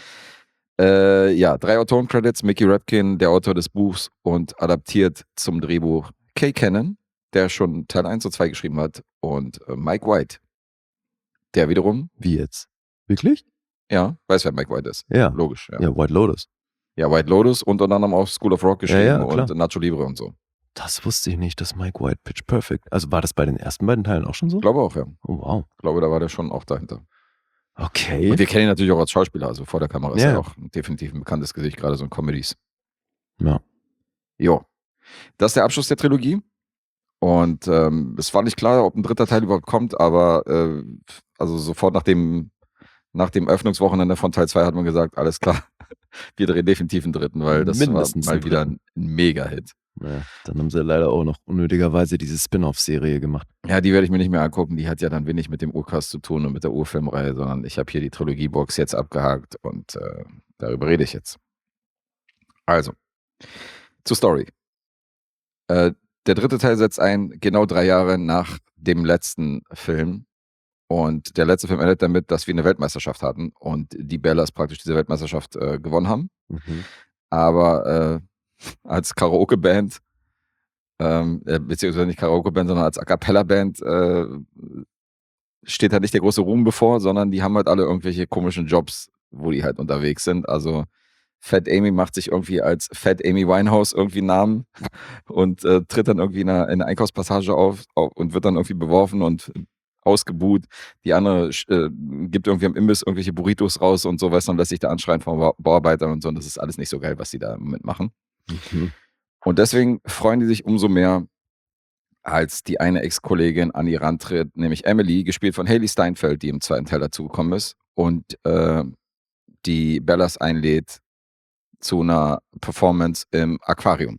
Ja, 3 Autoren-Credits. Mickey Rapkin, der Autor des Buchs und adaptiert zum Drehbuch Kay Cannon, der schon Teil 1 und 2 geschrieben hat, und Mike White, der wiederum, Wie jetzt? Wirklich? ja, weiß, wer Mike White ist. Ja. Logisch, ja. Ja, White Lotus. Ja, White Lotus und unter anderem auch School of Rock geschrieben Ja, klar. und Nacho Libre und so. Das wusste ich nicht, dass Mike White Pitch Perfect. Also war das bei den ersten beiden Teilen auch schon so? Ich glaube auch, ja. Oh, wow. Ich glaube, da war der schon auch dahinter. Okay. Und wir kennen ihn natürlich auch als Schauspieler, also vor der Kamera ist Ja. er auch definitiv ein bekanntes Gesicht, gerade so in Comedies. Ja. Jo. Das ist der Abschluss der Trilogie. Und es war nicht klar, ob ein 3. Teil überhaupt kommt, aber also sofort nach dem Öffnungswochenende von Teil 2 hat man gesagt, alles klar, wir drehen definitiv einen 3., weil das Mindestens war mal einen wieder ein Mega-Hit. Naja, dann haben sie leider auch noch unnötigerweise diese Spin-off-Serie gemacht. Ja, die werde ich mir nicht mehr angucken. Die hat ja dann wenig mit dem Urcast zu tun und mit der Urfilmreihe, sondern ich habe hier die Trilogiebox jetzt abgehakt und darüber rede ich jetzt. Also, zur Story. Der 3. Teil setzt ein, genau 3 Jahre nach dem letzten Film. Und der letzte Film endet damit, dass wir eine Weltmeisterschaft hatten und die Bellas praktisch diese Weltmeisterschaft gewonnen haben. Mhm. Aber als Karaoke-Band, beziehungsweise nicht Karaoke-Band, sondern als A-Cappella-Band steht halt nicht der große Ruhm bevor, sondern die haben halt alle irgendwelche komischen Jobs, wo die halt unterwegs sind. Also Fat Amy macht sich irgendwie als Fat Amy Winehouse irgendwie einen Namen und tritt dann irgendwie in einer Einkaufspassage auf und wird dann irgendwie beworfen und ausgebuht. Die andere gibt irgendwie am Imbiss irgendwelche Burritos raus und so, weißt du, und lässt sich da anschreien von Bauarbeitern und so. Und das ist alles nicht so geil, was die da im Moment machen. Mhm. Und deswegen freuen die sich umso mehr, als die eine Ex-Kollegin an ihr rantritt, nämlich Emily, gespielt von Hailee Steinfeld, die im 2. Teil dazugekommen ist und die Bellas einlädt zu einer Performance im Aquarium.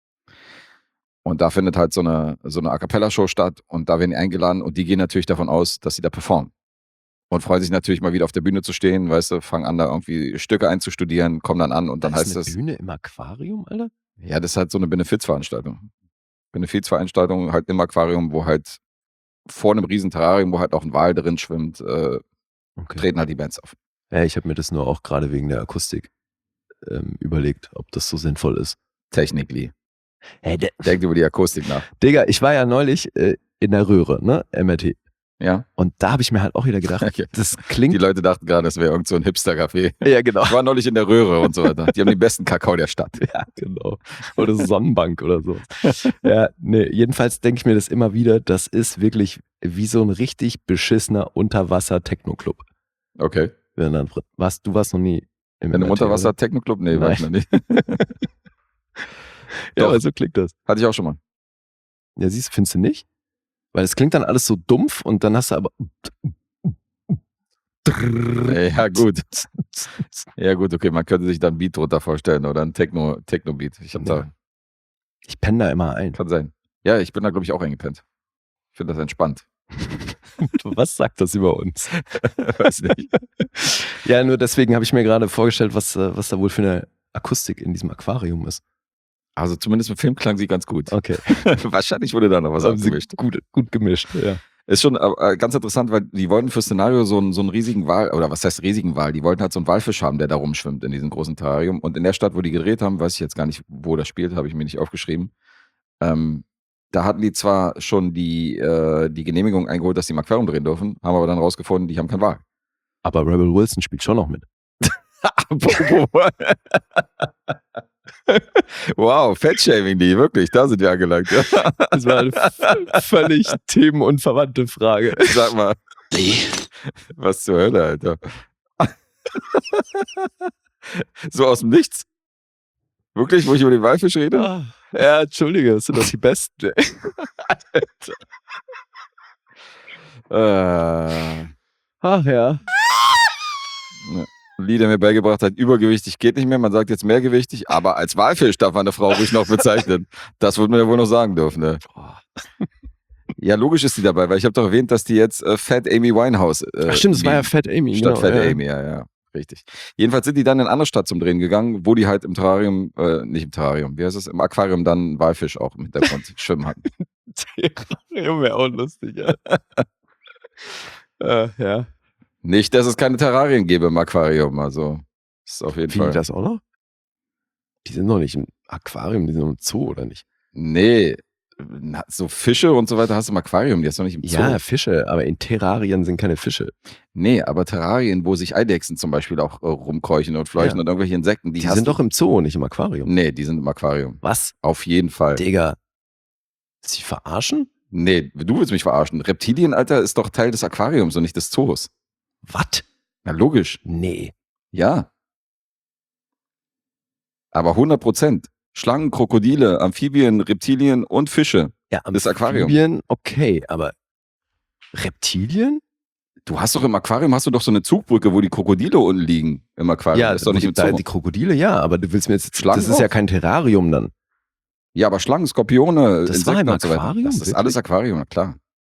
Und da findet halt so eine A-Cappella-Show statt und da werden die eingeladen und die gehen natürlich davon aus, dass sie da performen. Und freuen sich natürlich mal wieder auf der Bühne zu stehen, weißt du, fangen an da irgendwie Stücke einzustudieren, kommen dann an und dann Da ist heißt eine das, Bühne im Aquarium, Alter? ja, das ist halt so eine Benefizveranstaltung. Benefizveranstaltung halt im Aquarium, wo halt vor einem riesen Terrarium, wo halt auch ein Wal drin schwimmt, Okay. treten halt die Bands auf. Ja, ich habe mir das nur auch gerade wegen der Akustik überlegt, ob das so sinnvoll ist. Technically. Hey, Denkt über die Akustik nach. Digga, ich war ja neulich in der Röhre, ne? MRT. Ja. Und da habe ich mir halt auch wieder gedacht, Okay. das klingt... Die Leute dachten gerade, das wäre irgend so ein Hipster-Café. ja, genau. Ich war neulich in der Röhre und so weiter. Die haben den besten Kakao der Stadt. Ja, genau. Oder Sonnenbank oder so. Ja, nee, jedenfalls denke ich mir das immer wieder, das ist wirklich wie so ein richtig beschissener Unterwasser-Techno-Club. Okay. Wenn dann, du warst noch nie In einem MRT, Unterwasser-Techno-Club? Nee, war ich noch nicht. oder? Ja, Doch. aber so klingt das. Hatte ich auch schon mal. Ja, siehst du, findest du nicht? Weil es klingt dann alles so dumpf und dann hast du aber... Ja, gut. Ja, gut, okay. Man könnte sich da ein Beat drunter vorstellen oder ein Techno-Beat. Ich hab da, Ich penne da immer ein. kann sein. Ja, ich bin da, glaube ich, auch eingepennt. Ich finde das entspannt. Was sagt das über uns? Weiß nicht. Ja, nur deswegen habe ich mir gerade vorgestellt, was da wohl für eine Akustik in diesem Aquarium ist. Also zumindest im Film klang sie ganz gut. Okay. Wahrscheinlich wurde da noch was Haben sie abgemischt. gut gemischt, ja. Ist schon ganz interessant, weil die wollten fürs Szenario so einen riesigen Wal, oder was heißt riesigen Wal? Die wollten halt so einen Walfisch haben, der da rumschwimmt in diesem großen Terrarium. Und in der Stadt, wo die gedreht haben, weiß ich jetzt gar nicht, wo das spielt, habe ich mir nicht aufgeschrieben. Da hatten die zwar schon die Genehmigung eingeholt, dass die im Aquarium drehen dürfen, haben aber dann rausgefunden, die haben keinen Wal. Aber Rebel Wilson spielt schon noch mit. Wow, Fettshaming die, wirklich, da sind wir angelangt. Ja. Das war eine völlig themenunverwandte Frage. Sag mal, Lee, was zur Hölle, Alter. So aus dem Nichts? Wirklich, wo ich über den Walfisch rede? Ah, ja, entschuldige, das sind doch die Besten. Ach ja. Lee, der mir beigebracht hat, übergewichtig geht nicht mehr, man sagt jetzt mehrgewichtig, aber als Walfisch darf man eine Frau ruhig noch bezeichnen. Das würde man ja wohl noch sagen dürfen. Ne? Ja, logisch ist die dabei, weil ich habe doch erwähnt, dass die jetzt Fat Amy Winehouse Ach stimmt, das war ja Fat Amy. statt genau, Fat ja. Amy, ja, richtig. Jedenfalls sind die dann in eine andere Stadt zum Drehen gegangen, wo die halt im Terrarium, nicht im Terrarium, wie heißt es, im Aquarium dann einen Walfisch auch im Hintergrund schwimmen hatten. Terrarium wäre auch lustig, ja. Ja. Nicht, dass es keine Terrarien gäbe im Aquarium, also ist auf jeden Wie Fall. das auch noch? Die sind noch nicht im Aquarium, die sind im Zoo, oder nicht? Nee, so Fische und so weiter hast du im Aquarium, die hast du nicht im Zoo. Ja, Fische, aber in Terrarien sind keine Fische. Nee, aber Terrarien, wo sich Eidechsen zum Beispiel auch rumkeuchen und fleuchen Ja. und irgendwelche Insekten, Die hast sind du- doch im Zoo, nicht im Aquarium. Nee, die sind im Aquarium. Was? Auf jeden Fall. Digga. Sie verarschen? Nee, du willst mich verarschen. Reptilien, Alter, ist doch Teil des Aquariums und nicht des Zoos. Was? Na, logisch. Nee. Ja. Aber 100%. Schlangen, Krokodile, Amphibien, Reptilien und Fische. Ja, Das Aquarium. Amphibien, okay, aber Reptilien? Du hast doch im Aquarium hast du doch so eine Zugbrücke, wo die Krokodile unten liegen. Im Aquarium. Ja, das ist doch nicht im da, Zoo. die Krokodile, ja, aber du willst mir jetzt, Schlangen das ist ja auch. kein Terrarium dann. Ja, aber Schlangen, Skorpione, Das war im und so weiter. Aquarium? Das ist Wirklich? alles Aquarium, na klar.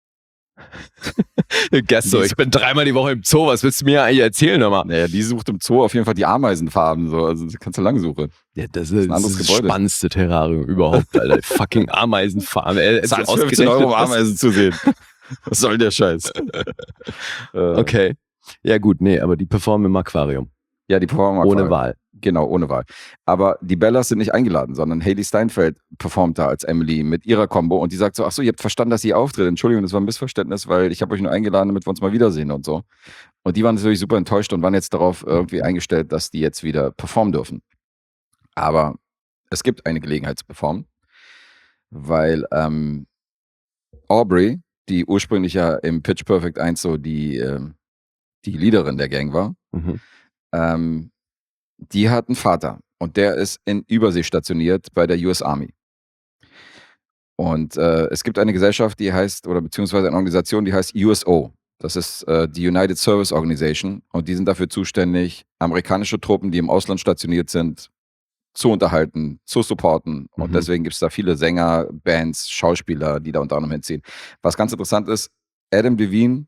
Gestern, ich bin 3-mal die Woche im Zoo, was willst du mir eigentlich erzählen nochmal? Naja, die sucht im Zoo auf jeden Fall die Ameisenfarben. So. Also das kannst du lang suchen. Ja, das ein ist anderes das Gebäude. spannendste Terrarium überhaupt, Alter. Fucking Ameisenfarm. Zahlst 15 Euro, um Ameisen zu sehen. Was soll der Scheiß? Okay. Ja gut, nee, aber die performen im Aquarium. Ja, die performen im Ohne Aquarium. Wahl. Genau, ohne Wahl. Aber die Bellas sind nicht eingeladen, sondern Hailee Steinfeld performt da als Emily mit ihrer Combo und die sagt so, ach so, ihr habt verstanden, dass sie auftritt. Entschuldigung, das war ein Missverständnis, weil ich habe euch nur eingeladen, damit wir uns mal wiedersehen und so. Und die waren natürlich super enttäuscht und waren jetzt darauf irgendwie eingestellt, dass die jetzt wieder performen dürfen. Aber es gibt eine Gelegenheit zu performen, weil Aubrey, die ursprünglich ja im Pitch Perfect 1 so die Leaderin der Gang war, Mhm. die hat einen Vater und der ist in Übersee stationiert bei der US Army. Und es gibt eine Gesellschaft, die heißt, oder beziehungsweise eine Organisation, die heißt USO. Das ist die United Service Organization und die sind dafür zuständig, amerikanische Truppen, die im Ausland stationiert sind, zu unterhalten, zu supporten. Und Mhm. deswegen gibt es da viele Sänger, Bands, Schauspieler, die da unter anderem hinziehen. Was ganz interessant ist, Adam Levine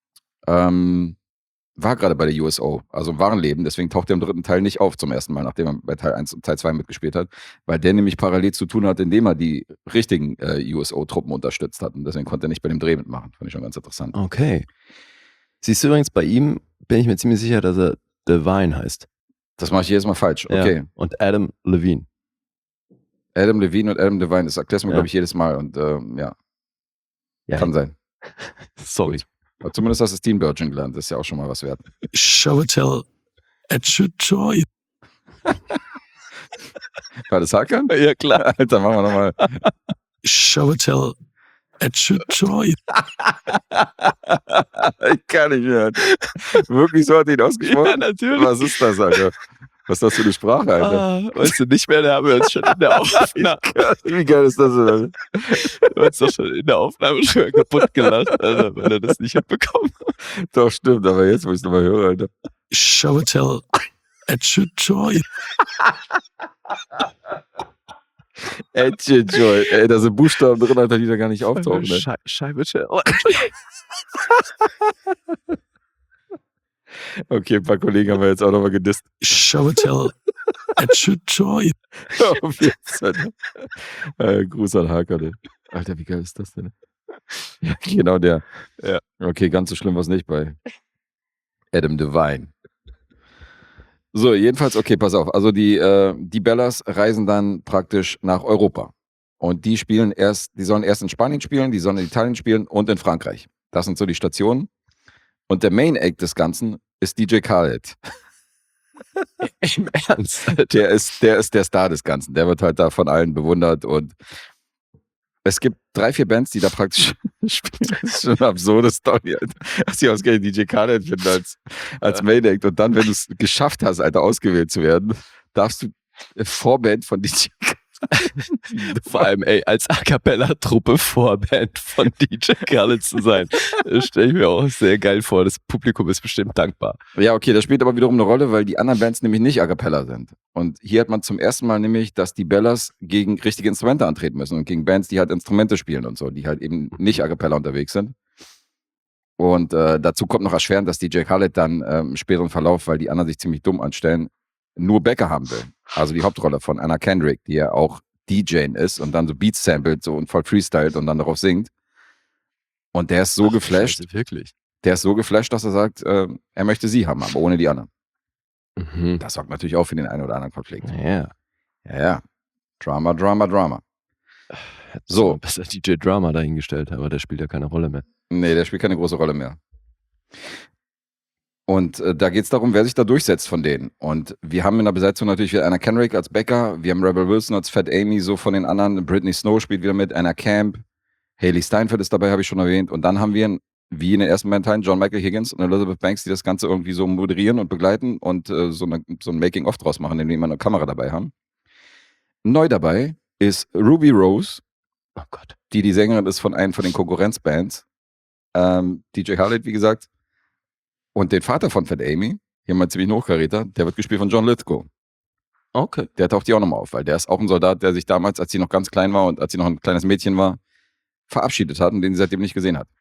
war gerade bei der USO, also im wahren Leben, deswegen taucht er im dritten Teil nicht auf zum ersten Mal, nachdem er bei Teil 1 und Teil 2 mitgespielt hat, weil der nämlich parallel zu tun hat, indem er die richtigen USO-Truppen unterstützt hat und deswegen konnte er nicht bei dem Dreh mitmachen. Fand ich schon ganz interessant. Okay. Siehst du übrigens, bei ihm bin ich mir ziemlich sicher, dass er Devine heißt. Das mache ich jedes Mal falsch. Okay. Ja. Und Adam Levine. Adam Levine und Adam Devine, das erklärst du mir, Ja. glaube ich, jedes Mal und ja, Ja, kann sein. sorry. Aber zumindest hast du Steam Virgin gelernt, das ist ja auch schon mal was wert. Showatel Etchutoy. War das Hakan? Ja, klar. Alter, machen wir nochmal. Showatel Etchutoy. Ich kann nicht mehr. Wirklich so hat ihn ausgesprochen? Ja, natürlich. Was ist das, Alter? Was ist das für eine Sprache, Alter? Weißt du nicht mehr, da haben wir uns schon in der Aufnahme. Wie geil ist das denn, Alter? Du hast doch schon in der Aufnahme schon kaputt gelacht, Alter, weil er das nicht hat bekommen. Doch, stimmt, aber jetzt, wo ich es nochmal höre, Alter. Showatel Etchutoy. Etchejoy. Ey, da sind Buchstaben drin, Alter, die da gar nicht auftauchen. Ne? Scheibe. Okay, ein paar Kollegen haben wir jetzt auch nochmal gedisst. Showatel Etchutoy. Auf jetzt, Alter. Gruß an Hakan, ey. Alter, wie geil ist das denn? Ja, genau der. Ja. Okay, ganz so schlimm war es nicht bei Adam Devine. So, jedenfalls, okay, pass auf. Also die Bellas reisen dann praktisch nach Europa. Und die sollen erst in Spanien spielen, die sollen in Italien spielen und in Frankreich. Das sind so die Stationen. Und der Main Act des Ganzen ist DJ Khaled. Im Ernst? Der ist der Star des Ganzen. Der wird halt da von allen bewundert. Und es gibt 3-4 Bands, die da praktisch spielen. Das ist schon eine absurde Story, Alter. Dass die ausgerechnet DJ Khaled finden als Main Act. Und dann, wenn du es geschafft hast, Alter, ausgewählt zu werden, darfst du Vorband von DJ Khaled. Vor allem, ey, als A-Cappella-Truppe Vorband von DJ Khaled zu sein. Das stelle ich mir auch sehr geil vor. Das Publikum ist bestimmt dankbar. Ja, okay, das spielt aber wiederum eine Rolle, weil die anderen Bands nämlich nicht A Cappella sind. Und hier hat man zum ersten Mal nämlich, dass die Bellas gegen richtige Instrumente antreten müssen und gegen Bands, die halt Instrumente spielen und so, die halt eben nicht A Cappella unterwegs sind. Und dazu kommt noch erschwerend, dass DJ Khaled dann im späteren Verlauf, weil die anderen sich ziemlich dumm anstellen, nur Becker haben will. Also die Hauptrolle von Anna Kendrick, die ja auch DJing ist und dann so Beats samplet so und voll freestylt und dann darauf singt. Und der ist so geflasht. Scheiße, wirklich? Der ist so geflasht, dass er sagt, er möchte sie haben, aber ohne die anderen. Mhm. Das sorgt natürlich auch für den einen oder anderen Konflikt. Ja. Ja. Drama. Hätte So. so besser DJ Drama dahingestellt, aber der spielt ja keine Rolle mehr. Nee, der spielt keine große Rolle mehr. Und da geht es darum, wer sich da durchsetzt von denen. Und wir haben in der Besetzung natürlich wieder Anna Kendrick als Becker, wir haben Rebel Wilson als Fat Amy, so von den anderen. Britney Snow spielt wieder mit, Anna Camp, Hailey Steinfeld ist dabei, habe ich schon erwähnt. Und dann haben wir, wie in den ersten beiden Teilen, John Michael Higgins und Elizabeth Banks, die das Ganze irgendwie so moderieren und begleiten und so ein Making-of draus machen, indem wir eine Kamera dabei haben. Neu dabei ist Ruby Rose, Oh Gott. die Sängerin ist von einem von den Konkurrenzbands. DJ Khaled, wie gesagt. Und den Vater von Fat Amy, hier mal ziemlich Hochkaräter, der wird gespielt von John Lithgow. Okay. Der taucht hier auch nochmal auf, weil der ist auch ein Soldat, der sich damals, als sie noch ganz klein war und als sie noch ein kleines Mädchen war, verabschiedet hat und den sie seitdem nicht gesehen hat.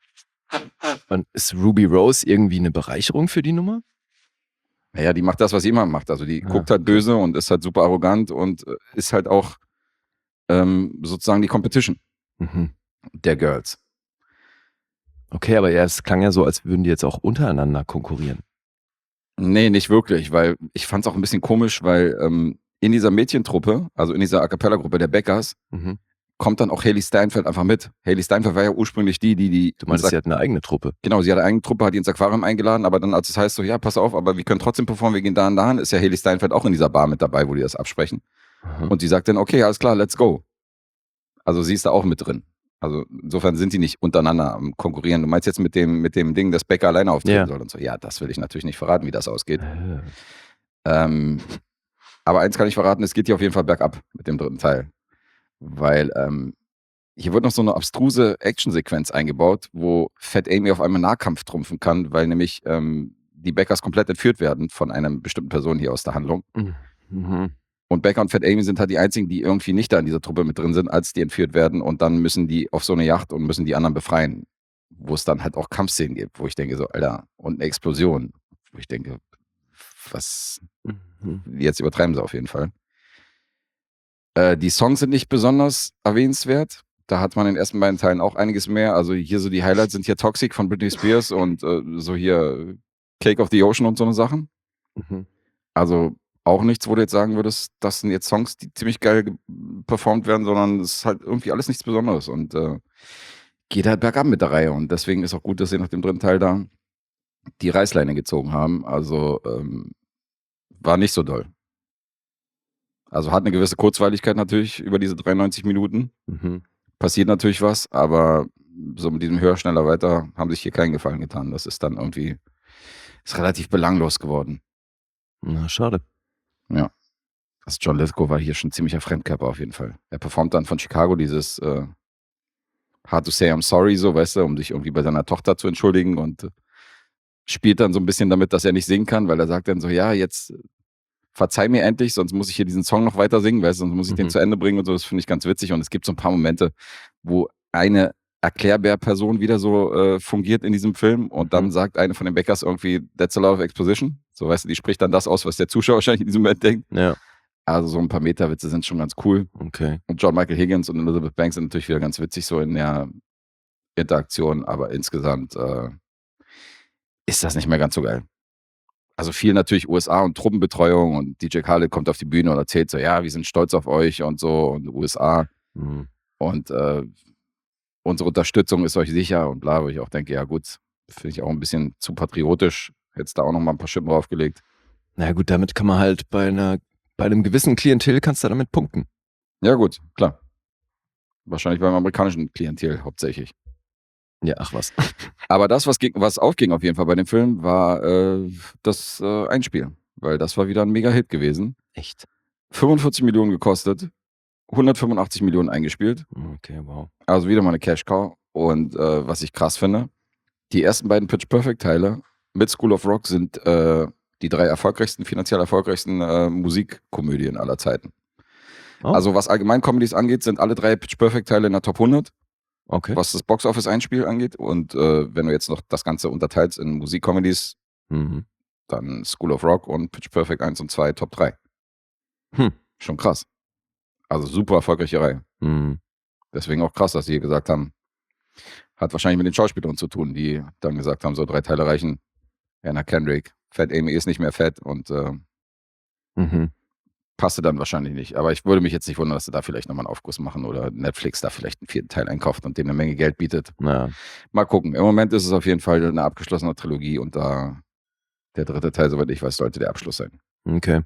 Und ist Ruby Rose irgendwie eine Bereicherung für die Nummer? Naja, die macht das, was jemand macht. Also die Ja, guckt halt böse und ist halt super arrogant und ist halt auch sozusagen die Competition Mhm. der Girls. Okay, aber ja, es klang ja so, als würden die jetzt auch untereinander konkurrieren. Nee, nicht wirklich, weil ich fand es auch ein bisschen komisch, weil in dieser Mädchentruppe, also in dieser A-Cappella-Gruppe der Beckers, Mhm. kommt dann auch Hailey Steinfeld einfach mit. Hailey Steinfeld war ja ursprünglich die Du meinst, sie hat eine eigene Truppe. Genau, sie hat eine eigene Truppe, hat die ins Aquarium eingeladen, aber dann, als es heißt so, ja, pass auf, aber wir können trotzdem performen, wir gehen da und dahin, ist ja Hailey Steinfeld auch in dieser Bar mit dabei, wo die das absprechen. Mhm. Und sie sagt dann, okay, alles klar, let's go. Also sie ist da auch mit drin. Also insofern sind die nicht untereinander am Konkurrieren. Du meinst jetzt mit dem Ding, dass Becker alleine auftreten Ja. soll und so. Ja, das will ich natürlich nicht verraten, wie das ausgeht. Äh, Aber eins kann ich verraten, es geht hier auf jeden Fall bergab mit dem dritten Teil. Weil hier wird noch so eine abstruse Actionsequenz eingebaut, wo Fat Amy auf einmal Nahkampf trumpfen kann, weil nämlich die Beckers komplett entführt werden von einer bestimmten Person hier aus der Handlung. Mhm. Und Becker und Fat Amy sind halt die einzigen, die irgendwie nicht da in dieser Truppe mit drin sind, als die entführt werden. Und dann müssen die auf so eine Yacht und müssen die anderen befreien. Wo es dann halt auch Kampfszenen gibt, wo ich denke so, Alter, und eine Explosion. Wo ich denke, was, Mhm. jetzt übertreiben sie auf jeden Fall. Die Songs sind nicht besonders erwähnenswert. Da hat man in den ersten beiden Teilen auch einiges mehr. Also hier so die Highlights sind hier Toxic von Britney Spears und so hier Cake of the Ocean und so eine Sachen. Mhm. Also auch nichts, wo du jetzt sagen würdest, das sind jetzt Songs, die ziemlich geil performt werden, sondern es ist halt irgendwie alles nichts Besonderes. Und geht halt bergab mit der Reihe. Und deswegen ist auch gut, dass sie nach dem dritten Teil da die Reißleine gezogen haben. Also war nicht so doll. Also hat eine gewisse Kurzweiligkeit natürlich über diese 93 Minuten. Mhm. Passiert natürlich was, aber so mit diesem höher, schneller, weiter haben sich hier keinen Gefallen getan. Das ist dann irgendwie, ist relativ belanglos geworden. Na, schade. Ja. Also John Lithgow war hier schon ziemlicher Fremdkörper auf jeden Fall. Er performt dann von Chicago dieses Hard to say I'm sorry, so, weißt du, um sich irgendwie bei seiner Tochter zu entschuldigen und spielt dann so ein bisschen damit, dass er nicht singen kann, weil er sagt dann so, ja, jetzt verzeih mir endlich, sonst muss ich hier diesen Song noch weiter singen, weißt du, sonst muss ich den zu Ende bringen und so. Das finde ich ganz witzig und es gibt so ein paar Momente, wo eine Erklärbär-Person wieder so fungiert in diesem Film und dann sagt eine von den Bäckers irgendwie, that's a lot of exposition. So, weißt du, die spricht dann das aus, was der Zuschauer wahrscheinlich in diesem Moment denkt. Ja, Also so ein paar Meterwitze sind schon ganz cool. okay. Und John Michael Higgins und Elizabeth Banks sind natürlich wieder ganz witzig so in der Interaktion, aber insgesamt ist das nicht mehr ganz so geil. Also viel natürlich USA und Truppenbetreuung und DJ Khaled kommt auf die Bühne und erzählt so, ja, wir sind stolz auf euch und so und USA Mhm. und unsere Unterstützung ist euch sicher und bla, wo ich auch denke, ja gut, finde ich auch ein bisschen zu patriotisch. Hättest da auch noch mal ein paar Schippen draufgelegt. Na gut, damit kann man halt bei einem gewissen Klientel kannst du damit punkten. Ja gut, klar. Wahrscheinlich beim amerikanischen Klientel hauptsächlich. Ja, ach was. Aber das, was aufging auf jeden Fall bei dem Film, war das Einspiel. Weil das war wieder ein Mega-Hit gewesen. Echt? 45 Millionen gekostet, 185 Millionen eingespielt. Okay, wow. Also wieder mal eine Cash-Cow. Und was ich krass finde, die ersten beiden Pitch Perfect-Teile mit School of Rock sind die 3 finanziell erfolgreichsten Musikkomödien aller Zeiten. Oh. Also was allgemein Comedies angeht, sind alle 3 Pitch Perfect-Teile in der Top 100. Okay. Was das Box-Office-Einspiel angeht. Und wenn du jetzt noch das Ganze unterteilst in Musik-Comedies, Mhm. dann School of Rock und Pitch Perfect 1 und 2 Top 3. Schon krass. Also super erfolgreiche Reihe. Mhm. Deswegen auch krass, dass sie hier gesagt haben, hat wahrscheinlich mit den Schauspielern zu tun, die dann gesagt haben, so 3 Teile reichen. Anna Kendrick, Fat Amy ist nicht mehr fett und Mhm. passte dann wahrscheinlich nicht. Aber ich würde mich jetzt nicht wundern, dass sie da vielleicht nochmal einen Aufguss machen oder Netflix da vielleicht einen 4. Teil einkauft und dem eine Menge Geld bietet. Ja. Mal gucken. Im Moment ist es auf jeden Fall eine abgeschlossene Trilogie und da der 3. Teil, soweit ich weiß, sollte der Abschluss sein. Okay.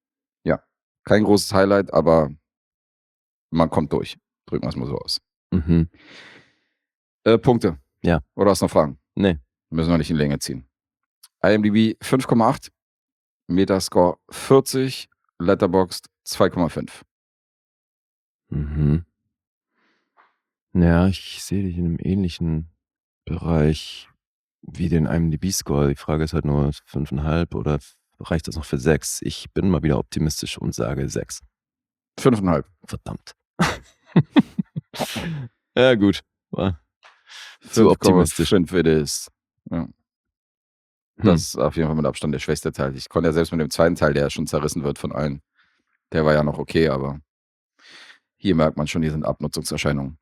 Kein großes Highlight, aber man kommt durch. Drücken wir es mal so aus. Mhm. Punkte. Ja. Oder hast du noch Fragen? Nee. Müssen wir nicht in Länge ziehen. IMDb 5,8, Metascore 40, Letterboxd 2,5. Mhm. Ja, ich sehe dich in einem ähnlichen Bereich wie den IMDb-Score. Die Frage ist halt nur 5,5 oder reicht das noch für 6? Ich bin mal wieder optimistisch und sage 6. 5,5. Verdammt. Ja, gut. War zu optimistisch. 5,5 it is. Ja. Das ist auf jeden Fall mit Abstand der schwächste Teil. Ich konnte ja selbst mit dem 2. Teil, der schon zerrissen wird von allen, der war ja noch okay, aber hier merkt man schon, hier sind Abnutzungserscheinungen.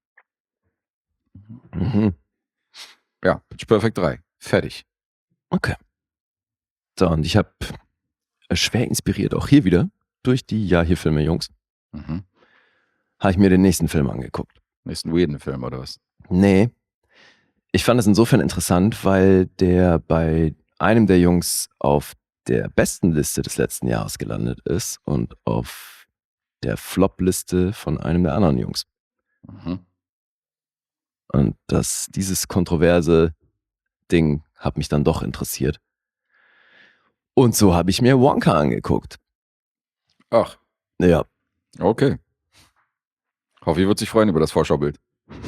Mhm. Ja, Pitch Perfect 3. Fertig. Okay. So, und ich habe schwer inspiriert, auch hier wieder, durch die Ja-Hier-Filme, Jungs, Mhm. habe ich mir den nächsten Film angeguckt. Nächsten weirden Film oder was? Nee. Ich fand es insofern interessant, weil der bei einem der Jungs auf der besten Liste des letzten Jahres gelandet ist und auf der Flop-Liste von einem der anderen Jungs. Mhm. Und dieses kontroverse Ding hat mich dann doch interessiert. Und so habe ich mir Wonka angeguckt. Ach, Ja. okay. Hoffi wird sich freuen über das Vorschaubild.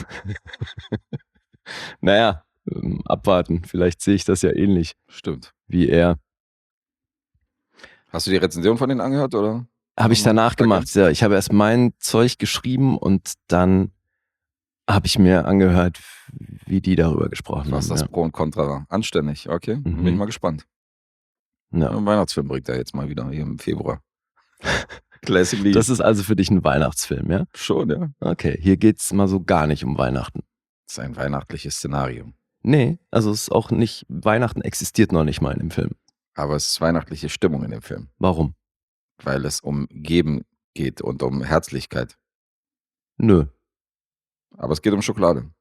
Naja, abwarten. Vielleicht sehe ich das ja ähnlich Stimmt. wie er. Hast du die Rezension von denen angehört, oder? Habe ich danach gemacht, ja. Ich habe erst mein Zeug geschrieben und dann habe ich mir angehört, wie die darüber gesprochen Was haben. das Ja. Pro und Contra war. Anständig, okay. Bin ich mal gespannt. Ja. Ein Weihnachtsfilm bringt er jetzt mal wieder hier im Februar. Classically. Das ist also für dich ein Weihnachtsfilm, ja? schon, ja. Okay, hier geht's mal so gar nicht um Weihnachten. Das ist ein weihnachtliches Szenario. Nee, also es ist auch nicht, Weihnachten existiert noch nicht mal in dem Film. Aber es ist weihnachtliche Stimmung in dem Film. Warum? Weil es um Geben geht und um Herzlichkeit. Nö. Aber es geht um Schokolade.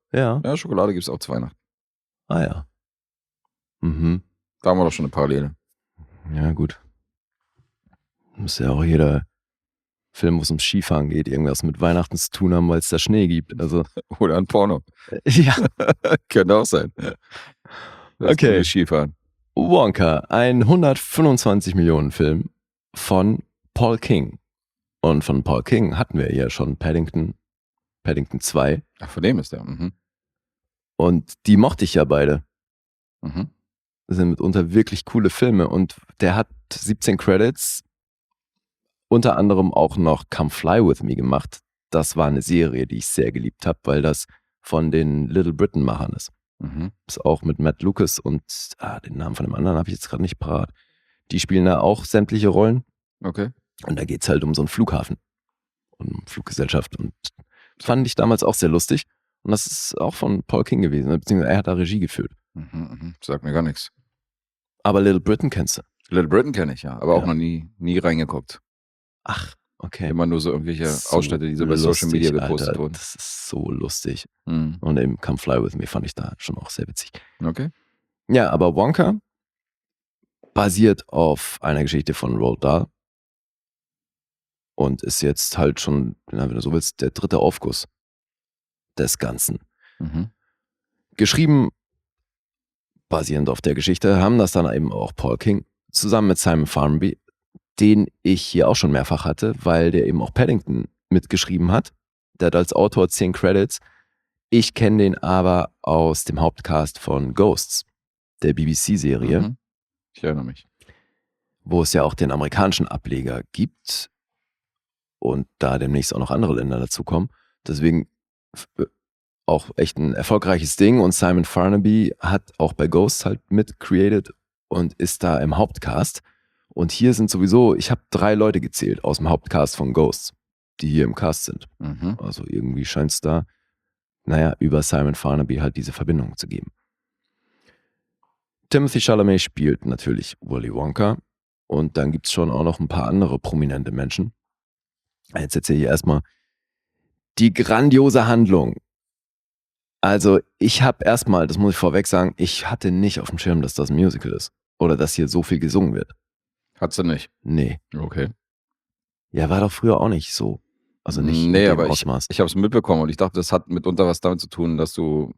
Ja. Ja, Schokolade gibt es auch zu Weihnachten. Ah ja. Mhm. Da haben wir doch schon eine Parallele. Ja, gut. Muss ja auch jeder Film, wo es ums Skifahren geht, irgendwas mit Weihnachten zu tun haben, weil es da Schnee gibt. Also, Oder ein Porno. ja. Könnte auch sein. Das Okay. Skifahren. Wonka, ein 125 Millionen Film von Paul King. Und von Paul King hatten wir ja schon Paddington 2. Ach, von dem ist der. Mhm. Und die mochte ich ja beide. Mhm. Das sind mitunter wirklich coole Filme. Und der hat 17 Credits, unter anderem auch noch Come Fly With Me gemacht. Das war eine Serie, die ich sehr geliebt habe, weil das von den Little Britain-Machern ist. Mhm. Ist auch mit Matt Lucas und den Namen von dem anderen habe ich jetzt gerade nicht parat. Die spielen da auch sämtliche Rollen. Okay. Und da geht es halt um so einen Flughafen und um Fluggesellschaft. Und fand ich damals auch sehr lustig. Und das ist auch von Paul King gewesen, beziehungsweise er hat da Regie geführt. Mhm. Sagt mir gar nichts. Aber Little Britain kennst du. Little Britain kenne ich ja, aber auch Ja. noch nie reingeguckt. Ach, okay. Immer nur so irgendwelche So Ausschnitte, die so bei Social Media lustig, gepostet Alter. wurden. Das ist so lustig. Mhm. Und eben Come Fly With Me fand ich da schon auch sehr witzig. Okay. Ja, aber Wonka basiert auf einer Geschichte von Roald Dahl und ist jetzt halt schon, wenn du so willst, der 3. Aufguss des Ganzen. Mhm. Geschrieben, basierend auf der Geschichte, haben das dann eben auch Paul King zusammen mit Simon Farnaby, den ich hier auch schon mehrfach hatte, weil der eben auch Paddington mitgeschrieben hat. Der hat als Autor 10 Credits. Ich kenne den aber aus dem Hauptcast von Ghosts, der BBC-Serie, Mhm. Ich erinnere mich. wo es ja auch den amerikanischen Ableger gibt und da demnächst auch noch andere Länder dazukommen. Deswegen auch echt ein erfolgreiches Ding und Simon Farnaby hat auch bei Ghosts halt mit created und ist da im Hauptcast. Und hier sind sowieso, ich habe 3 Leute gezählt aus dem Hauptcast von Ghosts, die hier im Cast sind. Mhm. Also irgendwie scheint es da, über Simon Farnaby halt diese Verbindung zu geben. Timothy Chalamet spielt natürlich Willy Wonka und dann gibt es schon auch noch ein paar andere prominente Menschen. Jetzt erzähle ich erstmal die grandiose Handlung. Also ich habe erstmal, das muss ich vorweg sagen, ich hatte nicht auf dem Schirm, dass das ein Musical ist oder dass hier so viel gesungen wird. Hat sie nicht. Nee. Okay. Ja, war doch früher auch nicht so. Also nicht in Nee, dem aber ich Ausmaß. habe es mitbekommen und ich dachte, das hat mitunter was damit zu tun, dass du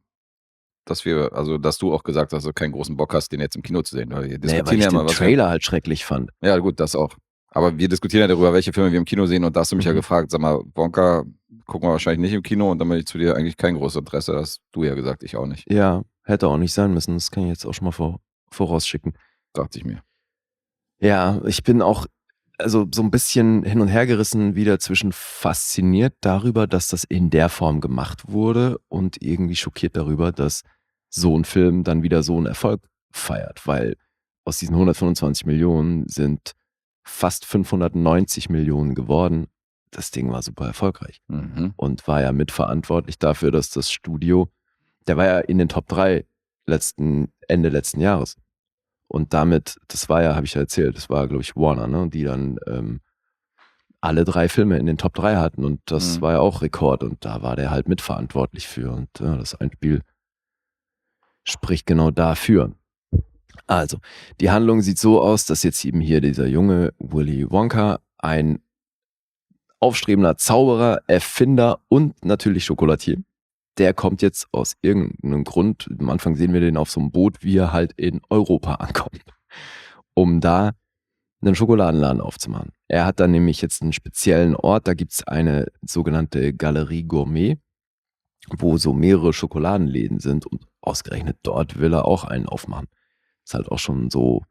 auch gesagt hast, dass du keinen großen Bock hast, den jetzt im Kino zu sehen. Weil wir Nee, diskutieren weil ich ja immer, den was Trailer halt schrecklich fand. Ja, gut, das auch. Aber wir diskutieren ja darüber, welche Filme wir im Kino sehen und da hast du mich ja gefragt, sag mal, Wonka gucken wir wahrscheinlich nicht im Kino und dann bin ich zu dir eigentlich kein großes Interesse. Das hast du ja gesagt, ich auch nicht. Ja, hätte auch nicht sein müssen. Das kann ich jetzt auch schon mal vorausschicken. Dachte ich mir. Ja, ich bin auch so ein bisschen hin und her gerissen wieder zwischen fasziniert darüber, dass das in der Form gemacht wurde und irgendwie schockiert darüber, dass so ein Film dann wieder so einen Erfolg feiert, weil aus diesen 125 Millionen sind fast 590 Millionen geworden. Das Ding war super erfolgreich Mhm. und war ja mitverantwortlich dafür, dass das Studio, der war ja in den Top 3 Ende letzten Jahres. Und damit, das war ja, habe ich ja erzählt, das war, glaube ich, Warner, ne, die dann alle 3 Filme in den Top 3 hatten und das war ja auch Rekord und da war der halt mitverantwortlich für und das Einspiel spricht genau dafür. Also, die Handlung sieht so aus, dass jetzt eben hier dieser junge Willy Wonka ein aufstrebender Zauberer, Erfinder und natürlich Schokolatier. Der kommt jetzt aus irgendeinem Grund, am Anfang sehen wir den auf so einem Boot, wie er halt in Europa ankommt, um da einen Schokoladenladen aufzumachen. Er hat dann nämlich jetzt einen speziellen Ort, da gibt es eine sogenannte Galerie Gourmet, wo so mehrere Schokoladenläden sind und ausgerechnet dort will er auch einen aufmachen. Ist halt auch schon so,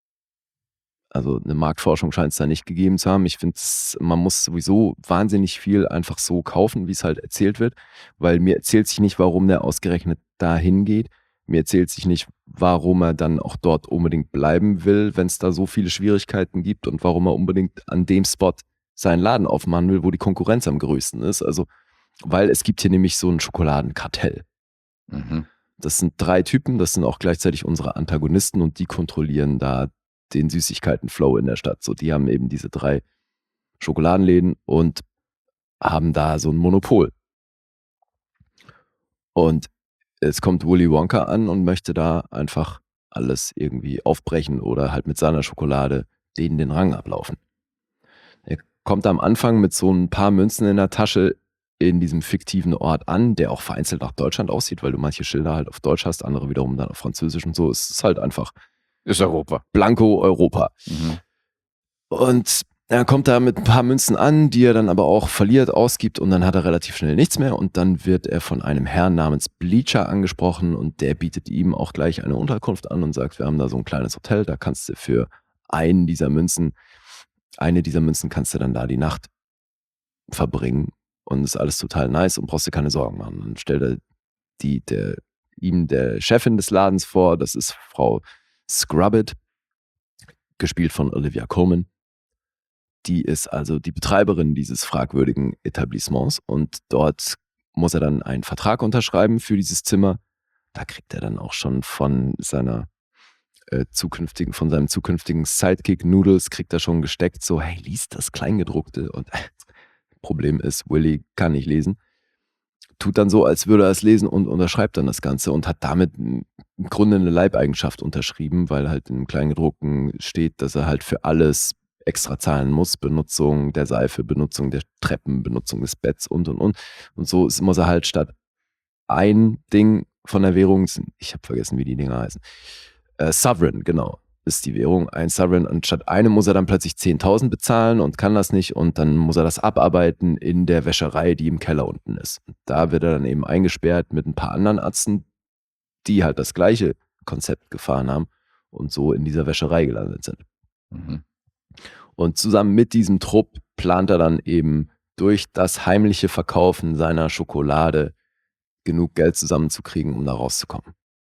also eine Marktforschung scheint es da nicht gegeben zu haben. Ich finde, man muss sowieso wahnsinnig viel einfach so kaufen, wie es halt erzählt wird, weil mir erzählt sich nicht, warum der ausgerechnet da hingeht. Mir erzählt sich nicht, warum er dann auch dort unbedingt bleiben will, wenn es da so viele Schwierigkeiten gibt und warum er unbedingt an dem Spot seinen Laden aufmachen will, wo die Konkurrenz am größten ist. Also, weil es gibt hier nämlich so ein Schokoladenkartell. Mhm. Das sind 3 Typen, das sind auch gleichzeitig unsere Antagonisten und die kontrollieren da den Süßigkeiten-Flow in der Stadt. So, die haben eben diese 3 Schokoladenläden und haben da so ein Monopol. Und es kommt Willy Wonka an und möchte da einfach alles irgendwie aufbrechen oder halt mit seiner Schokolade denen den Rang ablaufen. Er kommt am Anfang mit so ein paar Münzen in der Tasche in diesem fiktiven Ort an, der auch vereinzelt nach Deutschland aussieht, weil du manche Schilder halt auf Deutsch hast, andere wiederum dann auf Französisch und so. Es ist halt einfach Ist Europa. Blanco Europa. Und er kommt da mit ein paar Münzen an, die er dann aber auch verliert, ausgibt und dann hat er relativ schnell nichts mehr und dann wird er von einem Herrn namens Bleacher angesprochen und der bietet ihm auch gleich eine Unterkunft an und sagt, wir haben da so ein kleines Hotel, da kannst du für eine dieser Münzen kannst du dann da die Nacht verbringen und ist alles total nice und brauchst dir keine Sorgen machen. Dann stellt er ihm der Chefin des Ladens vor, das ist Frau Scrubbit, gespielt von Olivia Colman. Die ist also die Betreiberin dieses fragwürdigen Etablissements und dort muss er dann einen Vertrag unterschreiben für dieses Zimmer. Da kriegt er dann auch schon von seinem zukünftigen Sidekick Noodles kriegt er schon gesteckt, so hey, lies das Kleingedruckte und Problem ist, Willy kann nicht lesen. Tut dann so, als würde er es lesen und unterschreibt dann das Ganze und hat damit im Grunde eine Leibeigenschaft unterschrieben, weil halt im Kleingedruckten steht, dass er halt für alles extra zahlen muss, Benutzung der Seife, Benutzung der Treppen, Benutzung des Betts und. Und so muss er halt statt ein Ding von der Währung, ich habe vergessen, wie die Dinger heißen, Sovereign, genau, ist die Währung, ein Sovereign, und statt einem muss er dann plötzlich 10.000 bezahlen und kann das nicht und dann muss er das abarbeiten in der Wäscherei, die im Keller unten ist. Und da wird er dann eben eingesperrt mit ein paar anderen Ärzten, die halt das gleiche Konzept gefahren haben und so in dieser Wäscherei gelandet sind. Und zusammen mit diesem Trupp plant er dann eben durch das heimliche Verkaufen seiner Schokolade genug Geld zusammenzukriegen, um da rauszukommen.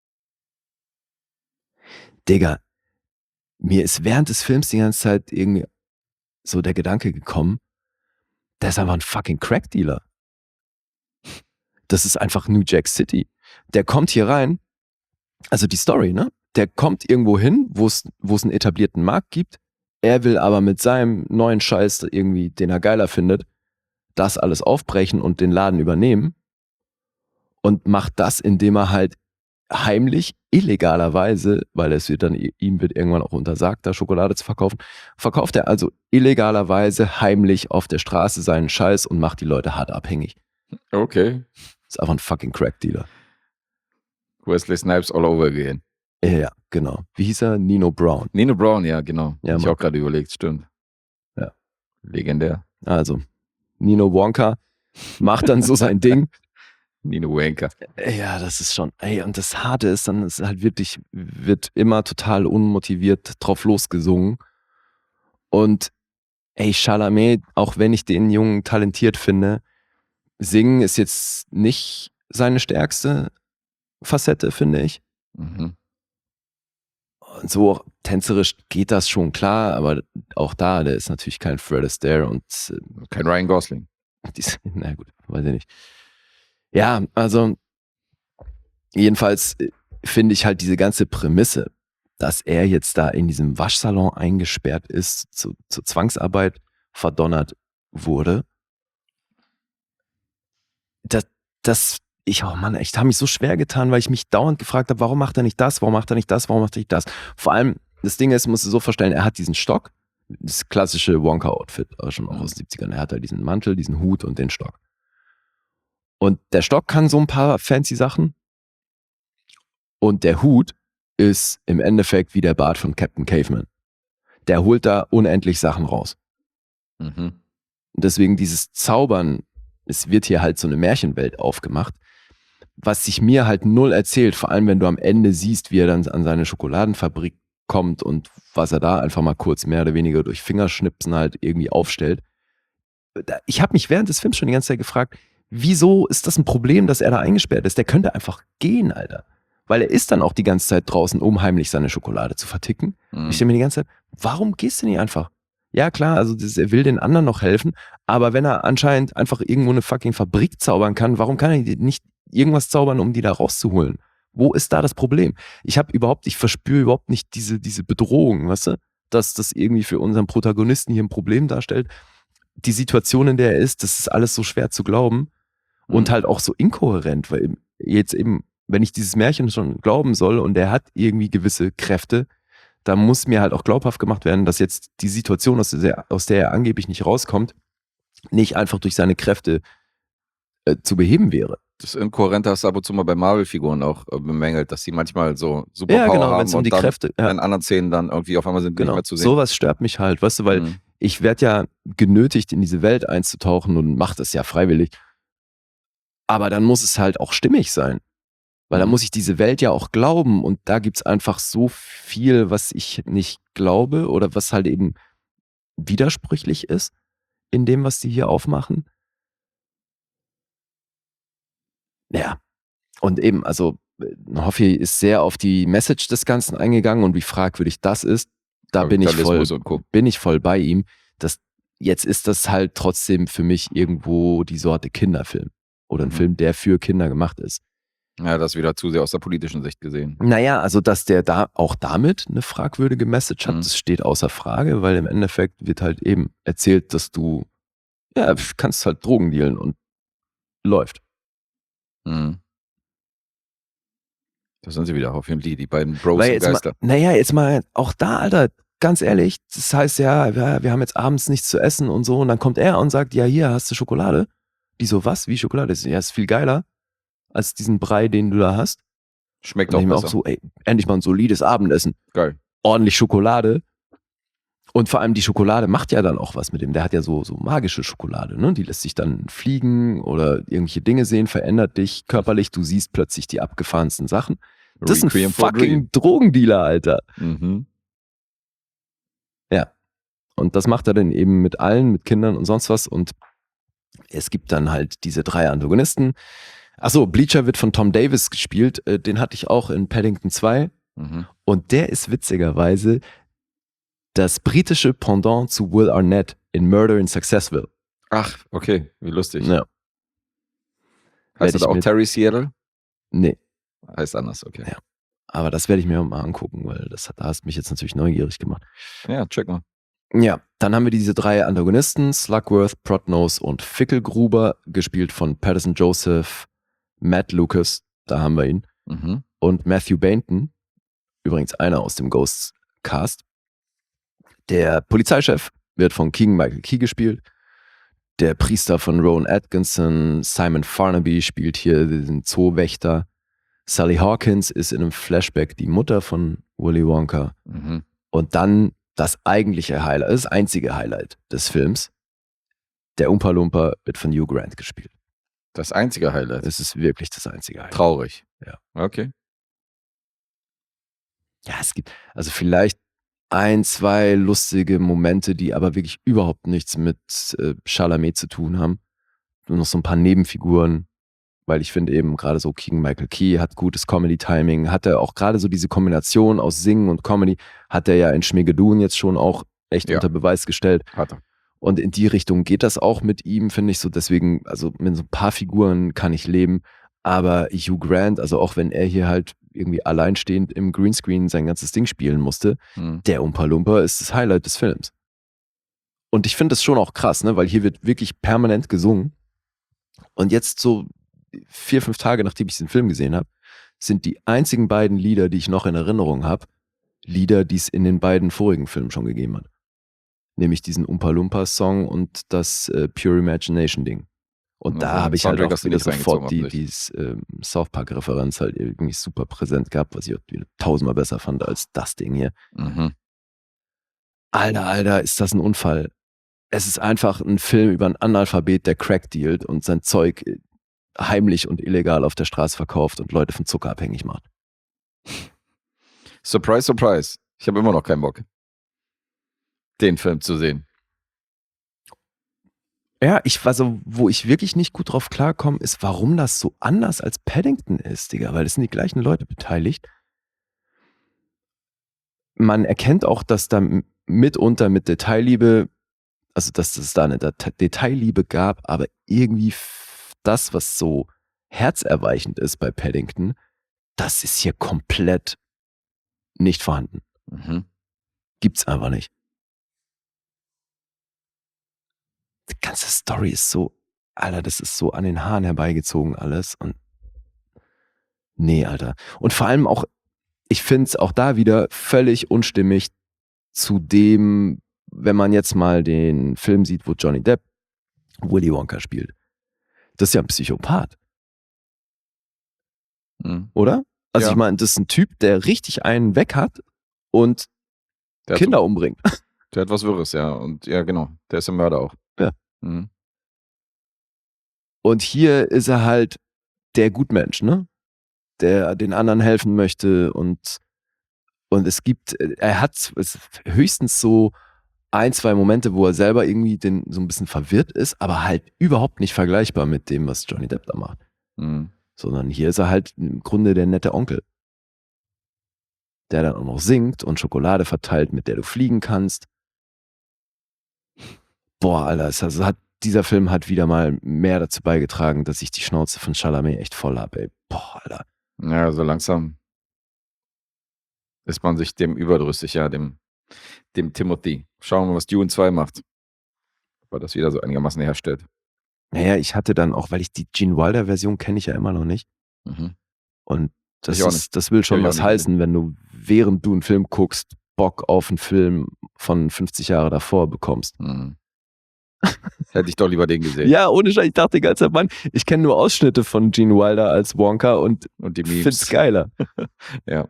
Digga, mir ist während des Films die ganze Zeit irgendwie so der Gedanke gekommen, der ist einfach ein fucking Crack-Dealer. Das ist einfach New Jack City. Der kommt hier rein, also die Story, ne? Der kommt irgendwo hin, wo es einen etablierten Markt gibt. Er will aber mit seinem neuen Scheiß irgendwie, den er geiler findet, das alles aufbrechen und den Laden übernehmen und macht das, indem er halt heimlich, illegalerweise, weil ihm wird irgendwann auch untersagt, da Schokolade zu verkaufen, verkauft er also illegalerweise heimlich auf der Straße seinen Scheiß und macht die Leute hart abhängig. Okay. Ist einfach ein fucking Crack-Dealer. Wesley Snipes all over again. Ja, genau. Wie hieß er? Nino Brown. Nino Brown, ja, genau. Ja, ich auch gerade überlegt, stimmt. Ja. Legendär. Also, Nino Wonka macht dann so sein Ding. Nino Wanker. Ja, das ist schon, und das Harte ist dann, es ist halt wirklich, wird immer total unmotiviert drauf losgesungen. Und Chalamet, auch wenn ich den Jungen talentiert finde, singen ist jetzt nicht seine stärkste Facette, finde ich. Und so tänzerisch geht das schon klar, aber auch da, der ist natürlich kein Fred Astaire und kein Ryan Gosling. Na gut, weiß ich nicht. Ja, also jedenfalls finde ich halt diese ganze Prämisse, dass er jetzt da in diesem Waschsalon eingesperrt ist, zur Zwangsarbeit verdonnert wurde. Ich habe mich so schwer getan, weil ich mich dauernd gefragt habe, warum macht er nicht das, warum macht er nicht das, warum macht er nicht das? Vor allem, das Ding ist, musst du so vorstellen, er hat diesen Stock, das klassische Wonka-Outfit, schon auch aus den 70ern. Er hat halt diesen Mantel, diesen Hut und den Stock. Und der Stock kann so ein paar fancy Sachen. Und der Hut ist im Endeffekt wie der Bart von Captain Caveman. Der holt da unendlich Sachen raus. Und deswegen dieses Zaubern, es wird hier halt so eine Märchenwelt aufgemacht, was sich mir halt null erzählt. Vor allem, wenn du am Ende siehst, wie er dann an seine Schokoladenfabrik kommt und was er da einfach mal kurz mehr oder weniger durch Fingerschnipsen halt irgendwie aufstellt. Ich habe mich während des Films schon die ganze Zeit gefragt, wieso ist das ein Problem, dass er da eingesperrt ist? Der könnte einfach gehen, Alter. Weil er ist dann auch die ganze Zeit draußen, um heimlich seine Schokolade zu verticken. Ich denke mir die ganze Zeit, warum gehst du nicht einfach? Ja klar, also er will den anderen noch helfen, aber wenn er anscheinend einfach irgendwo eine fucking Fabrik zaubern kann, warum kann er nicht irgendwas zaubern, um die da rauszuholen? Wo ist da das Problem? Ich verspüre überhaupt nicht diese Bedrohung, weißt du? Dass das irgendwie für unseren Protagonisten hier ein Problem darstellt. Die Situation, in der er ist, das ist alles so schwer zu glauben und halt auch so inkohärent, weil jetzt eben, wenn ich dieses Märchen schon glauben soll und er hat irgendwie gewisse Kräfte, da muss mir halt auch glaubhaft gemacht werden, dass jetzt die Situation, aus der er angeblich nicht rauskommt, nicht einfach durch seine Kräfte zu beheben wäre. Das Inkohärente hast du ab und zu mal bei Marvel-Figuren auch bemängelt, dass sie manchmal so Superpower Ja, genau, haben wenn es um und die dann Kräfte, ja, in anderen Szenen dann irgendwie auf einmal sind die nicht genau, mehr zu sehen. sowas stört mich halt, weißt du, weil Mhm. ich werde ja genötigt, in diese Welt einzutauchen und mache das ja freiwillig. Aber dann muss es halt auch stimmig sein. Weil dann Mhm. muss ich diese Welt ja auch glauben und da gibt's einfach so viel, was ich nicht glaube oder was halt eben widersprüchlich ist in dem, was die hier aufmachen. Ja, und eben, also Hoffi ist sehr auf die Message des Ganzen eingegangen und wie fragwürdig das ist. Da bin ich Kapitalismus und Co. voll bei ihm. Jetzt ist das halt trotzdem für mich irgendwo die Sorte Kinderfilm oder ein Mhm. Film, der für Kinder gemacht ist. Ja, das wieder zu sehr aus der politischen Sicht gesehen. Naja, also dass der da auch damit eine fragwürdige Message hat, Mhm. das steht außer Frage, weil im Endeffekt wird halt eben erzählt, dass du, ja, kannst halt Drogen dealen und läuft. Mhm. Da sind sie wieder, auf jeden Fall, die beiden Bros Weil und jetzt mal, Geister. naja, jetzt mal auch da, Alter, ganz ehrlich, das heißt ja, wir haben jetzt abends nichts zu essen und so und dann kommt er und sagt, ja, hier hast du Schokolade. Die so, was? Wie Schokolade? Ja, ist viel geiler als diesen Brei, den du da hast. Schmeckt Und auch ich mir besser. auch so, ey, endlich mal ein solides Abendessen. Geil. Ordentlich Schokolade. Und vor allem die Schokolade macht ja dann auch was mit dem. Der hat ja so magische Schokolade, ne? Die lässt sich dann fliegen oder irgendwelche Dinge sehen, verändert dich körperlich. Du siehst plötzlich die abgefahrensten Sachen. Das ist ein Requiem for a fucking Drogendealer, Alter. Mhm. Ja. Und das macht er dann eben mit allen, mit Kindern und sonst was. Und es gibt dann halt diese 3 Antagonisten. Achso, Bleacher wird von Tom Davis gespielt. Den hatte ich auch in Paddington 2. Mhm. Und der ist witzigerweise das britische Pendant zu Will Arnett in Murder in Successville. Ach, okay, wie lustig. Ja. Heißt werd das auch ich Terry Seattle? Nee, Heißt anders, okay. Ja. aber das werde ich mir mal angucken, weil da hast mich jetzt natürlich neugierig gemacht. Ja, check mal. Ja, dann haben wir diese 3 Antagonisten, Slugworth, Prodnose und Fickelgruber, gespielt von Patterson Joseph, Matt Lucas, da haben wir ihn, Mhm. und Matthew Bainton, übrigens einer aus dem Ghosts-Cast. Der Polizeichef wird von Keegan-Michael Key gespielt. Der Priester von Rowan Atkinson, Simon Farnaby, spielt hier den Zoowächter. Sally Hawkins ist in einem Flashback die Mutter von Willy Wonka. Mhm. Und dann das eigentliche Highlight, das einzige Highlight des Films. Der Oompa Loompa wird von Hugh Grant gespielt. Das einzige Highlight. Es ist wirklich das einzige Highlight. Traurig. Ja. Okay. Ja, es gibt also vielleicht 1, 2 lustige Momente, die aber wirklich überhaupt nichts mit Chalamet zu tun haben. Nur noch so ein paar Nebenfiguren, weil ich finde eben gerade so Keegan-Michael Key hat gutes Comedy-Timing, hat er auch gerade so diese Kombination aus Singen und Comedy, hat er ja in Schmigadoon jetzt schon auch echt Ja. unter Beweis gestellt. Hat er. Und in die Richtung geht das auch mit ihm, finde ich so. Deswegen, also mit so ein paar Figuren kann ich leben. Aber Hugh Grant, also auch wenn er hier halt irgendwie alleinstehend im Greenscreen sein ganzes Ding spielen musste, Mhm. der Oompa Loompa ist das Highlight des Films. Und ich finde das schon auch krass, ne? Weil hier wird wirklich permanent gesungen. Und jetzt so 4, 5 Tage, nachdem ich den Film gesehen habe, sind die einzigen beiden Lieder, die ich noch in Erinnerung habe, Lieder, die es in den beiden vorigen Filmen schon gegeben hat. Nämlich diesen Oompa Loompa Song und das Pure Imagination Ding. Und Also da den habe ich halt Soundtrack auch hast du wieder nicht reingezogen, sofort die offensichtlich. South Park-Referenz halt irgendwie super präsent gehabt, was ich auch wieder 1000-mal besser fand als das Ding hier. Mhm. Alter, ist das ein Unfall. Es ist einfach ein Film über einen Analphabet, der Crack dealt und sein Zeug heimlich und illegal auf der Straße verkauft und Leute von Zucker abhängig macht. Surprise, surprise. Ich habe immer noch keinen Bock, den Film zu sehen. Ja, also, wo ich wirklich nicht gut drauf klarkomme, ist, warum das so anders als Paddington ist, Digga, weil es sind die gleichen Leute beteiligt. Man erkennt auch, dass da mitunter mit Detailliebe, also dass es da eine Detailliebe gab, aber irgendwie das, was so herzerweichend ist bei Paddington, das ist hier komplett nicht vorhanden. Mhm. Gibt's einfach nicht. Die ganze Story ist so, Alter, das ist so an den Haaren herbeigezogen alles und Nee, Alter. Und vor allem auch, ich finde es auch da wieder völlig unstimmig zu dem, wenn man jetzt mal den Film sieht, wo Johnny Depp Willy Wonka spielt. Das ist ja ein Psychopath, oder? Also Ja. ich meine, das ist ein Typ, der richtig einen weg hat und Der hat Kinder umbringt. Der hat was Wirres, ja. Und ja, genau. Der ist ein Mörder auch. Ja. Mhm. Und hier ist er halt der Gutmensch, ne? Der den anderen helfen möchte und es gibt, er hat höchstens so 1-2 Momente, wo er selber irgendwie so ein bisschen verwirrt ist, aber halt überhaupt nicht vergleichbar mit dem, was Johnny Depp da macht. Mhm. Sondern hier ist er halt im Grunde der nette Onkel, der dann auch noch singt und Schokolade verteilt, mit der du fliegen kannst. Boah, Alter, dieser Film hat wieder mal mehr dazu beigetragen, dass ich die Schnauze von Chalamet echt voll habe, ey. Boah, Alter. Ja, so langsam ist man sich dem überdrüssig, ja, dem Timothy. Schauen wir mal, was Dune 2 macht. Ob er das wieder so einigermaßen herstellt. Naja, ich hatte dann auch, weil ich die Gene Wilder-Version kenne ich ja immer noch nicht. Mhm. Und das, Ich auch nicht. das will schon Hab ich auch was nicht heißen, wenn du, während du einen Film guckst, Bock auf einen Film von 50 Jahre davor bekommst. Mhm. Hätte ich doch lieber den gesehen. Ja, ohne Scheiß, ich dachte die ganze Zeit, Mann, ich kenne nur Ausschnitte von Gene Wilder als Wonka und Und die Memes. find's geiler. Ja.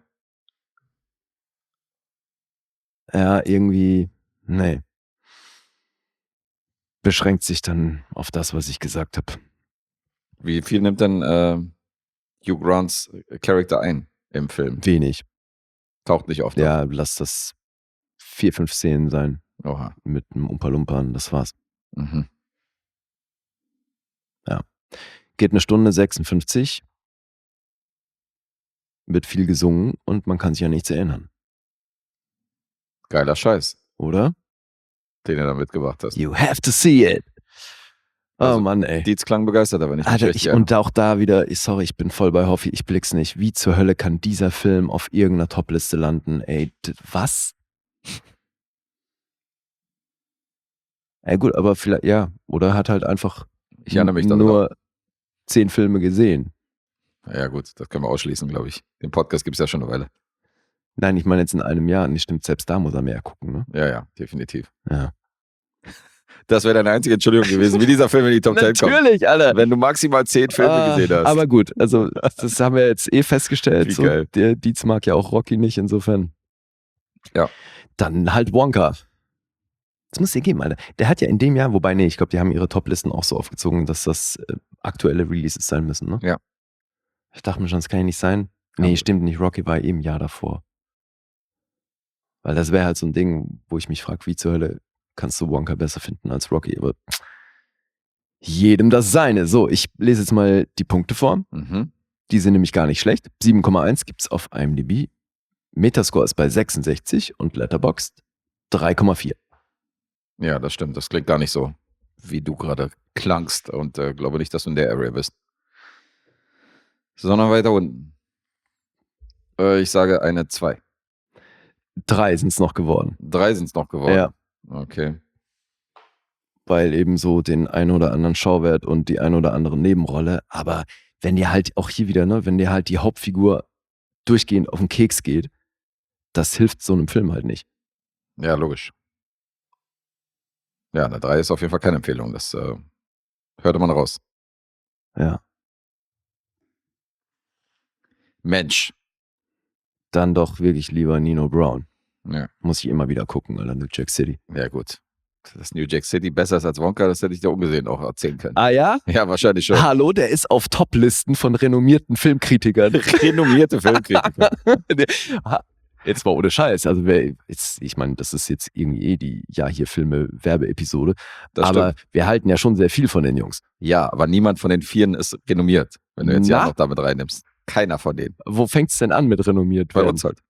Ja, irgendwie, nee. Beschränkt sich dann auf das, was ich gesagt habe. Wie viel nimmt denn Hugh Grants Charakter ein im Film? Wenig. Taucht nicht auf. Ja, lass das 4-5 Szenen sein Oha. mit einem Umpa-Lumpan, das war's. Mhm. Geht 1 Stunde 56, wird viel gesungen und man kann sich an nichts erinnern, Geiler Scheiß, oder? den du da mitgebracht hast. You have to see it. Oh Also, Mann, ey. Dietz klang begeistert, aber nicht Alter, richtig. und auch da wieder, sorry, ich bin voll bei Hoffi, ich blick's nicht. Wie zur Hölle kann dieser Film auf irgendeiner Topliste landen? Ey, was? Ey, gut, aber vielleicht, ja, oder hat halt einfach Ich erinnere mich daran. nur 10 Filme gesehen. Ja gut, das können wir ausschließen, glaube ich. Den Podcast gibt es ja schon eine Weile. Nein, ich meine jetzt in einem Jahr. Nicht stimmt, selbst da muss er mehr gucken, ne? Ja, definitiv. Ja. Das wäre deine einzige Entschuldigung gewesen, wie dieser Film in die Top 10 kommt. Natürlich, Alter. Wenn du maximal 10 Filme gesehen hast. Aber gut, also das haben wir jetzt festgestellt. Wie So, geil. der Dietz mag ja auch Rocky nicht, insofern. Ja. Dann halt Wonka. Das muss dir geben, Alter. Der hat ja in dem Jahr, wobei, nee, ich glaube, die haben ihre Toplisten auch so aufgezogen, dass das aktuelle Releases sein müssen, ne? Ja. Ich dachte mir schon, das kann ja nicht sein. Nee, Ja. stimmt nicht. Rocky war im Jahr davor. Weil das wäre halt so ein Ding, wo ich mich frage, wie zur Hölle kannst du Wonka besser finden als Rocky? Aber jedem das Seine. So, ich lese jetzt mal die Punkte vor. Mhm. Die sind nämlich gar nicht schlecht. 7,1 gibt es auf IMDb. Metascore ist bei 66 und Letterboxd 3,4. Ja, das stimmt. Das klingt gar nicht so, wie du gerade klangst. Und glaube nicht, dass du in der Area bist. Sondern weiter unten. Ich sage eine 2. 3 sind es noch geworden. 3 sind es noch geworden. Ja, Okay. weil eben so den einen oder anderen Schauwert und die eine oder andere Nebenrolle. Aber wenn dir halt auch hier wieder, ne, wenn dir halt die Hauptfigur durchgehend auf den Keks geht, das hilft so einem Film halt nicht. Ja, logisch. Ja, eine 3 ist auf jeden Fall keine Empfehlung. Das hörte man raus. Ja. Mensch. Dann doch wirklich lieber Nino Brown. Ja. Muss ich immer wieder gucken, Alter, New Jack City. Ja, gut. Dass New Jack City besser ist als Wonka, das hätte ich da ungesehen auch erzählen können. Ah ja? Ja, wahrscheinlich schon. Hallo, der ist auf Top-Listen von renommierten Filmkritikern. Renommierte Filmkritiker. Jetzt mal ohne Scheiß. Also ich meine, das ist jetzt irgendwie die Ja-hier-Filme-Werbeepisode. Das Aber stimmt. wir halten ja schon sehr viel von den Jungs. Ja, aber niemand von den Vieren ist renommiert, wenn du jetzt ja Na? noch damit reinnimmst. Keiner von denen. Wo fängt es denn an mit renommiert Bei werden? uns halt.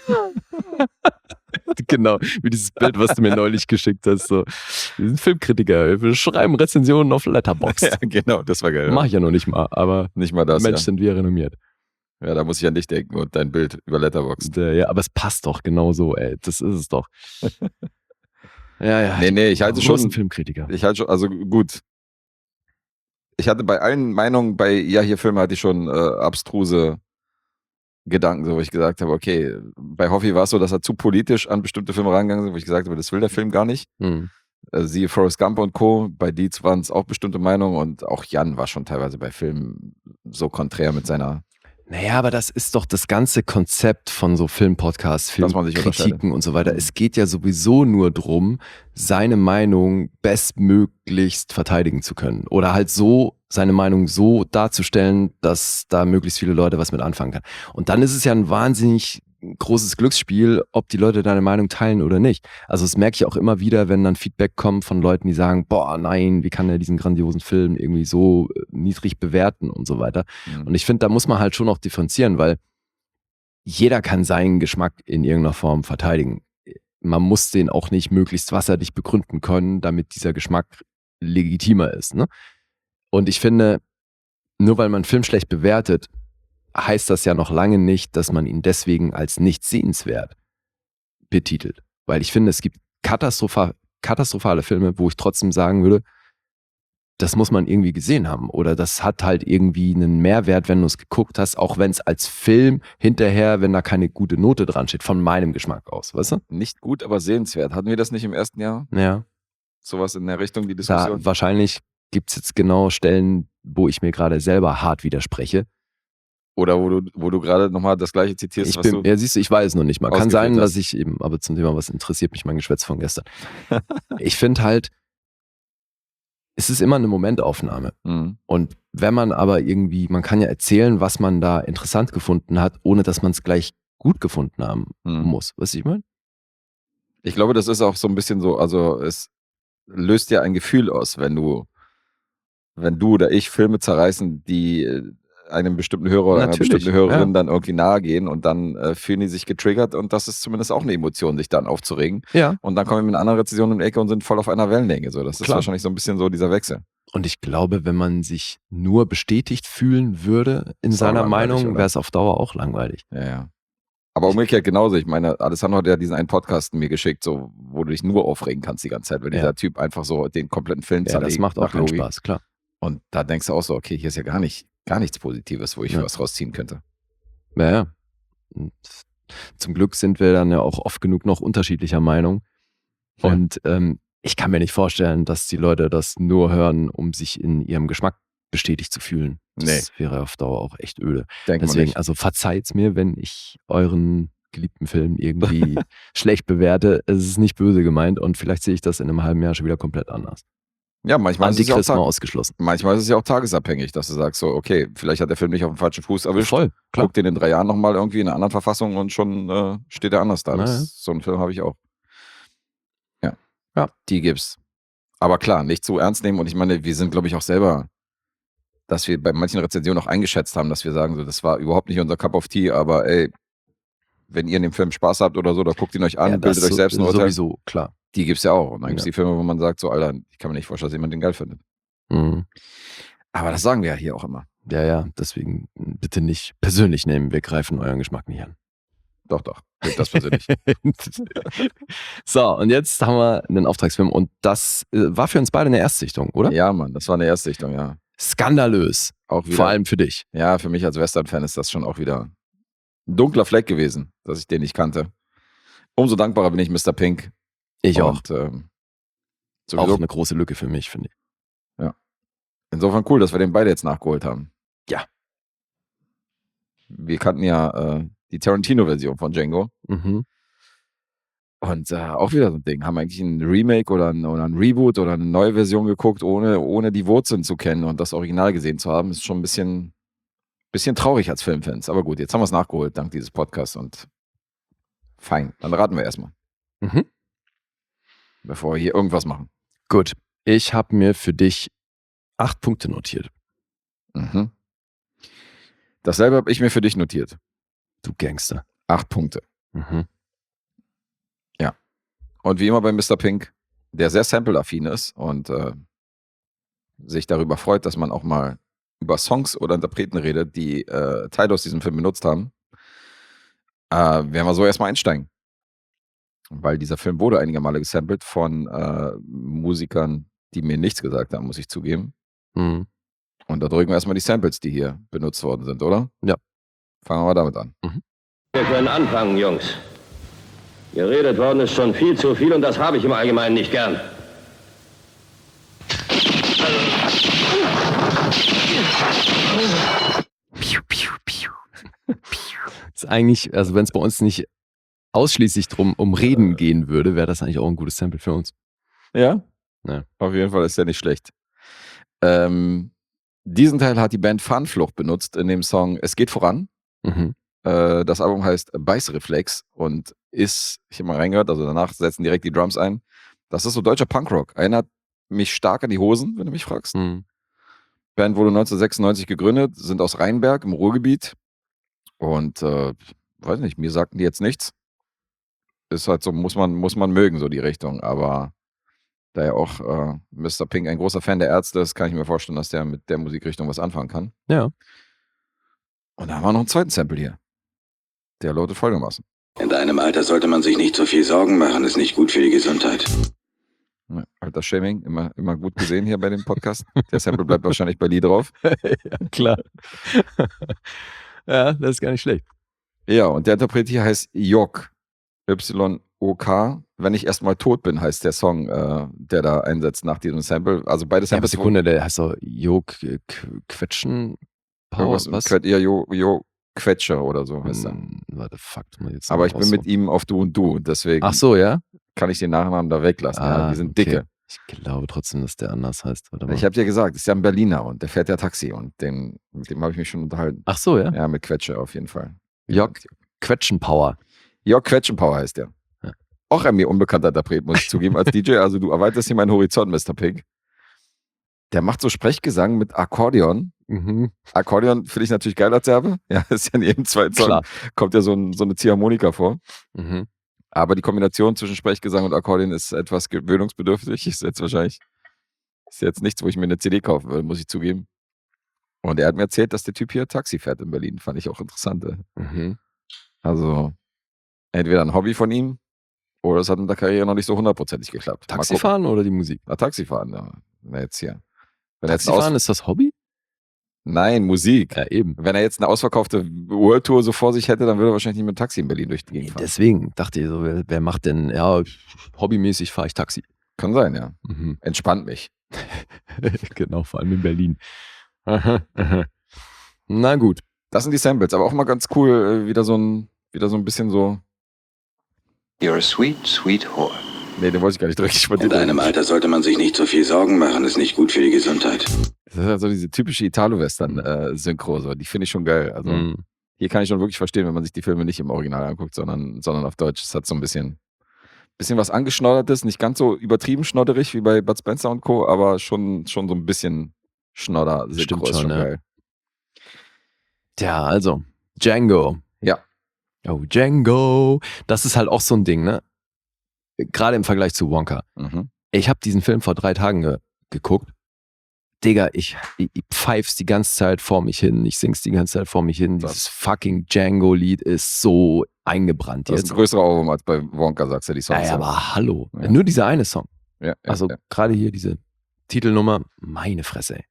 Genau, wie dieses Bild, was du mir neulich geschickt hast. So. Wir sind Filmkritiker, wir schreiben Rezensionen auf Letterboxd. Ja, genau, das war geil. Mach ich ja noch nicht mal, aber Nicht mal das, Mensch, ja. sind wir renommiert. Ja, da muss ich an dich denken und dein Bild über Letterboxd. Ja, aber es passt doch genau so, ey. Das ist es doch. Ja. Nee, ich halte Großen schon, Filmkritiker. also gut. Ich hatte bei allen Meinungen bei Ja, hier Filme hatte ich schon abstruse Gedanken, so, wo ich gesagt habe, okay, bei Hoffi war es so, dass er zu politisch an bestimmte Filme rangegangen ist, wo ich gesagt habe, das will der Film gar nicht. Siehe Forrest Gump und Co. Bei Dietz waren es auch bestimmte Meinungen und auch Jan war schon teilweise bei Filmen so konträr mit seiner. Naja, aber das ist doch das ganze Konzept von so Filmpodcasts, Dass man sich Filmkritiken und so weiter. Es geht ja sowieso nur drum, seine Meinung bestmöglichst verteidigen zu können. Oder halt so, seine Meinung so darzustellen, dass da möglichst viele Leute was mit anfangen können. Und dann ist es ja ein wahnsinnig großes Glücksspiel, ob die Leute deine Meinung teilen oder nicht. Also das merke ich auch immer wieder, wenn dann Feedback kommt von Leuten, die sagen, boah, nein, wie kann er diesen grandiosen Film irgendwie so niedrig bewerten und so weiter. Und ich finde, da muss man halt schon noch differenzieren, weil jeder kann seinen Geschmack in irgendeiner Form verteidigen. Man muss den auch nicht möglichst wasserdicht begründen können, damit dieser Geschmack legitimer ist. Ne? Und ich finde, nur weil man einen Film schlecht bewertet, heißt das ja noch lange nicht, dass man ihn deswegen als nicht sehenswert betitelt. Weil ich finde, es gibt katastrophale Filme, wo ich trotzdem sagen würde, das muss man irgendwie gesehen haben. Oder das hat halt irgendwie einen Mehrwert, wenn du es geguckt hast, auch wenn es als Film hinterher, wenn da keine gute Note dran steht, von meinem Geschmack aus, weißt du? Nicht gut, aber sehenswert. Hatten wir das nicht im ersten Jahr? Ja. Sowas in der Richtung, die Da, Diskussion? wahrscheinlich gibt es jetzt genau Stellen, wo ich mir gerade selber hart widerspreche. Oder wo du gerade nochmal das gleiche zitierst, was du. Ja, siehst du, ich weiß noch nicht mal. Kann ausgeführt sein, hast. dass ich eben, aber zum Thema, was interessiert mich mein Geschwätz von gestern. Ich finde halt, es ist immer eine Momentaufnahme. Mhm. Und wenn man aber irgendwie, man kann ja erzählen, was man da interessant gefunden hat, ohne dass man es gleich gut gefunden haben muss. Weißt du, ich meine? Ich glaube, das ist auch so ein bisschen so, also es löst ja ein Gefühl aus, wenn du oder ich Filme zerreißen, die einem bestimmten Hörer oder einer Natürlich, bestimmten Hörerin ja. dann irgendwie nahe gehen und dann fühlen die sich getriggert und das ist zumindest auch eine Emotion, sich dann aufzuregen. Ja. Und dann kommen wir mit einer anderen Rezension um die Ecke und sind voll auf einer Wellenlänge. So, das ist Klar. wahrscheinlich so ein bisschen so dieser Wechsel. Und ich glaube, wenn man sich nur bestätigt fühlen würde in Ist auch seiner langweilig, Meinung, oder? wäre es auf Dauer auch langweilig. Ja, ja. Aber umgekehrt genauso. Ich meine, Alessandro hat ja diesen einen Podcast mir geschickt, so, wo du dich nur aufregen kannst die ganze Zeit, wenn dieser Typ einfach so den kompletten Film Ja, zerlegt. das macht auch nach keinen Logi. Spaß, klar. Und da denkst du auch so, okay, hier ist ja gar nichts Positives, wo ich was rausziehen könnte. Ja. Und zum Glück sind wir dann ja auch oft genug noch unterschiedlicher Meinung. Ja. Und ich kann mir nicht vorstellen, dass die Leute das nur hören, um sich in ihrem Geschmack bestätigt zu fühlen. Das wäre auf Dauer auch echt öde. Denkt man Deswegen, nicht. also verzeiht's mir, wenn ich euren geliebten Film irgendwie schlecht bewerte. Es ist nicht böse gemeint und vielleicht sehe ich das in einem halben Jahr schon wieder komplett anders. Ja, manchmal ist es ja Antichrist mal auch ausgeschlossen. manchmal ist es ja auch tagesabhängig, dass du sagst so, okay, vielleicht hat der Film nicht auf dem falschen Fuß erwischt. Voll, klar. Guck den in 3 Jahren nochmal irgendwie in einer anderen Verfassung und schon steht er anders da. Ja, ja. So einen Film habe ich auch. Ja. Die gibt's. Aber klar, nicht zu ernst nehmen. Und ich meine, wir sind, glaube ich, auch selber, dass wir bei manchen Rezensionen auch eingeschätzt haben, dass wir sagen, so, das war überhaupt nicht unser Cup of Tea, aber ey, wenn ihr in dem Film Spaß habt oder so, da guckt ihn euch an, Ja, bildet euch selbst ein Urteil. sowieso, klar. Die gibt's ja auch. Und dann gibt's Ja. die Filme, wo man sagt, so, Alter, ich kann mir nicht vorstellen, dass jemand den geil findet. Mhm. Aber das sagen wir ja hier auch immer. Ja, deswegen bitte nicht persönlich nehmen. Wir greifen euren Geschmack nicht an. Doch. Nehmt das persönlich. So, und jetzt haben wir einen Auftragsfilm und das war für uns beide eine Erstsichtung, oder? Ja, Mann, das war eine Erstsichtung, ja. Skandalös. Auch wieder, Vor allem für dich. ja, für mich als Western-Fan ist das schon auch wieder ein dunkler Fleck gewesen, dass ich den nicht kannte. Umso dankbarer bin ich Mr. Pink. Ich auch. Und Auch sowieso, eine große Lücke für mich, finde ich. insofern cool, dass wir den beide jetzt nachgeholt haben. Ja. Wir kannten ja die Tarantino-Version von Django. Mhm. Und auch wieder so ein Ding. Haben eigentlich ein Remake oder ein Reboot oder eine neue Version geguckt, ohne die Wurzeln zu kennen und das Original gesehen zu haben. Ist schon ein bisschen traurig als Filmfans. Aber gut, jetzt haben wir es nachgeholt, dank dieses Podcasts. Und fein, dann raten wir erstmal, Mhm. bevor wir hier irgendwas machen. Gut. Ich habe mir für dich 8 Punkte notiert. Mhm. Dasselbe habe ich mir für dich notiert. Du Gangster. 8 Punkte. Mhm. Und wie immer bei Mr. Pink, der sehr sample-affin ist und sich darüber freut, dass man auch mal über Songs oder Interpreten redet, die Teile aus diesem Film benutzt haben, werden wir so erstmal einsteigen. Weil dieser Film wurde einige Male gesampelt von Musikern, die mir nichts gesagt haben, muss ich zugeben. Mhm. Und da drücken wir erstmal die Samples, die hier benutzt worden sind, oder? Ja. Fangen wir mal damit an. Wir können anfangen, Jungs. Geredet worden ist schon viel zu viel und das habe ich im Allgemeinen nicht gern. Ist eigentlich, also wenn es bei uns nicht ausschließlich um Reden gehen würde, wäre das eigentlich auch ein gutes Sample für uns. Ja? Ja. Auf jeden Fall ist der nicht schlecht. Diesen Teil hat die Band Fahnenflucht benutzt in dem Song Es geht voran. Mhm. Das Album heißt Beißreflex und ist, ich habe mal reingehört, also danach setzen direkt die Drums ein. Das ist so deutscher Punkrock. Erinnert mich stark an die Hosen, wenn du mich fragst. Mhm. Band wurde 1996 gegründet, sind aus Rheinberg im Ruhrgebiet und weiß nicht, mir sagten die jetzt nichts. Ist halt so, muss man mögen, so die Richtung, aber da ja auch Mr. Pink ein großer Fan der Ärzte ist, kann ich mir vorstellen, dass der mit der Musikrichtung was anfangen kann. Ja. Und da haben wir noch einen zweiten Sample hier. Der lautet folgendermaßen. In deinem Alter sollte man sich nicht so viel Sorgen machen, ist nicht gut für die Gesundheit. Ja, Altersshaming, immer gut gesehen hier bei dem Podcast. Der Sample bleibt wahrscheinlich bei Lee drauf. Ja, klar. Ja, das ist gar nicht schlecht. Ja, und der Interpret hier heißt Yok. Y-O-K. Wenn ich erstmal tot bin, heißt der Song, der da einsetzt nach diesem Sample. Also beide Ja, aber Samples. Sekunde, der heißt doch Quetschen Power, was? Jo Quetscher oder so heißt er. Warte, fuck. Jetzt Aber ich bin mit ihm auf Du und Du, deswegen Ach so, ja? kann ich den Nachnamen da weglassen. Ja, die sind okay. dicke. Ich glaube trotzdem, dass der anders heißt. Warte mal. Ich habe dir gesagt, ist ja ein Berliner und der fährt ja Taxi und mit dem habe ich mich schon unterhalten. Ach so, ja? Ja, mit Quetscher auf jeden Fall. Jörg Quetschen Power. Jörg Quetschenpower heißt der. Ja. Auch ein mir unbekannter Interpret, muss ich zugeben, als DJ. Also du erweiterst hier meinen Horizont, Mr. Pink. Der macht so Sprechgesang mit Akkordeon. Mhm. Akkordeon finde ich natürlich geil als Serbe. Ja, ist ja in jedem zweiten Song. Klar. Kommt ja so eine Ziehharmonika vor. Mhm. Aber die Kombination zwischen Sprechgesang und Akkordeon ist etwas gewöhnungsbedürftig. Ist jetzt nichts, wo ich mir eine CD kaufen würde, muss ich zugeben. Und er hat mir erzählt, dass der Typ hier Taxi fährt in Berlin. Fand ich auch interessant. Mhm. Also entweder ein Hobby von ihm oder es hat in der Karriere noch nicht so 100%ig geklappt. Mal Taxifahren oder die Musik? gucken. Taxifahren, ja. Na, jetzt hier. Taxifahren ist das Hobby? Nein, Musik. Ja, eben. Wenn er jetzt eine ausverkaufte World Tour so vor sich hätte, dann würde er wahrscheinlich nicht mit dem Taxi in Berlin durch die Gegend fahren. Deswegen dachte ich so, wer macht denn, ja, hobbymäßig fahre ich Taxi. Kann sein, ja. Mhm. Entspannt mich. Genau, vor allem in Berlin. Aha, aha. Na gut. Das sind die Samples, aber auch mal ganz cool, wieder so ein bisschen so. You're a sweet, sweet whore. Nee, den wollte ich gar nicht richtig von dir. In deinem Alter sollte man sich nicht so viel Sorgen machen, ist nicht gut für die Gesundheit. Das ist halt so diese typische Italo-Western-Synchro, so. Die finde ich schon geil. Also hier kann ich schon wirklich verstehen, wenn man sich die Filme nicht im Original anguckt, sondern auf Deutsch. Es hat so ein bisschen was Angeschnoddertes, nicht ganz so übertrieben schnodderig wie bei Bud Spencer und Co., aber schon so ein bisschen Schnodder-Synchro Stimmt ist schon, schon ja. geil. Tja, also, Django. Ja. Oh, Django. Das ist halt auch so ein Ding, ne? Gerade im Vergleich zu Wonka. Mhm. Ich habe diesen Film vor 3 Tagen geguckt. Digga, ich pfeif's die ganze Zeit vor mich hin. Ich sing's die ganze Zeit vor mich hin. Dieses fucking Django-Lied ist so eingebrannt Das ist jetzt. ein größerer Ohrwurm als bei Wonka, sagst du, die Songs. Ja, aber hallo. Ja. Nur dieser eine Song. Ja, Also gerade hier diese Titelnummer, meine Fresse,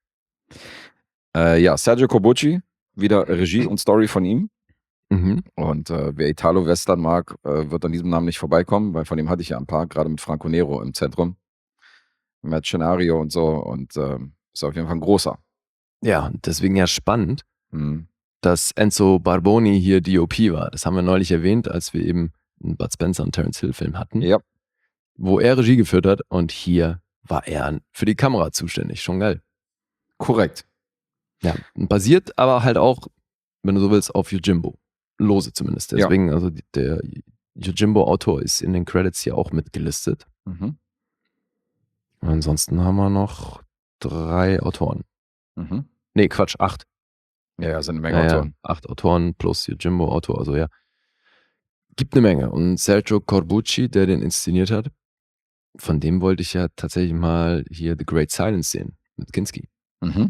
ey. ja, Sergio Corbucci, wieder Regie und Story von ihm. Mhm. Und wer Italo-Western mag, wird an diesem Namen nicht vorbeikommen, weil von ihm hatte ich ja ein paar, gerade mit Franco Nero im Zentrum. Mercenario und so. Und ist auf jeden Fall ein großer. Ja, deswegen ja spannend, Mhm. dass Enzo Barboni hier DOP war. Das haben wir neulich erwähnt, als wir eben einen Bud Spencer und Terence Hill Film hatten, Ja, wo er Regie geführt hat und hier war er für die Kamera zuständig. Schon geil. korrekt. Ja, basiert aber halt auch, wenn du so willst, auf Yojimbo. Lose zumindest. Ja. Deswegen, also der Yojimbo-Autor ist in den Credits hier auch mitgelistet. Mhm. Und ansonsten haben wir noch 3 Autoren. Mhm. Nee, Quatsch, 8. Ja, sind eine Menge Autoren. 8 Autoren plus Yojimbo-Autor, also ja. Gibt eine Menge. Und Sergio Corbucci, der den inszeniert hat, von dem wollte ich ja tatsächlich mal hier The Great Silence sehen, mit Kinski. Mhm.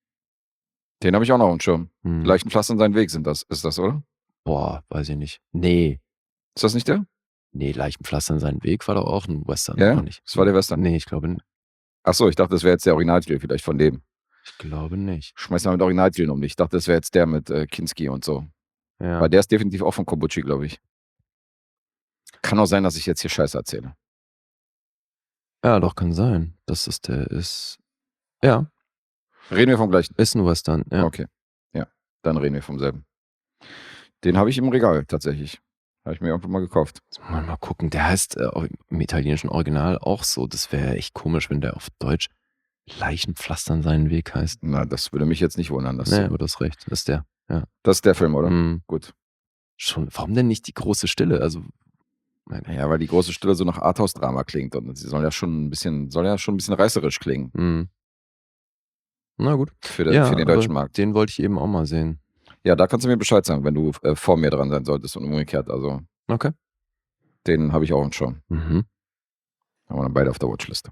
Den habe ich auch noch auf dem Schirm. Hm. Leichten Pflaster in seinen Weg ist das, oder? Boah, weiß ich nicht. Nee, Ist das nicht der? Leichenpflaster in seinen Weg war doch auch ein Western. Ja, oder nicht? das war der Western. Nee, ich glaube, Achso, ich dachte, das wäre jetzt der Originaltitel vielleicht von dem. Ich glaube nicht. Schmeiß mal mit Originaltiteln um dich. Ich dachte, das wäre jetzt der mit Kinski und so. Ja. Weil der ist definitiv auch von Kobuchi, glaube ich. Kann auch sein, dass ich jetzt hier Scheiße erzähle. Ja, doch, kann sein, dass es der ist. Ja, Reden wir vom gleichen. ist ein Western. Ja. Okay. Ja, dann reden wir vom selben. Den habe ich im Regal tatsächlich. Habe ich mir irgendwann mal gekauft. Mal gucken, der heißt im italienischen Original auch so. Das wäre echt komisch, wenn der auf Deutsch Leichenpflastern seinen Weg heißt. Na, das würde mich jetzt nicht wundern. Nee, aber du hast recht, das ist der. Ja. Das ist der Film, oder? Mhm. Gut. Schon, warum denn nicht die große Stille? Also, Ja, weil die große Stille so nach Arthouse-Drama klingt und sie soll ja schon ein bisschen reißerisch klingen na gut. für den deutschen Markt. Den wollte ich eben auch mal sehen. Ja, da kannst du mir Bescheid sagen, wenn du vor mir dran sein solltest und umgekehrt. Also, Okay. den habe ich auch schon. Mhm. Haben wir dann beide auf der Watchliste.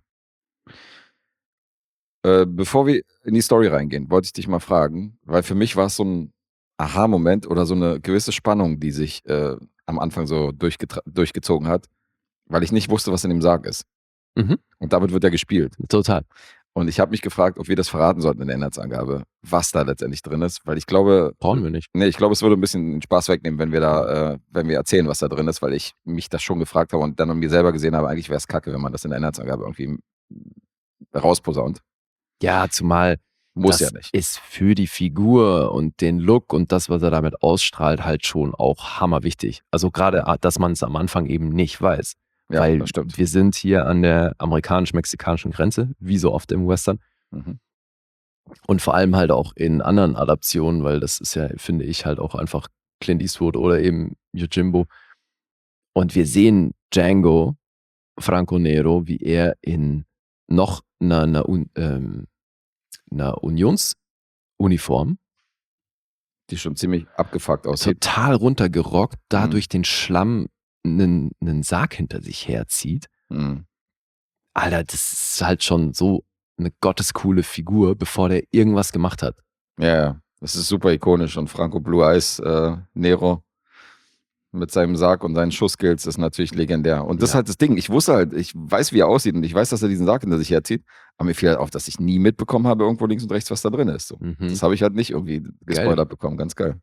Bevor wir in die Story reingehen, wollte ich dich mal fragen, weil für mich war es so ein Aha-Moment oder so eine gewisse Spannung, die sich am Anfang so durchgezogen hat, weil ich nicht wusste, was in dem Sarg ist. Mhm. Und damit wird ja gespielt. Total. Und ich habe mich gefragt, ob wir das verraten sollten in der Inhaltsangabe, was da letztendlich drin ist, weil ich glaube, Brauchen wir nicht. nee, ich glaube, es würde ein bisschen den Spaß wegnehmen, wenn wir erzählen, was da drin ist, weil ich mich das schon gefragt habe und dann an mir selber gesehen habe, eigentlich wäre es kacke, wenn man das in der Inhaltsangabe irgendwie rausposaunt. Ja, zumal Muss das ja nicht. ist für die Figur und den Look und das, was er damit ausstrahlt, halt schon auch hammerwichtig. Also gerade, dass man es am Anfang eben nicht weiß. Ja, weil das stimmt. wir sind hier an der amerikanisch-mexikanischen Grenze, wie so oft im Western. Mhm. Und vor allem halt auch in anderen Adaptionen, weil das ist ja, finde ich, halt auch einfach Clint Eastwood oder eben Yojimbo. Und wir sehen Django Franco Nero, wie er in noch einer Unionsuniform Die schon ziemlich abgefuckt aussieht. total runtergerockt, da durch den Schlamm einen Sarg hinter sich herzieht. Mhm. Alter, das ist halt schon so eine gottescoole Figur, bevor der irgendwas gemacht hat. Ja, das ist super ikonisch und Franco Blue Eyes Nero mit seinem Sarg und seinen Schussskills ist natürlich legendär. Und das ist halt das Ding. Ich weiß, wie er aussieht und ich weiß, dass er diesen Sarg hinter sich herzieht, aber mir fiel halt auf, dass ich nie mitbekommen habe, irgendwo links und rechts, was da drin ist. So. Mhm. Das habe ich halt nicht irgendwie gespoilert bekommen. Ganz geil.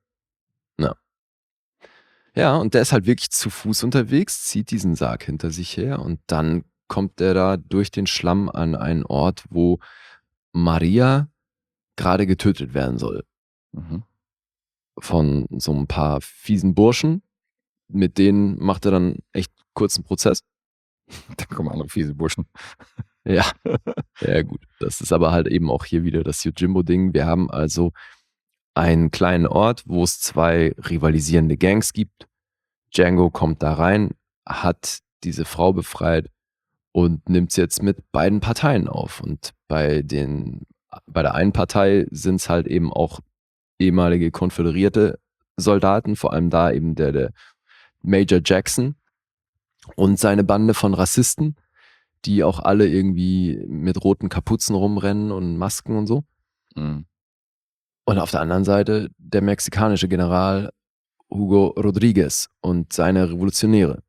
Ja, und der ist halt wirklich zu Fuß unterwegs, zieht diesen Sarg hinter sich her und dann kommt er da durch den Schlamm an einen Ort, wo Maria gerade getötet werden soll. Mhm. Von so ein paar fiesen Burschen. Mit denen macht er dann echt kurzen Prozess. Da kommen andere fiese Burschen. Ja, ja gut. Das ist aber halt eben auch hier wieder das Yojimbo-Ding. Wir haben also einen kleinen Ort, wo es 2 rivalisierende Gangs gibt. Django kommt da rein, hat diese Frau befreit und nimmt sie jetzt mit beiden Parteien auf. Und bei der einen Partei sind es halt eben auch ehemalige konföderierte Soldaten, vor allem da eben der Major Jackson und seine Bande von Rassisten, die auch alle irgendwie mit roten Kapuzen rumrennen und Masken und so. Mhm. Und auf der anderen Seite der mexikanische General Hugo Rodriguez und seine Revolutionäre,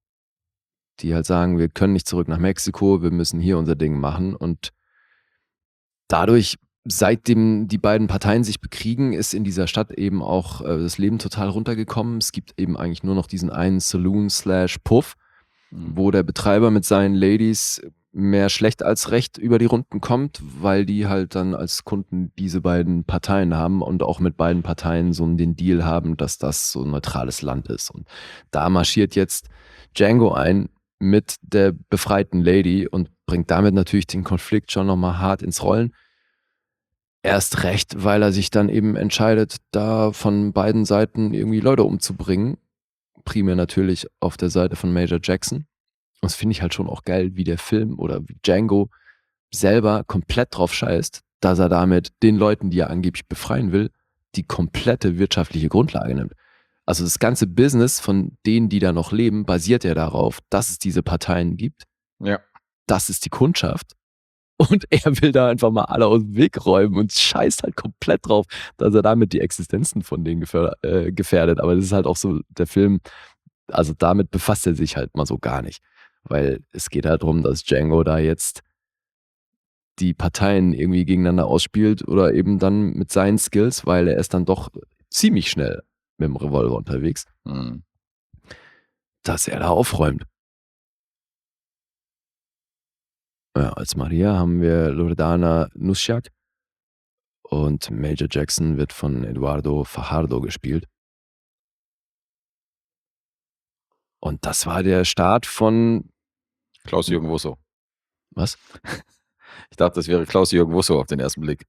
die halt sagen, wir können nicht zurück nach Mexiko, wir müssen hier unser Ding machen. Und dadurch, seitdem die beiden Parteien sich bekriegen, ist in dieser Stadt eben auch das Leben total runtergekommen. Es gibt eben eigentlich nur noch diesen einen Saloon/Puff, wo der Betreiber mit seinen Ladies mehr schlecht als recht über die Runden kommt, weil die halt dann als Kunden diese beiden Parteien haben und auch mit beiden Parteien so den Deal haben, dass das so ein neutrales Land ist. Und da marschiert jetzt Django ein mit der befreiten Lady und bringt damit natürlich den Konflikt schon nochmal hart ins Rollen. Erst recht, weil er sich dann eben entscheidet, da von beiden Seiten irgendwie Leute umzubringen. Primär natürlich auf der Seite von Major Jackson. Und das finde ich halt schon auch geil, wie der Film oder wie Django selber komplett drauf scheißt, dass er damit den Leuten, die er angeblich befreien will, die komplette wirtschaftliche Grundlage nimmt. Also das ganze Business von denen, die da noch leben, basiert ja darauf, dass es diese Parteien gibt. Ja. Das ist die Kundschaft. Und er will da einfach mal alle aus dem Weg räumen und scheißt halt komplett drauf, dass er damit die Existenzen von denen gefährdet. Aber das ist halt auch so der Film, also damit befasst er sich halt mal so gar nicht. Weil es geht halt darum, dass Django da jetzt die Parteien irgendwie gegeneinander ausspielt oder eben dann mit seinen Skills, weil er ist dann doch ziemlich schnell mit dem Revolver unterwegs, Mhm. dass er da aufräumt. Ja, als Maria haben wir Loredana Nuschak und Major Jackson wird von Eduardo Fajardo gespielt. Und das war der Start von, Klaus-Jürgen Wusso. was? Ich dachte, das wäre Klaus-Jürgen Wusso auf den ersten Blick.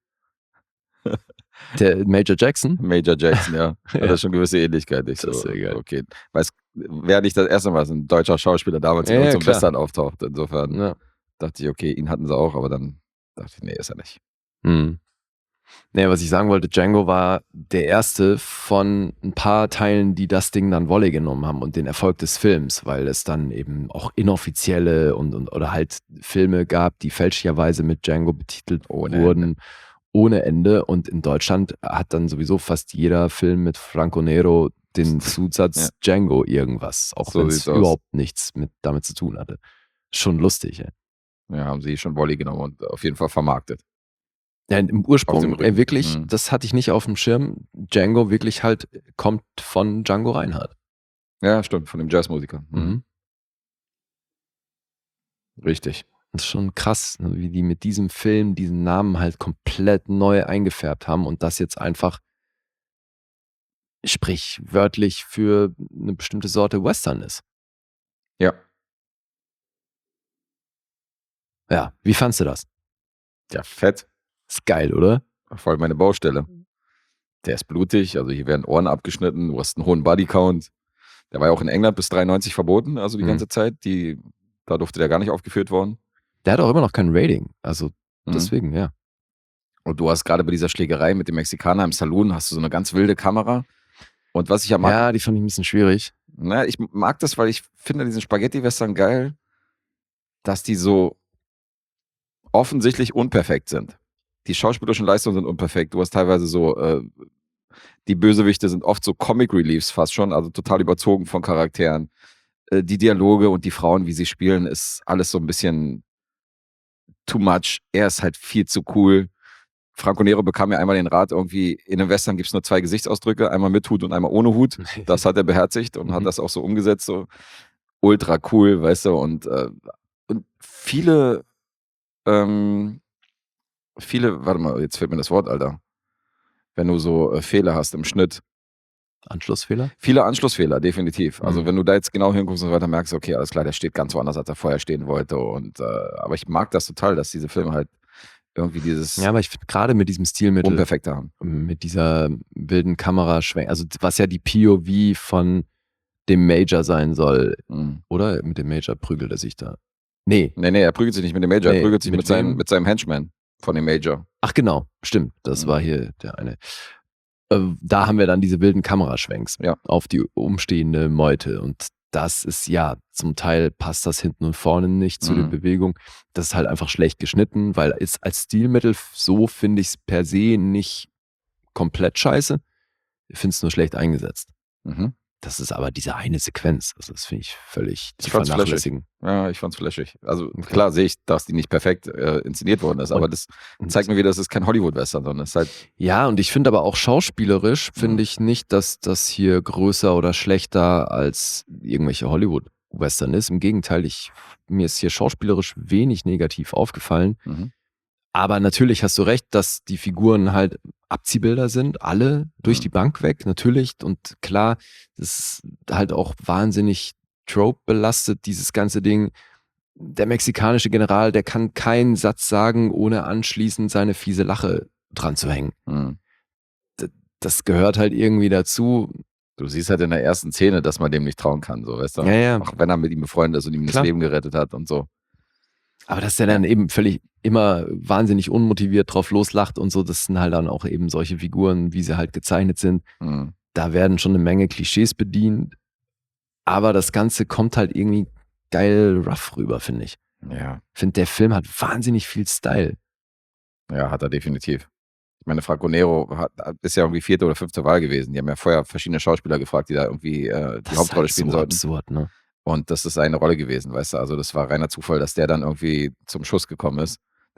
Der Major Jackson? Major Jackson, ja. Hat Ja. das schon gewisse Ähnlichkeit. Ich Das ist so, sehr geil. okay. Wäre nicht das erste Mal, dass ein deutscher Schauspieler damals in Ja, zum klar. Western auftaucht. Insofern Ja. dachte ich, okay, ihn hatten sie auch, aber dann dachte ich, nee, ist er nicht. Hm. Nee, was ich sagen wollte, Django war der erste von ein paar Teilen, die das Ding dann Volley genommen haben und den Erfolg des Films, weil es dann eben auch inoffizielle oder halt Filme gab, die fälschlicherweise mit Django betitelt Ohne wurden, ohne Ende. Und in Deutschland hat dann sowieso fast jeder Film mit Franco Nero den Zusatz Ja. Django irgendwas, auch So wenn es sieht's aus. überhaupt nichts damit zu tun hatte. Schon lustig, ey. Ja, haben sie schon Volley genommen und auf jeden Fall vermarktet. Ja, im Auf dem Ursprung, Rücken. wirklich, Mhm. das hatte ich nicht auf dem Schirm. Django wirklich halt kommt von Django Reinhardt. Ja, stimmt, von dem Jazzmusiker. Mhm. Richtig. Das ist schon krass, ne, wie die mit diesem Film diesen Namen halt komplett neu eingefärbt haben und das jetzt einfach sprichwörtlich für eine bestimmte Sorte Western ist. Ja. Ja, wie fandst du das? Ja, fett. Ist geil, oder? Voll meine Baustelle. Der ist blutig, also hier werden Ohren abgeschnitten, du hast einen hohen Bodycount. Der war ja auch in England bis 93 verboten, also die Mhm. ganze Zeit. Da durfte der gar nicht aufgeführt worden. Der hat auch immer noch kein Rating, also Mhm. deswegen, ja. Und du hast gerade bei dieser Schlägerei mit dem Mexikaner im Saloon, hast du so eine ganz wilde Kamera. Und was ich ja mag, Ja, die fand ich ein bisschen schwierig. ich mag das, weil ich finde diesen Spaghetti-Western geil, dass die so offensichtlich unperfekt sind. Die schauspielerischen Leistungen sind unperfekt. Du hast teilweise so, die Bösewichte sind oft so Comic Reliefs fast schon, also total überzogen von Charakteren. Die Dialoge und die Frauen, wie sie spielen, ist alles so ein bisschen too much. Er ist halt viel zu cool. Franco Nero bekam ja einmal den Rat, irgendwie in einem Western gibt es nur 2 Gesichtsausdrücke, einmal mit Hut und einmal ohne Hut. Das hat er beherzigt und hat Mhm. das auch so umgesetzt, so ultra cool, weißt du, und viele, warte mal, jetzt fällt mir das Wort, Alter. Wenn du so Fehler hast im Schnitt. Anschlussfehler? Viele Anschlussfehler, definitiv. Also Mhm. wenn du da jetzt genau hinguckst und so weiter, merkst du, okay, alles klar, der steht ganz woanders, als er vorher stehen wollte. Und aber ich mag das total, dass diese Filme halt irgendwie dieses Ja, aber ich finde gerade mit diesem Stilmittel, Unperfekte haben. mit dieser wilden Kameraschwenk, also was ja die POV von dem Major sein soll, Mhm. oder? Mit dem Major prügelt er sich da. Nee. Nee, er prügelt sich nicht mit dem Major, Nee, er prügelt sich mit wem? mit seinem Henchman von dem Major. Ach genau, stimmt. Das Mhm. war hier der eine. Da haben wir dann diese wilden Kameraschwenks Ja. auf die umstehende Meute. Und das ist ja, zum Teil passt das hinten und vorne nicht zu Mhm. den Bewegungen. Das ist halt einfach schlecht geschnitten, weil es als Stilmittel so finde ich es per se nicht komplett scheiße. Ich finde es nur schlecht eingesetzt. Mhm. Das ist aber diese eine Sequenz. Also das finde ich völlig zu Ich fand's vernachlässigen. Ja, ich fand's flashig. Also Okay. klar sehe ich, dass die nicht perfekt inszeniert worden ist, aber Und- das zeigt mir wieder, das ist kein Hollywood-Western, sondern es ist halt, Ja, und ich finde aber auch schauspielerisch, Mhm. finde ich nicht, dass das hier größer oder schlechter als irgendwelche Hollywood-Western ist. Im Gegenteil, mir ist hier schauspielerisch wenig negativ aufgefallen. mhm. Aber natürlich hast du recht, dass die Figuren halt Abziehbilder sind, alle durch Mhm. die Bank weg, natürlich. Und klar, das ist halt auch wahnsinnig Trope belastet, dieses ganze Ding. Der mexikanische General, der kann keinen Satz sagen, ohne anschließend seine fiese Lache dran zu hängen. Mhm. Das gehört halt irgendwie dazu. Du siehst halt in der ersten Szene, dass man dem nicht trauen kann, so, weißt du? Ja, ja. Auch wenn er mit ihm befreundet ist und ihm das Klar. Leben gerettet hat und so. Aber dass der dann eben völlig immer wahnsinnig unmotiviert drauf loslacht und so, das sind halt dann auch eben solche Figuren, wie sie halt gezeichnet sind. Mhm. Da werden schon eine Menge Klischees bedient. Aber das Ganze kommt halt irgendwie geil rough rüber, finde ich. Ja. Ich finde, der Film hat wahnsinnig viel Style. Ja, hat er definitiv. Ich meine, Franco Nero ist ja irgendwie 4. oder 5. Wahl gewesen. Die haben ja vorher verschiedene Schauspieler gefragt, die da irgendwie die Das Hauptrolle ist spielen halt so sollten. absurd, ne? Und das ist seine Rolle gewesen, weißt du? Also das war reiner Zufall, dass der dann irgendwie zum Schuss gekommen ist.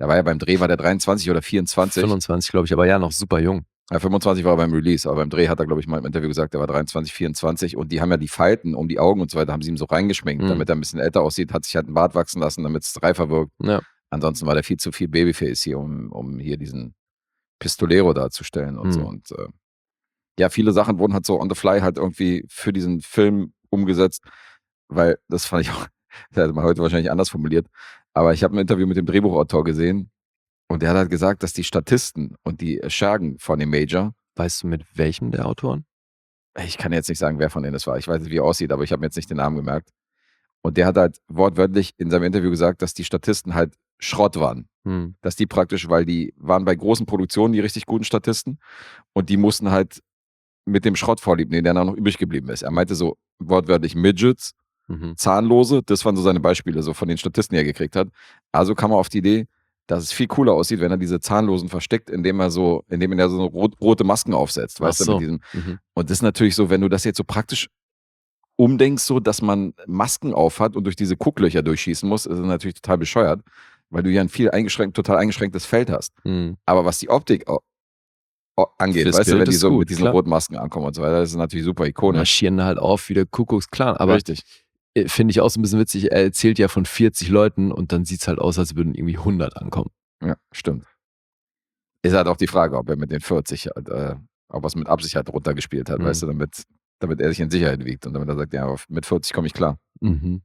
Da war ja beim Dreh, war der 23 oder 24. 25, glaube ich, aber ja, noch super jung. Ja, 25 war er beim Release, aber beim Dreh hat er, glaube ich, mal im Interview gesagt, er war 23, 24 und die haben ja die Falten um die Augen und so weiter, haben sie ihm so reingeschminkt, damit er ein bisschen älter aussieht, hat sich halt einen Bart wachsen lassen, damit es reifer wirkt. Ja. Ansonsten war der viel zu viel Babyface hier, um hier diesen Pistolero darzustellen und so. Und ja, viele Sachen wurden halt so on the fly halt irgendwie für diesen Film umgesetzt, weil das fand ich auch, das hätte man heute wahrscheinlich anders formuliert, aber ich habe ein Interview mit dem Drehbuchautor gesehen und der hat halt gesagt, dass die Statisten und die Schergen von dem Major. Weißt du, mit welchem der Autoren? Ich kann jetzt nicht sagen, wer von denen das war. Ich weiß nicht, wie er aussieht, aber ich habe mir jetzt nicht den Namen gemerkt. Und der hat halt wortwörtlich in seinem Interview gesagt, dass die Statisten halt Schrott waren. Dass die praktisch, weil die waren bei großen Produktionen die richtig guten Statisten und die mussten halt mit dem Schrott vorlieb nehmen, der dann noch übrig geblieben ist. Er meinte so wortwörtlich Midgets, Zahnlose, das waren so seine Beispiele, so von den Statisten, die er gekriegt hat. Also kam er auf die Idee, dass es viel cooler aussieht, wenn er diese Zahnlosen versteckt, indem er so rote Masken aufsetzt, weißt du, mit diesem. Und das ist natürlich so, wenn du das jetzt so praktisch umdenkst, so, dass man Masken aufhat und durch diese Gucklöcher durchschießen muss, ist das natürlich total bescheuert, weil du ja ein total eingeschränktes Feld hast. Aber was die Optik angeht, Fürs weißt du, Bild wenn die ist so gut, mit diesen klar. roten Masken ankommen und so weiter, das ist natürlich super ikonisch. Marschieren halt auf wie der Kuckucksklan. Aber Richtig. finde ich auch so ein bisschen witzig, er erzählt ja von 40 Leuten und dann sieht es halt aus, als würden irgendwie 100 ankommen. Ja, stimmt. Ist halt auch die Frage, ob er mit den 40 halt, ob er es mit Absicht halt runtergespielt hat, weißt du, damit er sich in Sicherheit wiegt und damit er sagt, ja, aber mit 40 komme ich klar. Fand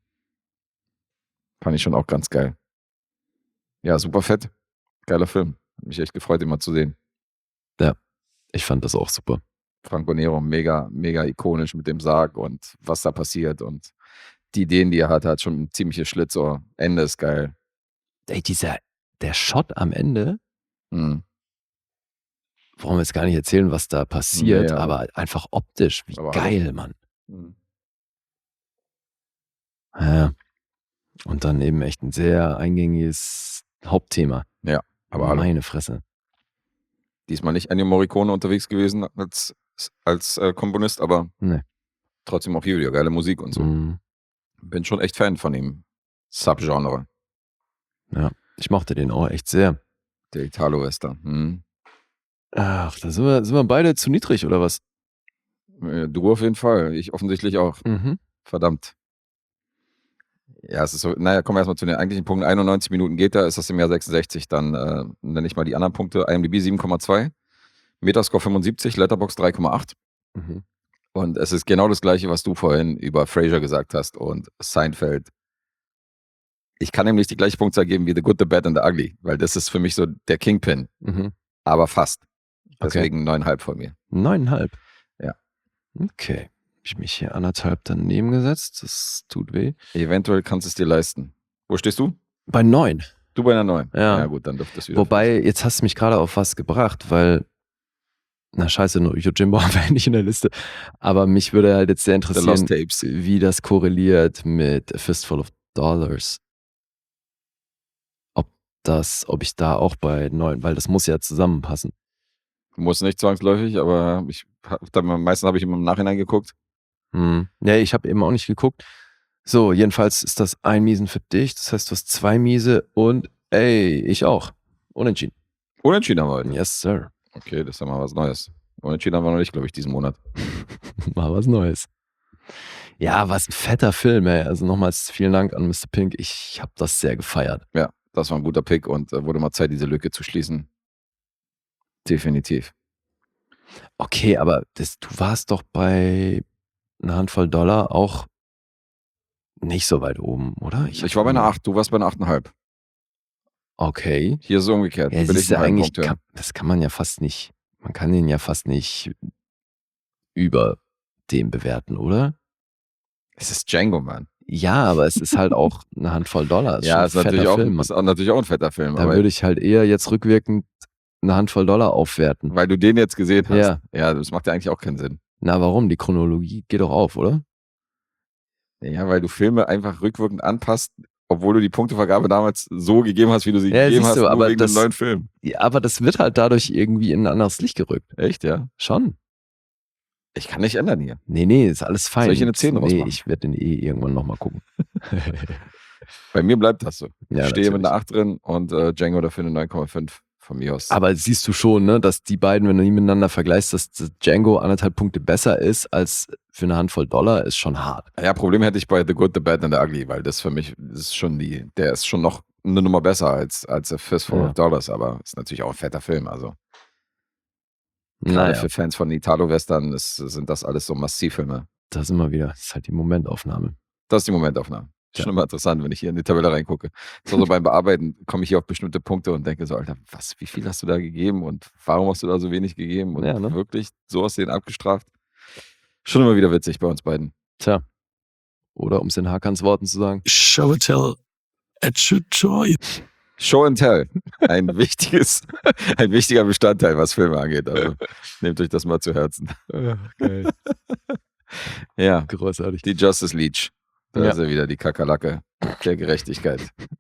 ich schon auch ganz geil. Ja, super fett. Geiler Film. Hat mich echt gefreut, ihn mal zu sehen. Ja, ich fand das auch super. Franco Nero, mega, mega ikonisch mit dem Sarg und was da passiert und die Ideen, die er hat schon ein ziemliches Schlitzohr. Ende ist geil. Ey, der Shot am Ende, wollen wir jetzt gar nicht erzählen, was da passiert, Nee, aber einfach optisch, wie aber geil, Mann. Ja. Und dann eben echt ein sehr eingängiges Hauptthema. Ja, aber hallo. Meine Fresse. Diesmal nicht Ennio Morricone unterwegs gewesen als Komponist, aber Nee. trotzdem auch hier wieder geile Musik und so. Bin schon echt Fan von dem Subgenre. Ja, ich mochte den auch echt sehr. Der Italo-Western. Ach, da sind wir beide zu niedrig, oder was? Du auf jeden Fall. Ich offensichtlich auch. Verdammt. Ja, es ist so, naja, kommen wir erstmal zu den eigentlichen Punkten. 91 Minuten geht da, ist das im Jahr 66. Dann nenne ich mal die anderen Punkte. IMDb 7,2, Metascore 75, Letterboxd 3,8. Und es ist genau das Gleiche, was du vorhin über Frasier gesagt hast und Seinfeld. Ich kann nämlich die gleiche Punktzahl geben wie The Good, The Bad and The Ugly, weil das ist für mich so der Kingpin. Aber fast. Deswegen 9,5 von mir. 9,5? Ja. Okay. Ich mich hier 1,5 daneben gesetzt. Das tut weh. Eventuell kannst du es dir leisten. Wo stehst du? Bei 9. Du bei einer 9? Ja. Ja gut, dann dürfte es wieder. Wobei, jetzt hast du mich gerade auf was gebracht, weil, na scheiße, nur Yojimbo haben wir nicht in der Liste. Aber mich würde halt jetzt sehr The Lost interessieren, Tapes. wie das korreliert mit A Fistful of Dollars. Ob ich da auch bei 9, weil das muss ja zusammenpassen. Muss nicht zwangsläufig, aber meistens habe ich immer im Nachhinein geguckt. Ja, ich habe eben auch nicht geguckt. So, jedenfalls ist das ein Miesen für dich. Das heißt, du hast 2 Miese und ich auch. Unentschieden. Unentschieden haben wir heute. Yes, sir. Okay, das ist ja mal was Neues. Unentschieden haben wir noch nicht, glaube ich, diesen Monat. Mal was Neues. Ja, was ein fetter Film, ey. Also nochmals vielen Dank an Mr. Pink. Ich habe das sehr gefeiert. Ja, das war ein guter Pick und wurde mal Zeit, diese Lücke zu schließen. Definitiv. Okay, aber du warst doch bei einer Handvoll Dollar auch nicht so weit oben, oder? Ich war bei einer 8, du warst bei einer 8,5. Okay. Hier ist es umgekehrt. Ja, siehst du, eigentlich das kann man ja fast nicht, man kann den ja fast nicht über dem bewerten, oder? Es ist Django, Mann. Ja, aber es ist halt auch eine Handvoll Dollar. Ja, ist natürlich auch ein fetter Film. Da würde ich halt eher jetzt rückwirkend eine Handvoll Dollar aufwerten. Weil du den jetzt gesehen hast. Ja. Ja, das macht ja eigentlich auch keinen Sinn. Na, warum? Die Chronologie geht doch auf, oder? Ja, weil du Filme einfach rückwirkend anpasst, obwohl du die Punktevergabe damals so gegeben hast, wie du sie gegeben hast, nur aber wegen dem neuen Film. Ja, aber das wird halt dadurch irgendwie in ein anderes Licht gerückt. Echt, ja? Schon. Ich kann nicht ändern hier. Nee, ist alles fein. Soll ich eine 10 rausmachen? Nee, ich werde den irgendwann nochmal gucken. Bei mir bleibt das so. Ja, Ich stehe mit natürlich. einer 8 drin und Django dafür eine 9,5 von mir aus. Aber siehst du schon, ne, dass die beiden, wenn du die miteinander vergleichst, dass Django 1,5 Punkte besser ist als für eine Handvoll $, ist schon hart. Ja, Problem hätte ich bei The Good, The Bad and The Ugly, weil das für mich ist schon der ist schon noch eine Nummer besser als A Fistful of Dollars, aber ist natürlich auch ein fetter Film, also. Gerade für Fans von Italo-Western sind das alles so Massivfilme. Da sind wir wieder. Das ist halt die Momentaufnahme. Das ist die Momentaufnahme. Schon immer interessant, wenn ich hier in die Tabelle reingucke. So beim Bearbeiten komme ich hier auf bestimmte Punkte und denke so, Alter, wie viel hast du da gegeben und warum hast du da so wenig gegeben und wirklich so aus denen abgestraft? Schon immer wieder witzig bei uns beiden. Tja. Oder um es in Hakans Worten zu sagen. Show and tell. It should joy. Show and Tell. Ein wichtiger Bestandteil, was Filme angeht. Also nehmt euch das mal zu Herzen. Geil. Ja, Großartig. die Justice League. Da ist er wieder, die Kakerlake der Gerechtigkeit.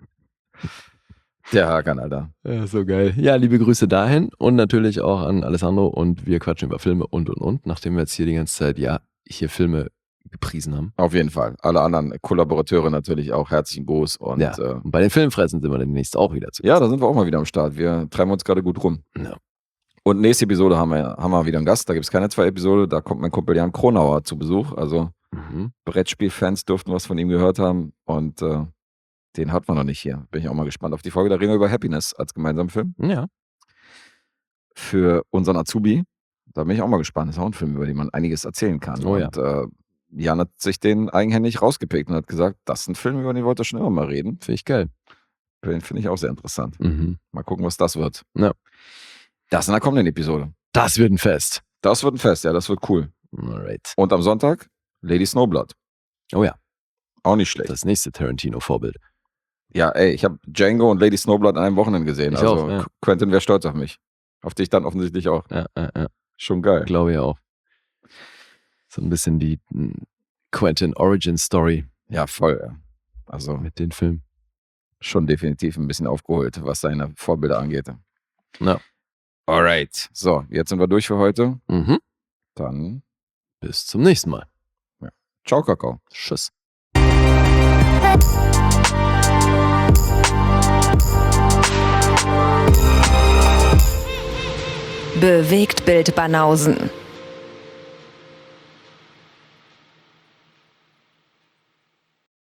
Der Hakan, Alter. Ja, so geil. Ja, liebe Grüße dahin und natürlich auch an Alessandro und wir quatschen über Filme und. Nachdem wir jetzt hier die ganze Zeit, hier Filme gepriesen haben. Auf jeden Fall. Alle anderen Kollaborateure natürlich auch herzlichen Gruß. Und, und bei den Filmfressen sind wir demnächst auch wieder zu. Ja, da sind wir auch mal wieder am Start. Wir treiben uns gerade gut rum. Ja. Und nächste Episode haben wir wieder einen Gast. Da gibt es keine 2 Episoden. Da kommt mein Kumpel Jan Kronauer zu Besuch. Also Brettspielfans dürften was von ihm gehört haben. Und den hat man noch nicht hier. Bin ich auch mal gespannt auf die Folge. Da reden wir über Happiness als gemeinsamen Film. Ja. Für unseren Azubi. Da bin ich auch mal gespannt. Das ist auch ein Film, über den man einiges erzählen kann. Oh, und Jan hat sich den eigenhändig rausgepickt und hat gesagt, das ist ein Film, über den wollte er schon immer mal reden. Finde ich geil. Den finde ich auch sehr interessant. Mhm. Mal gucken, was das wird. Ja. Das in der kommenden Episode. Das wird ein Fest. Das wird ein Fest, ja, das wird cool. Alright. Und am Sonntag Lady Snowblood. Oh ja. Auch nicht schlecht. Das nächste Tarantino-Vorbild. Ja, ey, ich habe Django und Lady Snowblood an einem Wochenende gesehen. Ich also auch, ja. Quentin wäre stolz auf mich. Auf dich dann offensichtlich auch. Ja. Schon geil. Glaube ich auch. So ein bisschen die Quentin Origin Story. Ja, voll. Ja. Also mit den Filmen. Schon definitiv ein bisschen aufgeholt, was seine Vorbilder angeht. Ja. Alright. So, jetzt sind wir durch für heute. Mhm. Dann bis zum nächsten Mal. Ja. Ciao, Kakao. Tschüss. Bewegt Bild Banausen.